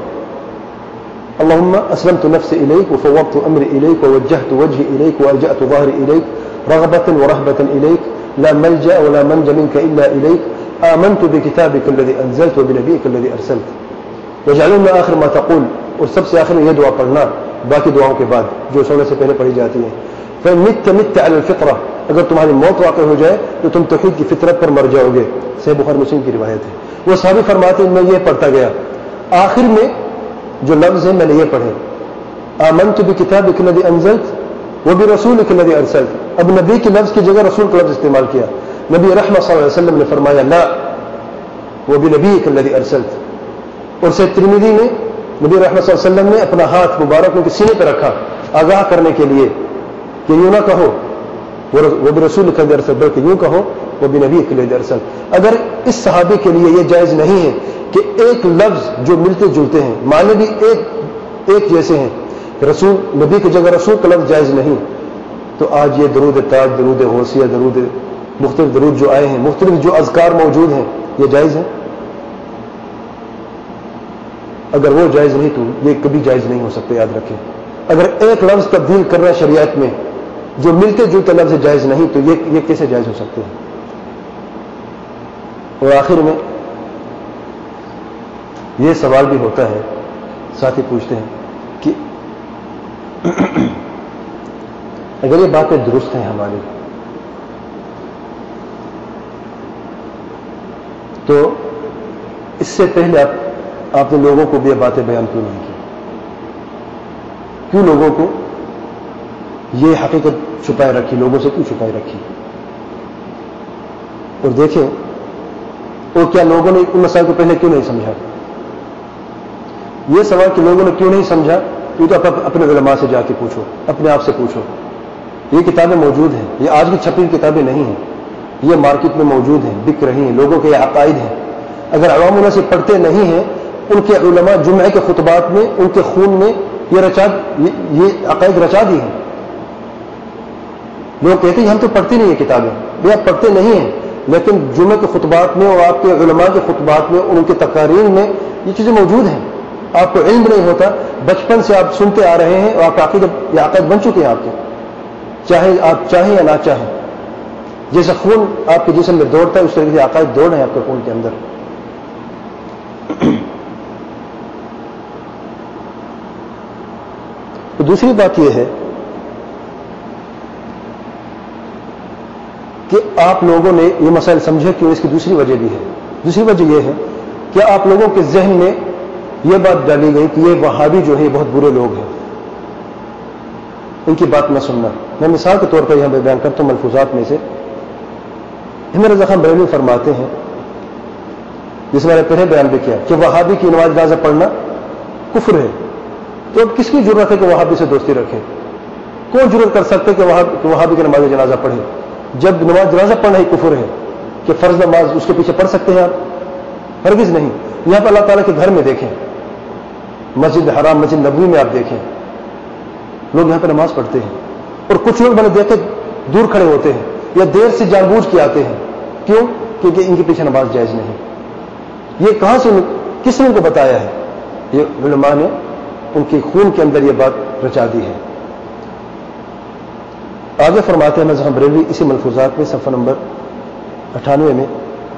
اللهم اسلمت نفسي اليك وفوضت امري اليك ووجهت وجهي اليك والجأت ظهري اليك رغبة ورهبة اليك لا ملجأ ولا منجا منك الا اليك آمنت بكتابك الذي انزلت وبنبيك الذي ارسلت واجعلنا آخر ما تقول. اور سب سے آخر میں یہ دعا پڑھنا باقی دعاؤں کے بعد جو سونے سے پہلے پڑھی جاتی ہے. فمت مت على الفطرة, اگر تمہاری موت واقع ہو جائے تو تم توحید کی فطرت پر مر جاؤ گے. صحیح بخاری مسلم کی روایت ہے. وہ صحابی فرماتے ہیں میں یہ پڑھتا گیا, آخر میں جو لفظ ہے میں نے یہ پڑھے آمنت بکتابک الذی انزلت وبرسولک الذی ارسلت. اب نبی کے لفظ کی جگہ رسول کا لفظ استعمال کیا. نبی رحمت صلی اللہ علیہ وسلم نے فرمایا لا وبنبیک الذی ارسلت. اور سید ترمذی میں نبی رحمت صلی اللہ علیہ وسلم نے اپنا ہاتھ مبارک ان کے سینے پہ رکھا آگاہ کرنے کے لیے کہ یوں نہ کہو وہ بھی رسول الذی ارسلت, بلکہ یوں کہو وہ بھی نبی الذی ارسلت. اگر اس صحابی کے لیے یہ جائز نہیں ہے کہ ایک لفظ جو ملتے جلتے ہیں معنی بھی ایک ایک جیسے ہیں, رسول نبی کی جگہ رسول کا لفظ جائز نہیں, تو آج یہ درود تاج, درود غوثیہ, درود مختلف درود جو آئے ہیں, مختلف جو اذکار موجود ہیں, یہ جائز ہیں؟ اگر وہ جائز نہیں تو یہ کبھی جائز نہیں ہو سکتے. یاد رکھیں, اگر ایک لفظ تبدیل کرنا شریعت میں جو ملتے جلتے لفظ جائز نہیں تو یہ یہ کیسے جائز ہو سکتے ہیں؟ اور آخر میں یہ سوال بھی ہوتا ہے, ساتھی پوچھتے ہیں کہ اگر یہ باتیں درست ہیں ہماری تو اس سے پہلے آپ آپ نے لوگوں کو بھی یہ باتیں بیان کیوں نہیں کی؟ کیوں لوگوں کو یہ حقیقت چھپائے رکھی, لوگوں سے کیوں چھپائے رکھی؟ اور دیکھیں, اور کیا لوگوں نے ان مسائل کو پہلے کیوں نہیں سمجھا؟ یہ سوال کہ لوگوں نے کیوں نہیں سمجھا, یہ تو آپ اپنے علماء سے جا کے پوچھو, اپنے آپ سے پوچھو. یہ کتابیں موجود ہیں, یہ آج کی چھپی کتابیں نہیں ہیں, یہ مارکیٹ میں موجود ہیں, بک رہی ہیں, لوگوں کے یہ عقائد ہیں. اگر عوام انہیں سے پڑھتے نہیں ہیں, ان کے علماء جمعے کے خطبات میں ان کے خون میں یہ رچا یہ عقائد رچا دی ہیں. لوگ کہتے ہیں ہم تو پڑھتے نہیں ہیں کتابیں. یہ آپ پڑھتے نہیں ہیں, لیکن جمعے کے خطبات میں اور آپ کے علماء کے خطبات میں ان کے تقاریر میں یہ چیزیں موجود ہیں. آپ کو علم نہیں ہوتا, بچپن سے آپ سنتے آ رہے ہیں اور آپ عقائد یہ عقائد بن چکے ہیں آپ کے, چاہے آپ چاہیں یا نہ چاہیں. جیسا خون آپ کے جسم میں دوڑتا ہے اس طریقے سے عقائد دوڑ ہیں آپ کے خون کے اندر. تو دوسری بات یہ ہے کہ آپ لوگوں نے یہ مسائل سمجھے کیوں, اس کی دوسری وجہ بھی ہے. دوسری وجہ یہ ہے کہ آپ لوگوں کے ذہن میں یہ بات ڈالی گئی کہ یہ وہابی جو ہے یہ بہت برے لوگ ہیں, ان کی بات نہ سننا. میں مثال کے طور پر یہاں پہ بیان کرتا ہوں ملفوظات میں سے. احمد رضا خان بریلوی فرماتے ہیں, جس میں نے پہلے بیان بھی کیا, کہ وہابی کی نماز جنازہ پڑھنا کفر ہے. تو اب کس کی ضرورت ہے کہ وہابی سے دوستی رکھے؟ کون ضرورت کر سکتے کہ وہابی کی نماز جنازہ پڑھے؟ جب نماز جنازہ پڑھنا ہی کفر ہے, کہ فرض نماز اس کے پیچھے پڑھ سکتے ہیں آپ؟ ہرگز نہیں. یہاں پہ اللہ تعالیٰ کے گھر میں دیکھیں, مسجد حرام, مسجد نبوی میں آپ دیکھیں, لوگ یہاں پہ نماز پڑھتے ہیں, اور کچھ لوگ میں نے دیکھے دور کھڑے ہوتے ہیں یا دیر سے جان بوجھ کے آتے ہیں. کیوں؟ کیونکہ ان کے پیچھے نماز جائز نہیں. یہ کہاں سے, کس نے ان کو بتایا ہے؟ یہ علماء نے ان کے خون کے اندر یہ بات رچا دی ہے. آگے فرماتے ہیں مذہب بریلوی اسی ملفوظات میں صفحہ نمبر اٹھانوے میں,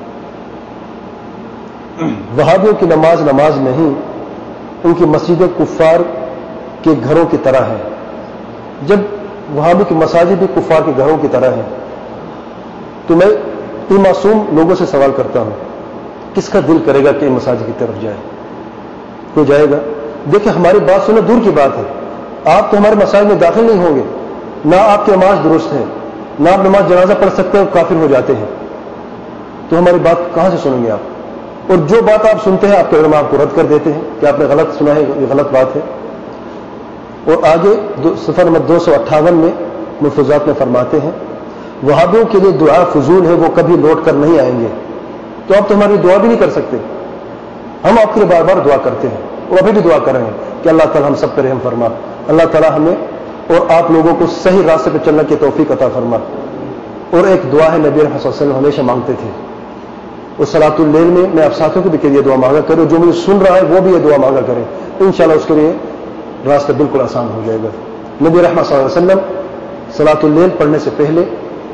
وہابیوں کی نماز نماز نہیں, ان کی مسجدیں کفار کے گھروں کی طرح ہیں. جب وہابی کی مساجد بھی کفار کے گھروں کی طرح ہیں, تو میں ان معصوم لوگوں سے سوال کرتا ہوں، کس کا دل کرے گا کہ ان مساجد کی طرف جائے؟ کوئی جائے گا؟ دیکھیں ہماری بات سنو، دور کی بات ہے، آپ تو ہمارے مساجد میں داخل نہیں ہوں گے، نہ آپ کی نماز درست ہے، نہ آپ نماز جنازہ پڑھ سکتے ہیں، کافر ہو جاتے ہیں، تو ہماری بات کہاں سے سنیں گے آپ؟ اور جو بات آپ سنتے ہیں آپ کے علماء آپ کو رد کر دیتے ہیں کہ آپ نے غلط سنا ہے، یہ غلط بات ہے۔ اور آگے صفحہ نمبر دو سو اٹھاون میں ملفوظات میں فرماتے ہیں وہابیوں کے لیے دعا فضول ہے، وہ کبھی لوٹ کر نہیں آئیں گے۔ تو آپ تو ہماری دعا بھی نہیں کر سکتے، ہم آپ کے لیے بار بار دعا کرتے ہیں اور ابھی بھی دعا کر رہے ہیں کہ اللہ تعالیٰ ہم سب پر رحم فرما، اللہ تعالیٰ ہمیں اور آپ لوگوں کو صحیح راستے پہ چلنے کی توفیق عطا فرما۔ اور ایک دعا ہے نبی رحمۃ اللہ صلی اللہ علیہ وسلم ہمیشہ مانگتے تھے، اور صلاۃ اللیل میں میں آپ ساتھیوں کو بھی کہ یہ دعا مانگا کرو، جو مجھے سن رہا ہے وہ بھی یہ دعا مانگا کرے، انشاءاللہ اس کے لیے راستہ بالکل آسان ہو جائے گا۔ نبی رحمۃ صلی اللہ علیہ وسلم صلاۃ اللیل پڑھنے سے پہلے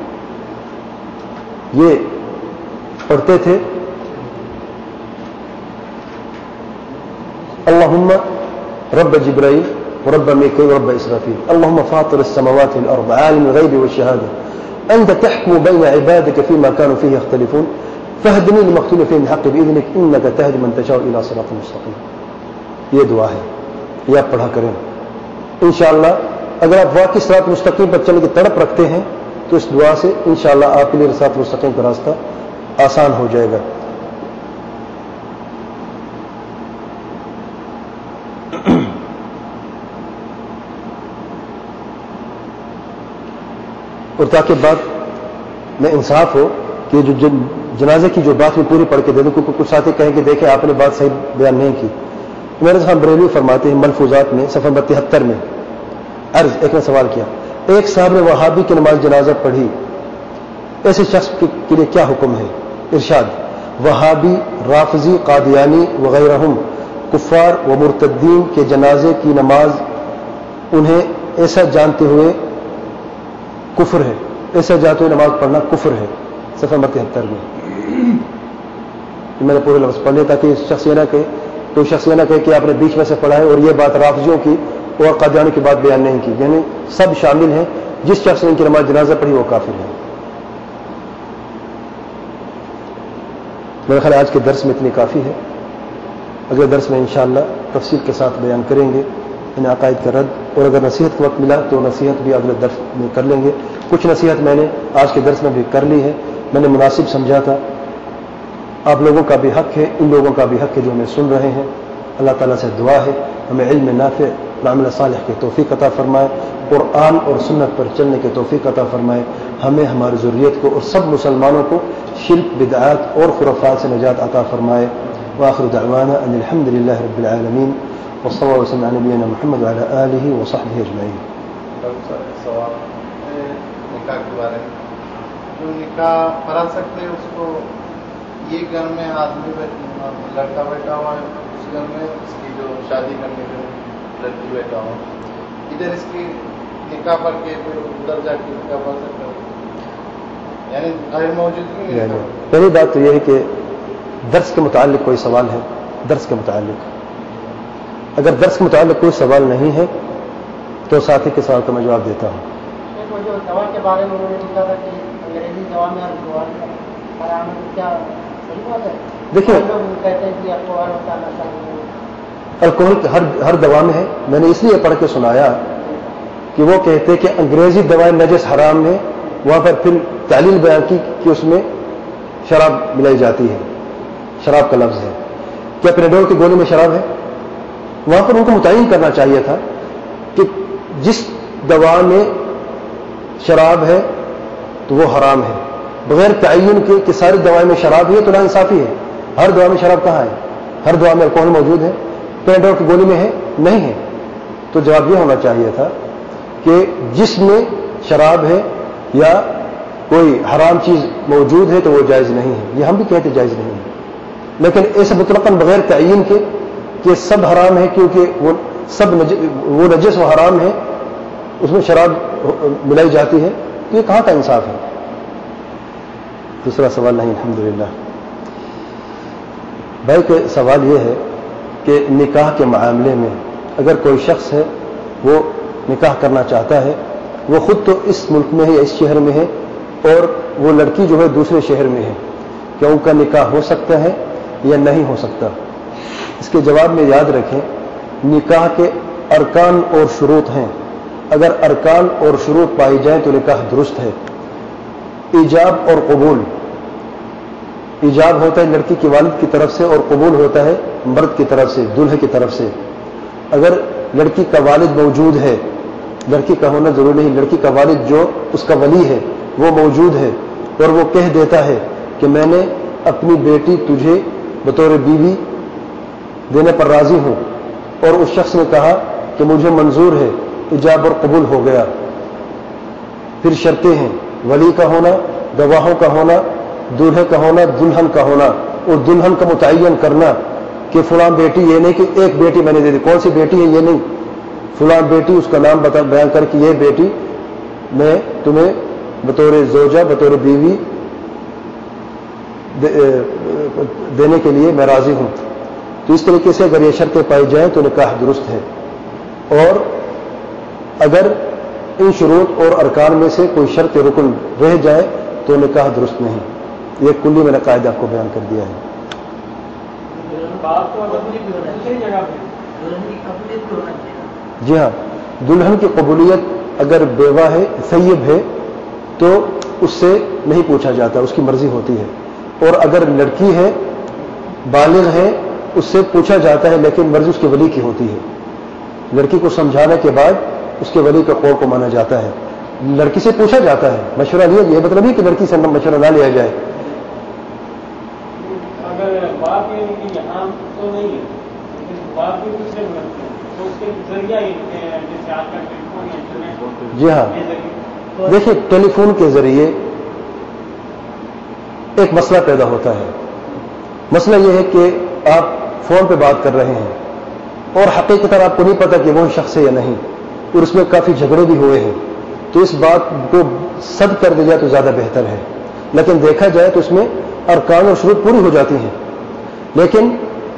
یہ پڑھتے تھے اللہم رب جبرائیل ورب میکائیل ورب اسرافیل اللہم فاطر السماوات والارض عالم الغیب والشہادہ انت تحکم بین عبادک فیما کانوا فیہ یختلفون فاہدنی لما اختلف فیہ من الحق بإذنک انک تہدی من تشاء الی صراط مستقیم۔ یہ دعا ہے، یہ آپ پڑھا کریں انشاءاللہ۔ اگر آپ واقعی صراط مستقیم پر چلنے کی تڑپ رکھتے ہیں تو اس دعا سے انشاءاللہ آپ کے لیے صراط مستقیم کا راستہ آسان ہو جائے گا۔ اور تاکہ بات میں انصاف ہو کہ جو جنازے کی جو بات میں پوری پڑھ کے دے دوں، کیونکہ کچھ ساتھی کہیں کہ دیکھیں آپ نے بات صحیح بیان نہیں کی۔ میرے صاحب بریلوی فرماتے ہیں ملفوظات میں صفحہ نمبر تہتر میں، عرض ایک نے سوال کیا، ایک صاحب نے وہابی کی نماز جنازہ پڑھی، ایسے شخص کے لیے کیا حکم ہے؟ ارشاد وہابی، رافضی، قادیانی وغیرہم کفار و مرتدین کے جنازے کی نماز انہیں ایسا جانتے ہوئے کفر ہے، ایسا جانتے ہوئے نماز پڑھنا کفر ہے۔ صفحہ نمبر تہتر میں میں نے پورے لفظ پڑھ لیا تاکہ شخص یہ نہ کہے کوئی شخص یہ نہ کہے کہ آپ نے بیچ میں سے پڑھا ہے اور یہ بات رافضیوں کی اور قادیانیوں کی بات بیان نہیں کی، یعنی سب شامل ہیں، جس شخص نے ان کی نماز جنازہ پڑھی وہ کافر ہے۔ میرے خیال آج کے درس میں اتنی کافی ہے، اگلے درس میں انشاءاللہ تفصیل کے ساتھ بیان کریں گے ان عقائد کا رد، اور اگر نصیحت کا وقت ملا تو نصیحت بھی اگلے درس میں کر لیں گے۔ کچھ نصیحت میں نے آج کے درس میں بھی کر لی ہے، میں نے مناسب سمجھا تھا۔ آپ لوگوں کا بھی حق ہے، ان لوگوں کا بھی حق ہے جو ہمیں سن رہے ہیں۔ اللہ تعالیٰ سے دعا ہے ہمیں علم نافع اور عمل صالح کی توفیق عطا فرمائے، قرآن اور سنت پر چلنے کی توفیق عطا فرمائے، ہمیں ہماری ذریت کو اور سب مسلمانوں کو شرک، بدعات اور خرافات سے نجات عطا فرمائے۔ وآخر دعوانا ان الحمد للہ رب العالمین وصلی اللہ وسلم علی نبینا محمد وعلی آلہ وصحبہ اجمعین۔ سوال نکاح کے بارے میں، جو نکاح پڑھا سکتے ہیں اس کو، یہ گھر میں آدمی لڑکا بیٹھا ہوا ہے، اس گھر میں اس کی جو شادی کرنے کے لڑکی بیٹھا ہوا، ادھر اس کی نکاح پڑھ کے پھر ادھر جا کے نکاح پڑھ سکتا ہے، یعنی غیر موجودگی میں۔ پہلی بات تو یہ ہے کہ درس کے متعلق کوئی سوال ہے؟ درس کے متعلق اگر درس کے متعلق کوئی سوال نہیں ہے تو ساتھی کے سوال کا میں جواب دیتا ہوں۔ جو دوا کے بارے میں انہوں نے لکھا تھا کہ انگریزی دوا میں حرام ہے، کیا صحیح بات ہے؟ دیکھیے لوگ کہتے ہیں کہ الکوہل ہوتا ہے نشہ نہیں، الکوہل ہر ہر دوا میں ہے۔ میں نے اس لیے پڑھ کے سنایا کہ وہ کہتے کہ انگریزی دوائیں نجس حرام ہے، وہاں پر پھر تعلیل بیان کی کہ اس میں شراب ملائی جاتی ہے، شراب کا لفظ ہے، کیا پیناڈول کی گولی میں شراب ہے؟ وہاں پر ان کو متعین کرنا چاہیے تھا کہ جس دوا میں شراب ہے تو وہ حرام ہے، بغیر تعین کے کہ ساری دوائیں میں شراب ہے تو نا انصافی ہے۔ ہر دوا میں شراب کہاں ہے؟ ہر دوا میں الکوہل موجود ہے، پیناڈول کی گولی میں ہے نہیں ہے؟ تو جواب یہ ہونا چاہیے تھا کہ جس میں شراب ہے یا کوئی حرام چیز موجود ہے تو وہ جائز نہیں ہے۔ یہ ہم بھی کہتے جائز نہیں ہے، لیکن ایسے مطلقاً بغیر تعین کے کہ سب حرام ہے کیونکہ وہ سب نج... وہ نجس و حرام ہے، اس میں شراب ملائی جاتی ہے، تو یہ کہاں کا انصاف ہے؟ دوسرا سوال نہیں الحمدللہ۔ بھائی کہ سوال یہ ہے کہ نکاح کے معاملے میں اگر کوئی شخص ہے وہ نکاح کرنا چاہتا ہے، وہ خود تو اس ملک میں ہے یا اس شہر میں ہے اور وہ لڑکی جو ہے دوسرے شہر میں ہے، کیا ان کا نکاح ہو سکتا ہے یا نہیں ہو سکتا؟ اس کے جواب میں یاد رکھیں نکاح کے ارکان اور شروط ہیں، اگر ارکان اور شروط پائی جائیں تو نکاح درست ہے۔ ایجاب اور قبول، ایجاب ہوتا ہے لڑکی کی والد کی طرف سے اور قبول ہوتا ہے مرد کی طرف سے، دولہے کی طرف سے۔ اگر لڑکی کا والد موجود ہے، لڑکی کا ہونا ضروری نہیں، لڑکی کا والد جو اس کا ولی ہے وہ موجود ہے اور وہ کہہ دیتا ہے کہ میں نے اپنی بیٹی تجھے بطور بیوی دینے پر راضی ہوں، اور اس شخص نے کہا کہ مجھے منظور ہے، ایجاب اور قبول ہو گیا۔ پھر شرطیں ہیں ولی کا ہونا، گواہوں کا ہونا، دولہے کا ہونا، دلہن کا ہونا، اور دلہن کا متعین کرنا کہ فلاں بیٹی، یہ نہیں کہ ایک بیٹی میں نے دے دی، کون سی بیٹی ہے یہ نہیں، فلاں بیٹی اس کا نام بتا بیان کر کے یہ بیٹی میں تمہیں بطور زوجہ بطور بیوی دینے کے لیے میں راضی ہوں۔ تو اس طریقے سے اگر یہ شرطیں پائی جائیں تو نکاح درست ہے، اور اگر ان شروط اور ارکان میں سے کوئی شرط رکن رہ جائے تو نکاح درست نہیں۔ یہ کلی میں نے قاعدہ آپ کو بیان کر دیا ہے۔ جی ہاں، دلہن کی قبولیت اگر بیوہ ہے، ثیب ہے، تو اس سے نہیں پوچھا جاتا، اس کی مرضی ہوتی ہے، اور اگر لڑکی ہے بالغ ہے اس سے پوچھا جاتا ہے، لیکن مرضی اس کے ولی کی ہوتی ہے۔ لڑکی کو سمجھانے کے بعد اس کے ولی کا قول کو مانا جاتا ہے، لڑکی سے پوچھا جاتا ہے، مشورہ لیا، یہ مطلب نہیں کہ لڑکی سے مشورہ نہ لیا جائے۔ اگر باپ یہاں تو نہیں ہے لیکن باپ بھی دوسرے ملک ہے تو اس کے ذریعہ جیسے آج کل ٹیلیفون یا انٹرنیٹ، جی ہاں، دیکھیے ٹیلی فون کے ذریعے ایک مسئلہ پیدا ہوتا ہے۔ مسئلہ یہ ہے کہ آپ فون پہ بات کر رہے ہیں اور حقیقتاً آپ کو نہیں پتا کہ وہ شخص ہے یا نہیں، اور اس میں کافی جھگڑے بھی ہوئے ہیں، تو اس بات کو سد کر دیا جائے تو زیادہ بہتر ہے، لیکن دیکھا جائے تو اس میں ارکان اور شروط پوری ہو جاتی ہیں، لیکن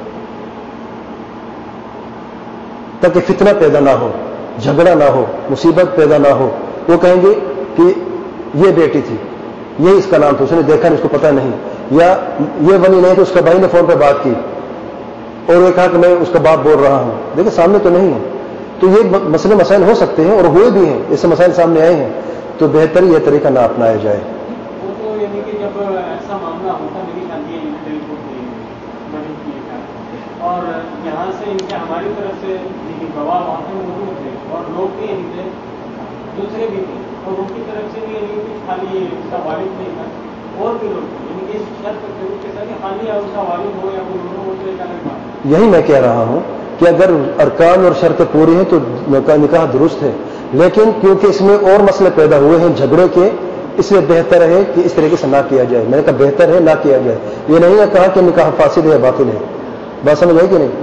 تاکہ فتنہ پیدا نہ ہو، جھگڑا نہ ہو، مصیبت پیدا نہ ہو، وہ کہیں گے کہ یہ بیٹی تھی، یہ اس کا نام تھا، اس نے دیکھا نہیں، اس کو پتہ نہیں، یا یہ ولی نہیں تو اس کا بھائی نے فون پہ بات کی اور وہ کہا کہ میں اس کا باپ بول رہا ہوں، دیکھیں سامنے تو نہیں ہے۔ تو یہ مسئلے مسائل ہو سکتے ہیں اور ہوئے بھی ہیں، اس سے مسائل سامنے آئے ہیں، تو بہتر یہ طریقہ نہ اپنایا جائے۔ وہ تو یعنی کہ جب ایسا معاملہ ہوتا میری شادی ہے ٹیلی فون کی اور یہاں سے ان کے ہماری طرف سے گواہ وہاں پہ موجود تھے اور لوگ بھی یعنی تھے، دوسرے بھی تھے، اور ان کی طرف سے بھی یعنی کہ خالی اس کا والد نہیں تھا اور بھی لوگ تھے، یعنی کہ اس شرط کے ساتھ خالی اس کا والد ہو یا کوئی لوگ ہو تو ایک الگ بات۔ یہی میں کہہ رہا ہوں کہ اگر ارکان اور شرطیں پوری ہیں تو نکاح درست ہے، لیکن کیونکہ اس میں اور مسئلے پیدا ہوئے ہیں جھگڑے کے، اس لیے بہتر ہے کہ اس طریقے سے نہ کیا جائے۔ میں نے کہا بہتر ہے نہ کیا جائے، یہ نہیں ہے کہا کہ نکاح فاسد ہے یا باطل ہے۔ بات سمجھ آئی کہ نہیں؟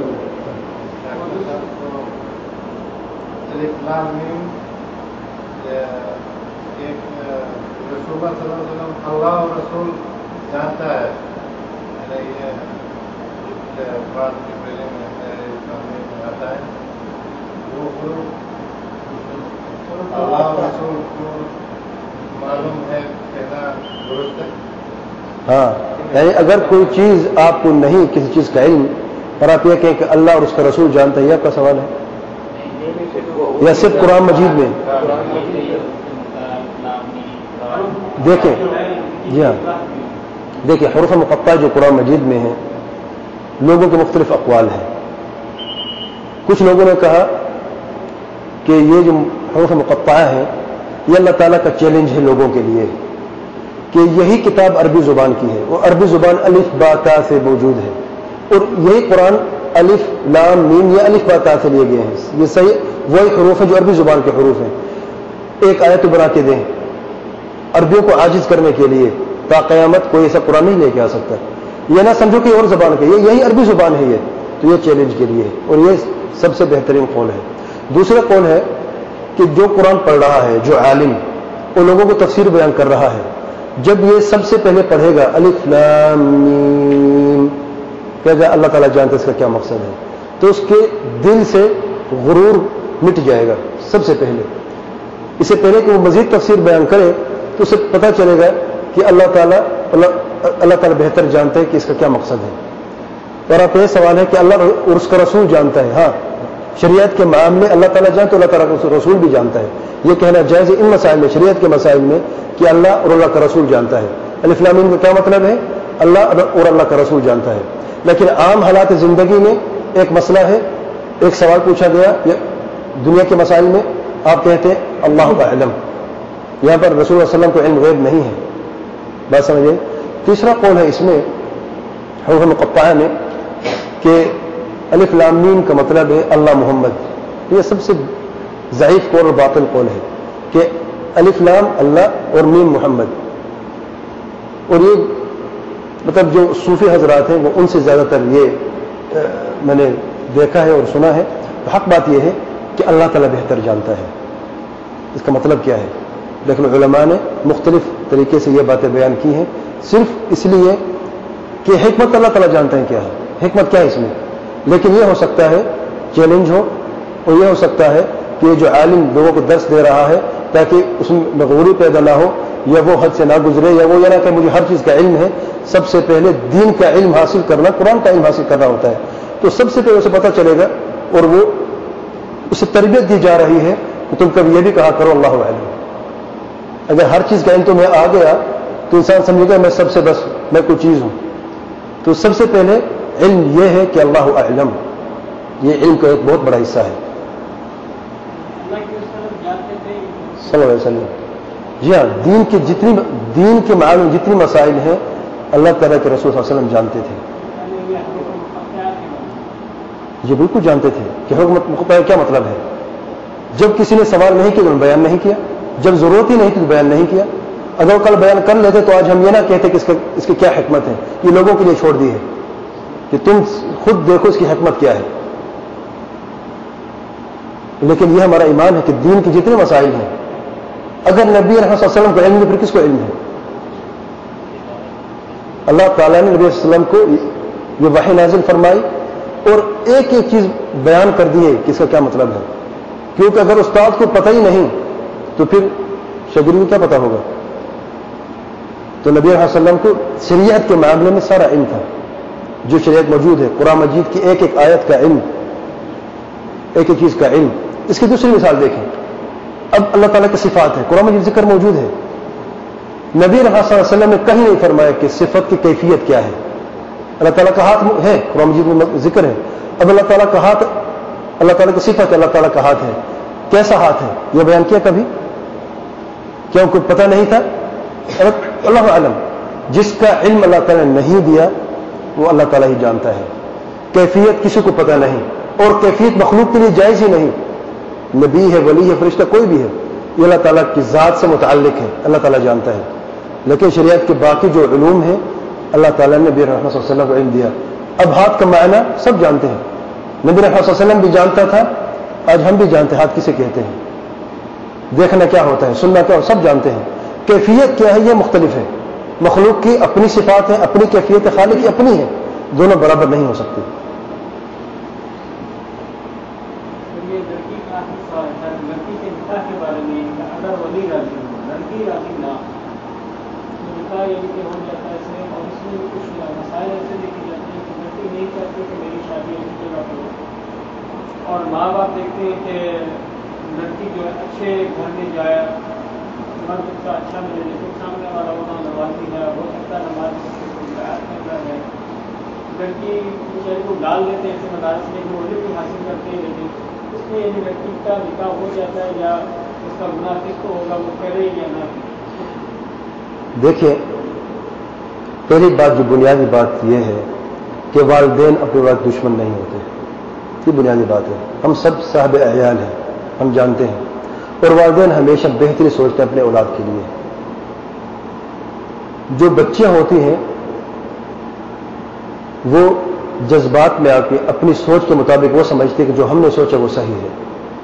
اللہ اور رسول جانتا ہے بات کے پہلے میں آتا ہے وہ اللہ اور رسول کو معلوم ہے کہنا درست ہے۔ ہاں، یعنی اگر کوئی چیز آپ کو نہیں کسی چیز کا علم پر آپ یہ کہیں کہ اللہ اور اس کا رسول جانتا ہے، یہ آپ کا سوال ہے یا صرف قرآن مجید میں؟ دیکھیں، جی ہاں، دیکھیں حروف مقطع جو قرآن مجید میں ہیں لوگوں کے مختلف اقوال ہیں۔ کچھ لوگوں نے کہا کہ یہ جو حروف مقطع ہیں یہ اللہ تعالیٰ کا چیلنج ہے لوگوں کے لیے کہ یہی کتاب عربی زبان کی ہے، وہ عربی زبان الف با تا سے موجود ہے، اور یہی قرآن الف لام میم یہ الف با تا سے لیے گئے ہیں، یہ صحیح وہی حروف ہیں جو عربی زبان کے حروف ہیں۔ ایک آیت بنا کے دیں عربیوں کو عاجز کرنے کے لیے، تا قیامت کوئی ایسا قرآن نہیں لے کے آ سکتا، یہ نہ سمجھو کہ اور زبان کے، یہ یہی عربی زبان ہے، یہ تو یہ چیلنج کے لیے، اور یہ سب سے بہترین قول ہے۔ دوسرا قول ہے کہ جو قرآن پڑھ رہا ہے، جو عالم ان لوگوں کو تفسیر بیان کر رہا ہے، جب یہ سب سے پہلے پڑھے گا الف لام میم، کہے گا اللہ تعالیٰ جانتا ہے اس کا کیا مقصد ہے، تو اس کے دل سے غرور مٹ جائے گا سب سے پہلے۔ اس سے پہلے کہ وہ مزید تفسیر بیان کرے تو اسے پتہ چلے گا کہ اللہ تعالیٰ اللہ اللہ تعالیٰ بہتر جانتا ہے کہ اس کا کیا مقصد ہے. اور آپ یہ سوال ہے کہ اللہ اور اس کا رسول جانتا ہے. ہاں شریعت کے معاملے اللہ تعالیٰ جانتا تو اللہ تعالیٰ کا رسول بھی جانتا ہے. یہ کہنا جائز ان مسائل میں شریعت کے مسائل میں کہ اللہ اور اللہ کا رسول جانتا ہے. الف لام میم کا کیا مطلب ہے؟ اللہ اور اللہ کا رسول جانتا ہے. لیکن عام حالات زندگی میں ایک مسئلہ ہے, ایک سوال پوچھا گیا دنیا کے مسائل میں, آپ کہتے ہیں اللہ اعلم. یہاں پر رسول اللہ علیہ وسلم کو علم غیب نہیں ہے. بات سمجھے. تیسرا قول ہے اس میں حروف مقطعہ میں کہ الف لام میم کا مطلب ہے اللہ محمد. یہ سب سے ضعیف قول اور باطل قول ہے کہ الف لام اللہ اور میم محمد. اور یہ مطلب جو صوفی حضرات ہیں وہ ان سے زیادہ تر یہ میں نے دیکھا ہے اور سنا ہے. تو حق بات یہ ہے کہ اللہ تعالیٰ بہتر جانتا ہے اس کا مطلب کیا ہے. لیکن علماء نے مختلف طریقے سے یہ باتیں بیان کی ہیں صرف اس لیے کہ حکمت اللہ تعالیٰ جانتے ہیں کیا ہے, حکمت کیا ہے اس میں. لیکن یہ ہو سکتا ہے چیلنج ہو, اور یہ ہو سکتا ہے کہ جو عالم لوگوں کو درس دے رہا ہے تاکہ اس میں مغروری پیدا نہ ہو, یا وہ حد سے نہ گزرے, یا وہ یہ نہ کہ مجھے ہر چیز کا علم ہے. سب سے پہلے دین کا علم حاصل کرنا, قرآن کا علم حاصل کرنا ہوتا ہے. تو سب سے پہلے اسے پتہ چلے گا اور وہ اسے تربیت دی جا رہی ہے کہ تم کبھی یہ بھی کہا کرو اللہ اعلم. اگر ہر چیز کا علم تمہیں آ گیا تو انسان سمجھے گا میں سب سے بس میں کوئی چیز ہوں. تو سب سے پہلے علم یہ ہے کہ اللہ اعلم, یہ علم کا ایک بہت بڑا حصہ ہے. صلی اللہ علیہ وسلم. جی ہاں, دین کی جتنی دین کے معلوم جتنی مسائل ہیں اللہ تعالیٰ کے رسول صلی اللہ علیہ وسلم جانتے تھے. یہ بالکل جانتے تھے کہ حکمت مقطع کیا مطلب ہے. جب کسی نے سوال نہیں کیا تو بیان نہیں کیا, جب ضرورت ہی نہیں تھی تو بیان نہیں کیا. اگر کل بیان کر لیتے تو آج ہم یہ نہ کہتے کہ اس, کا اس کی کیا حکمت ہے, یہ لوگوں کے لیے چھوڑ دی ہے کہ تم خود دیکھو اس کی حکمت کیا ہے. لیکن یہ ہمارا ایمان ہے کہ دین کے جتنے مسائل ہیں اگر نبی رحمۃ اللہ علیہ وسلم کو علم ہے پھر کس کو علم ہے. اللہ تعالیٰ نے نبی صلی اللہ علیہ وسلم کو یہ وحی نازل فرمائی اور ایک ایک چیز بیان کر دی ہے کہ اس کا کیا مطلب ہے. کیونکہ اگر استاد کو پتہ ہی نہیں تو پھر شاگرد کو کیا پتہ ہوگا. تو نبی علیہ وسلم کو شریعت کے معاملے میں سارا علم تھا. جو شریعت موجود ہے قرآن مجید کی ایک ایک آیت کا علم, ایک ایک چیز کا علم. اس کی دوسری مثال دیکھیں. اب اللہ تعالیٰ کی صفات ہے, قرآن مجید ذکر موجود ہے. نبی صلی اللہ علیہ وسلم نے کہیں نہیں فرمایا کہ صفت کی کیفیت کیا ہے. اللہ تعالیٰ کا ہاتھ ہے, قرآن مجید میں ذکر ہے. اب اللہ تعالیٰ کا ہاتھ, اللہ تعالیٰ کی صفت اللہ تعالیٰ کا ہاتھ ہے, کیسا ہاتھ ہے یہ بیان کیا کبھی؟ کیا ان کو پتہ نہیں تھا؟ اللہ عالم. جس کا علم اللہ تعالیٰ نے نہیں دیا وہ اللہ تعالیٰ ہی جانتا ہے. کیفیت کسی کو پتہ نہیں, اور کیفیت مخلوق کے لیے جائز ہی نہیں. نبی ہے, ولی ہے, فرشتہ کوئی بھی ہے, یہ اللہ تعالیٰ کی ذات سے متعلق ہے, اللہ تعالیٰ جانتا ہے. لیکن شریعت کے باقی جو علوم ہیں اللہ تعالیٰ نے نبی رحمۃ صلی اللہ علیہ وسلم کو علم دیا. اب ہاتھ کا معنی سب جانتے ہیں, نبی رحمۃ صلی اللہ علیہ وسلم بھی جانتا تھا, آج ہم بھی جانتے ہیں ہاتھ کسے کہتے ہیں, دیکھنا کیا ہوتا ہے, سننا کیا, سب جانتے ہیں. کیفیت کیا ہے یہ مختلف ہے. مخلوق کی اپنی صفات ہیں, اپنی کیفیت, خالق کی اپنی ہے, دونوں برابر نہیں ہو سکتی. اور ماں باپ دیکھتے ہیں کہ لڑکی جو ہے اچھے گھر میں جائے, مرد اس کا اچھا ملے, لیکن سامنے والا وہاں نوازی ہے, ہو سکتا ہے نماز کرتا ہے. لڑکی بیچارے کو ڈال دیتے ہیں ایسے مدارس میں, وہ علم بھی حاصل کرتے ہیں, لیکن اس میں یعنی لڑکی کا نکاح ہو جاتا ہے یا اس کا گناہ کس کو ہوگا, وہ کرے یا نہ. دیکھیں, پہلی بات جو بنیادی بات یہ ہے کہ والدین اپنے وقت دشمن نہیں ہوتے. یہ بنیادی بات ہے. ہم سب صاحب عیال ہیں, ہم جانتے ہیں, اور والدین ہمیشہ بہتری سوچتے ہیں اپنے اولاد کے لیے. جو بچیاں ہوتی ہیں وہ جذبات میں آ کے اپنی سوچ کے مطابق وہ سمجھتے ہیں کہ جو ہم نے سوچا وہ صحیح ہے.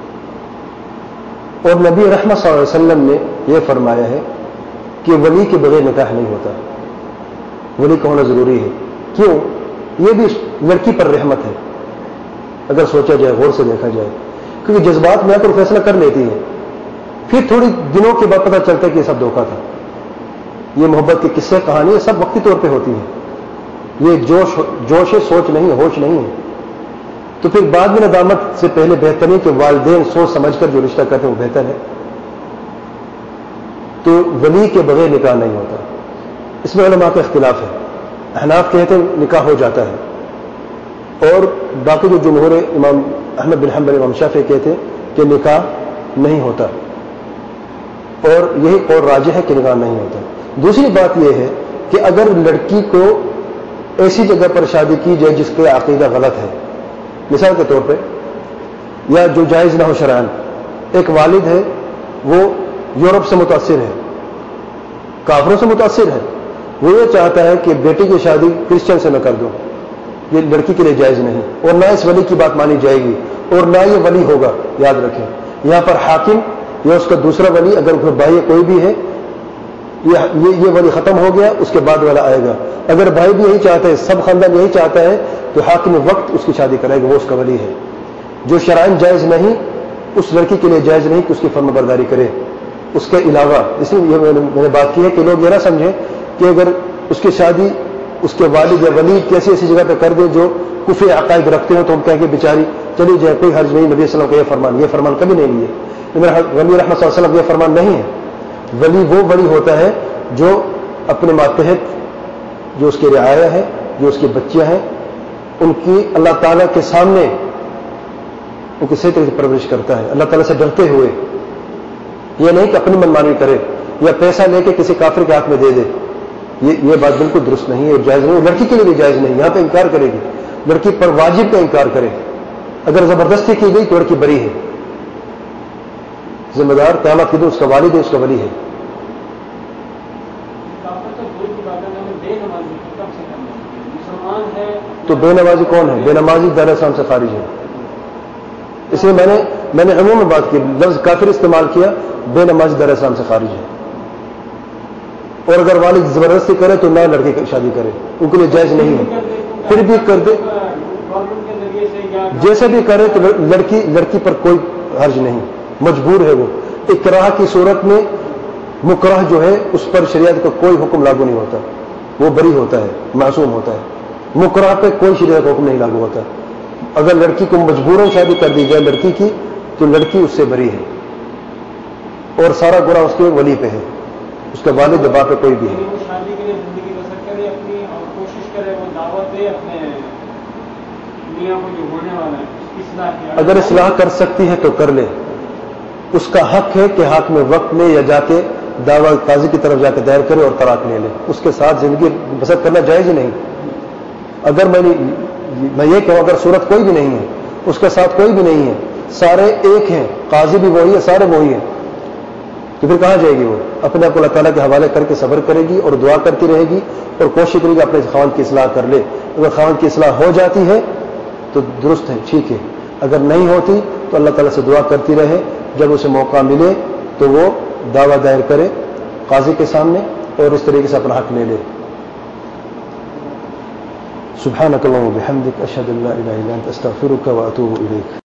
اور نبی رحمت صلی اللہ علیہ وسلم نے یہ فرمایا ہے کہ ولی کے بغیر نکاح نہیں ہوتا, ولی کا ہونا ضروری ہے. کیوں؟ یہ بھی لڑکی پر رحمت ہے اگر سوچا جائے, غور سے دیکھا جائے, کیونکہ جذبات میں آ کر فیصلہ کر لیتی ہے, پھر تھوڑی دنوں کے بعد پتہ چلتا ہے کہ یہ سب دھوکہ تھا. یہ محبت کی قصے کہانی سب وقتی طور پہ ہوتی ہیں، یہ جوش جوش سوچ نہیں ہے، ہوش نہیں ہے. تو پھر بعد میں ندامت سے پہلے بہتر نہیں کہ والدین سوچ سمجھ کر جو رشتہ کرتے ہیں وہ بہتر ہے. تو ولی کے بغیر نکاح نہیں ہوتا. اس میں علماء کا اختلاف ہے. احناف کہتے ہیں نکاح ہو جاتا ہے، اور باقی جو جمہور امام احمد بن حنبل امام شافعی کہتے ہیں کہ نکاح نہیں ہوتا، اور یہی قول راجح ہے کہ نکاح نہیں ہوتا. دوسری بات یہ ہے کہ اگر لڑکی کو ایسی جگہ پر شادی کی جائے جس کا عقیدہ غلط ہے، مثال کے طور پہ، یا جو جائز نہ ہو شرعاً، ایک والد ہے وہ یورپ سے متاثر ہے، کافروں سے متاثر ہے، وہ یہ چاہتا ہے کہ بیٹی کی شادی کرسچن سے میں کر دوں، یہ لڑکی کے لیے جائز نہیں، اور نہ اس ولی کی بات مانی جائے گی، اور نہ یہ ولی ہوگا. یاد رکھیں یہاں پر حاکم یا اس کا دوسرا ولی، اگر کوئی بھائی کوئی بھی ہے، یہ یہ ولی ختم ہو گیا، اس کے بعد والا آئے گا. اگر بھائی بھی یہی چاہتا ہے، سب خاندان یہی چاہتا ہے، تو حاکم وقت اس کی شادی کرے گا، وہ اس کا ولی ہے. جو شرعاً جائز نہیں اس لڑکی کے لیے جائز نہیں کہ اس کی فرما برداری کرے. اس کے علاوہ اس لیے میں نے بات کی ہے کہ لوگ یہ نہ سمجھیں کہ اگر اس کی شادی اس کے والد یا ولی کیسی ایسی جگہ پہ کر دے جو کفر عقائد رکھتے ہیں تو ہم کہیں گے بیچاری چلی جائے، کوئی حرج نہیں. نبی صلی اللہ علیہ وسلم کا یہ فرمان یہ فرمان کبھی نہیں لیے. ولی رحمت صلی اللہ علیہ وسلم یہ فرمان نہیں ہے. ولی وہ ولی ہوتا ہے جو اپنے ماتحت، جو اس کی رعایا ہے، جو اس کی بچیاں ہیں، ان کی اللہ تعالیٰ کے سامنے ان کی صحیح طریقے سے پرورش کرتا ہے، اللہ تعالیٰ سے ڈرتے ہوئے. یہ نہیں کہ اپنی منمانی کرے یا پیسہ لے کے کسی کافر کے ہاتھ میں دے دے. یہ یہ بات بالکل درست نہیں ہے اور جائز نہیں. لڑکی کے لیے بھی جائز نہیں. یہاں پہ انکار کرے گی، لڑکی پر واجب کا انکار کرے. اگر زبردستی کی گئی تو لڑکی بری ہے. ذمہ دار قیامت کے دن اس کا والد ہے، اس کا ولی ہے. تو بے نمازی کون ہے؟ بے نمازی دار اسلام سے خارج ہے. اس لیے میں نے میں نے عموم میں بات کی، لفظ کافر استعمال کیا. بے نمازی دار اسلام سے خارج ہے. اور اگر والد زبردستی کرے تو نہ لڑکی کی شادی کرے، ان کے لیے جائز نہیں ہے. پھر بھی کر دے، جیسے بھی کرے تو لڑکی لڑکی پر کوئی حرج نہیں، مجبور ہے وہ. اکراہ کی صورت میں مکرہ جو ہے اس پر شریعت کا کوئی حکم لاگو نہیں ہوتا، وہ بری ہوتا ہے، معصوم ہوتا ہے. مکرہ پہ کوئی شریعت کا حکم نہیں لاگو ہوتا. اگر لڑکی کو مجبوراً شادی کر دی جائے لڑکی کی تو لڑکی اس سے بری ہے، اور سارا گناہ اس کے ولی پہ ہے، اس کا والد باپ پہ کوئی بھی ہے. شادی کے لیے زندگی بسر کرے اپنی، اور کوشش کرے وہ دعوت دے اپنے میاں کو جو ہونے والا ہے اصلاح کیا. اگر اصلاح کر سکتی ہے تو کر لے. اس کا حق ہے کہ حق میں وقت میں یا جا کے دعوی قاضی کی طرف جا کے دائر کرے اور طلاق لے لے. اس کے ساتھ زندگی بسر کرنا جائز ہی نہیں. اگر میں نے میں یہ کہوں اگر صورت کوئی بھی نہیں ہے، اس کے ساتھ کوئی بھی نہیں ہے، سارے ایک ہیں، قاضی بھی وہی ہے، سارے وہی ہیں، تو پھر کہاں جائے گی؟ وہ اپنے آپ کو اللہ تعالیٰ کے حوالے کر کے صبر کرے گی اور دعا کرتی رہے گی اور کوشش کرے گی اپنے خاوند کی اصلاح کر لے. اگر خاوند کی اصلاح ہو جاتی ہے تو درست ہے، ٹھیک ہے. اگر نہیں ہوتی تو اللہ تعالیٰ سے دعا کرتی رہے. جب اسے موقع ملے تو وہ دعویٰ دائر کرے قاضی کے سامنے اور اس طریقے سے اپنا حق لے لے. سبحانك اللهم وبحمدك اشهد ان لا اله الا انت استغفرك واتوب اليك.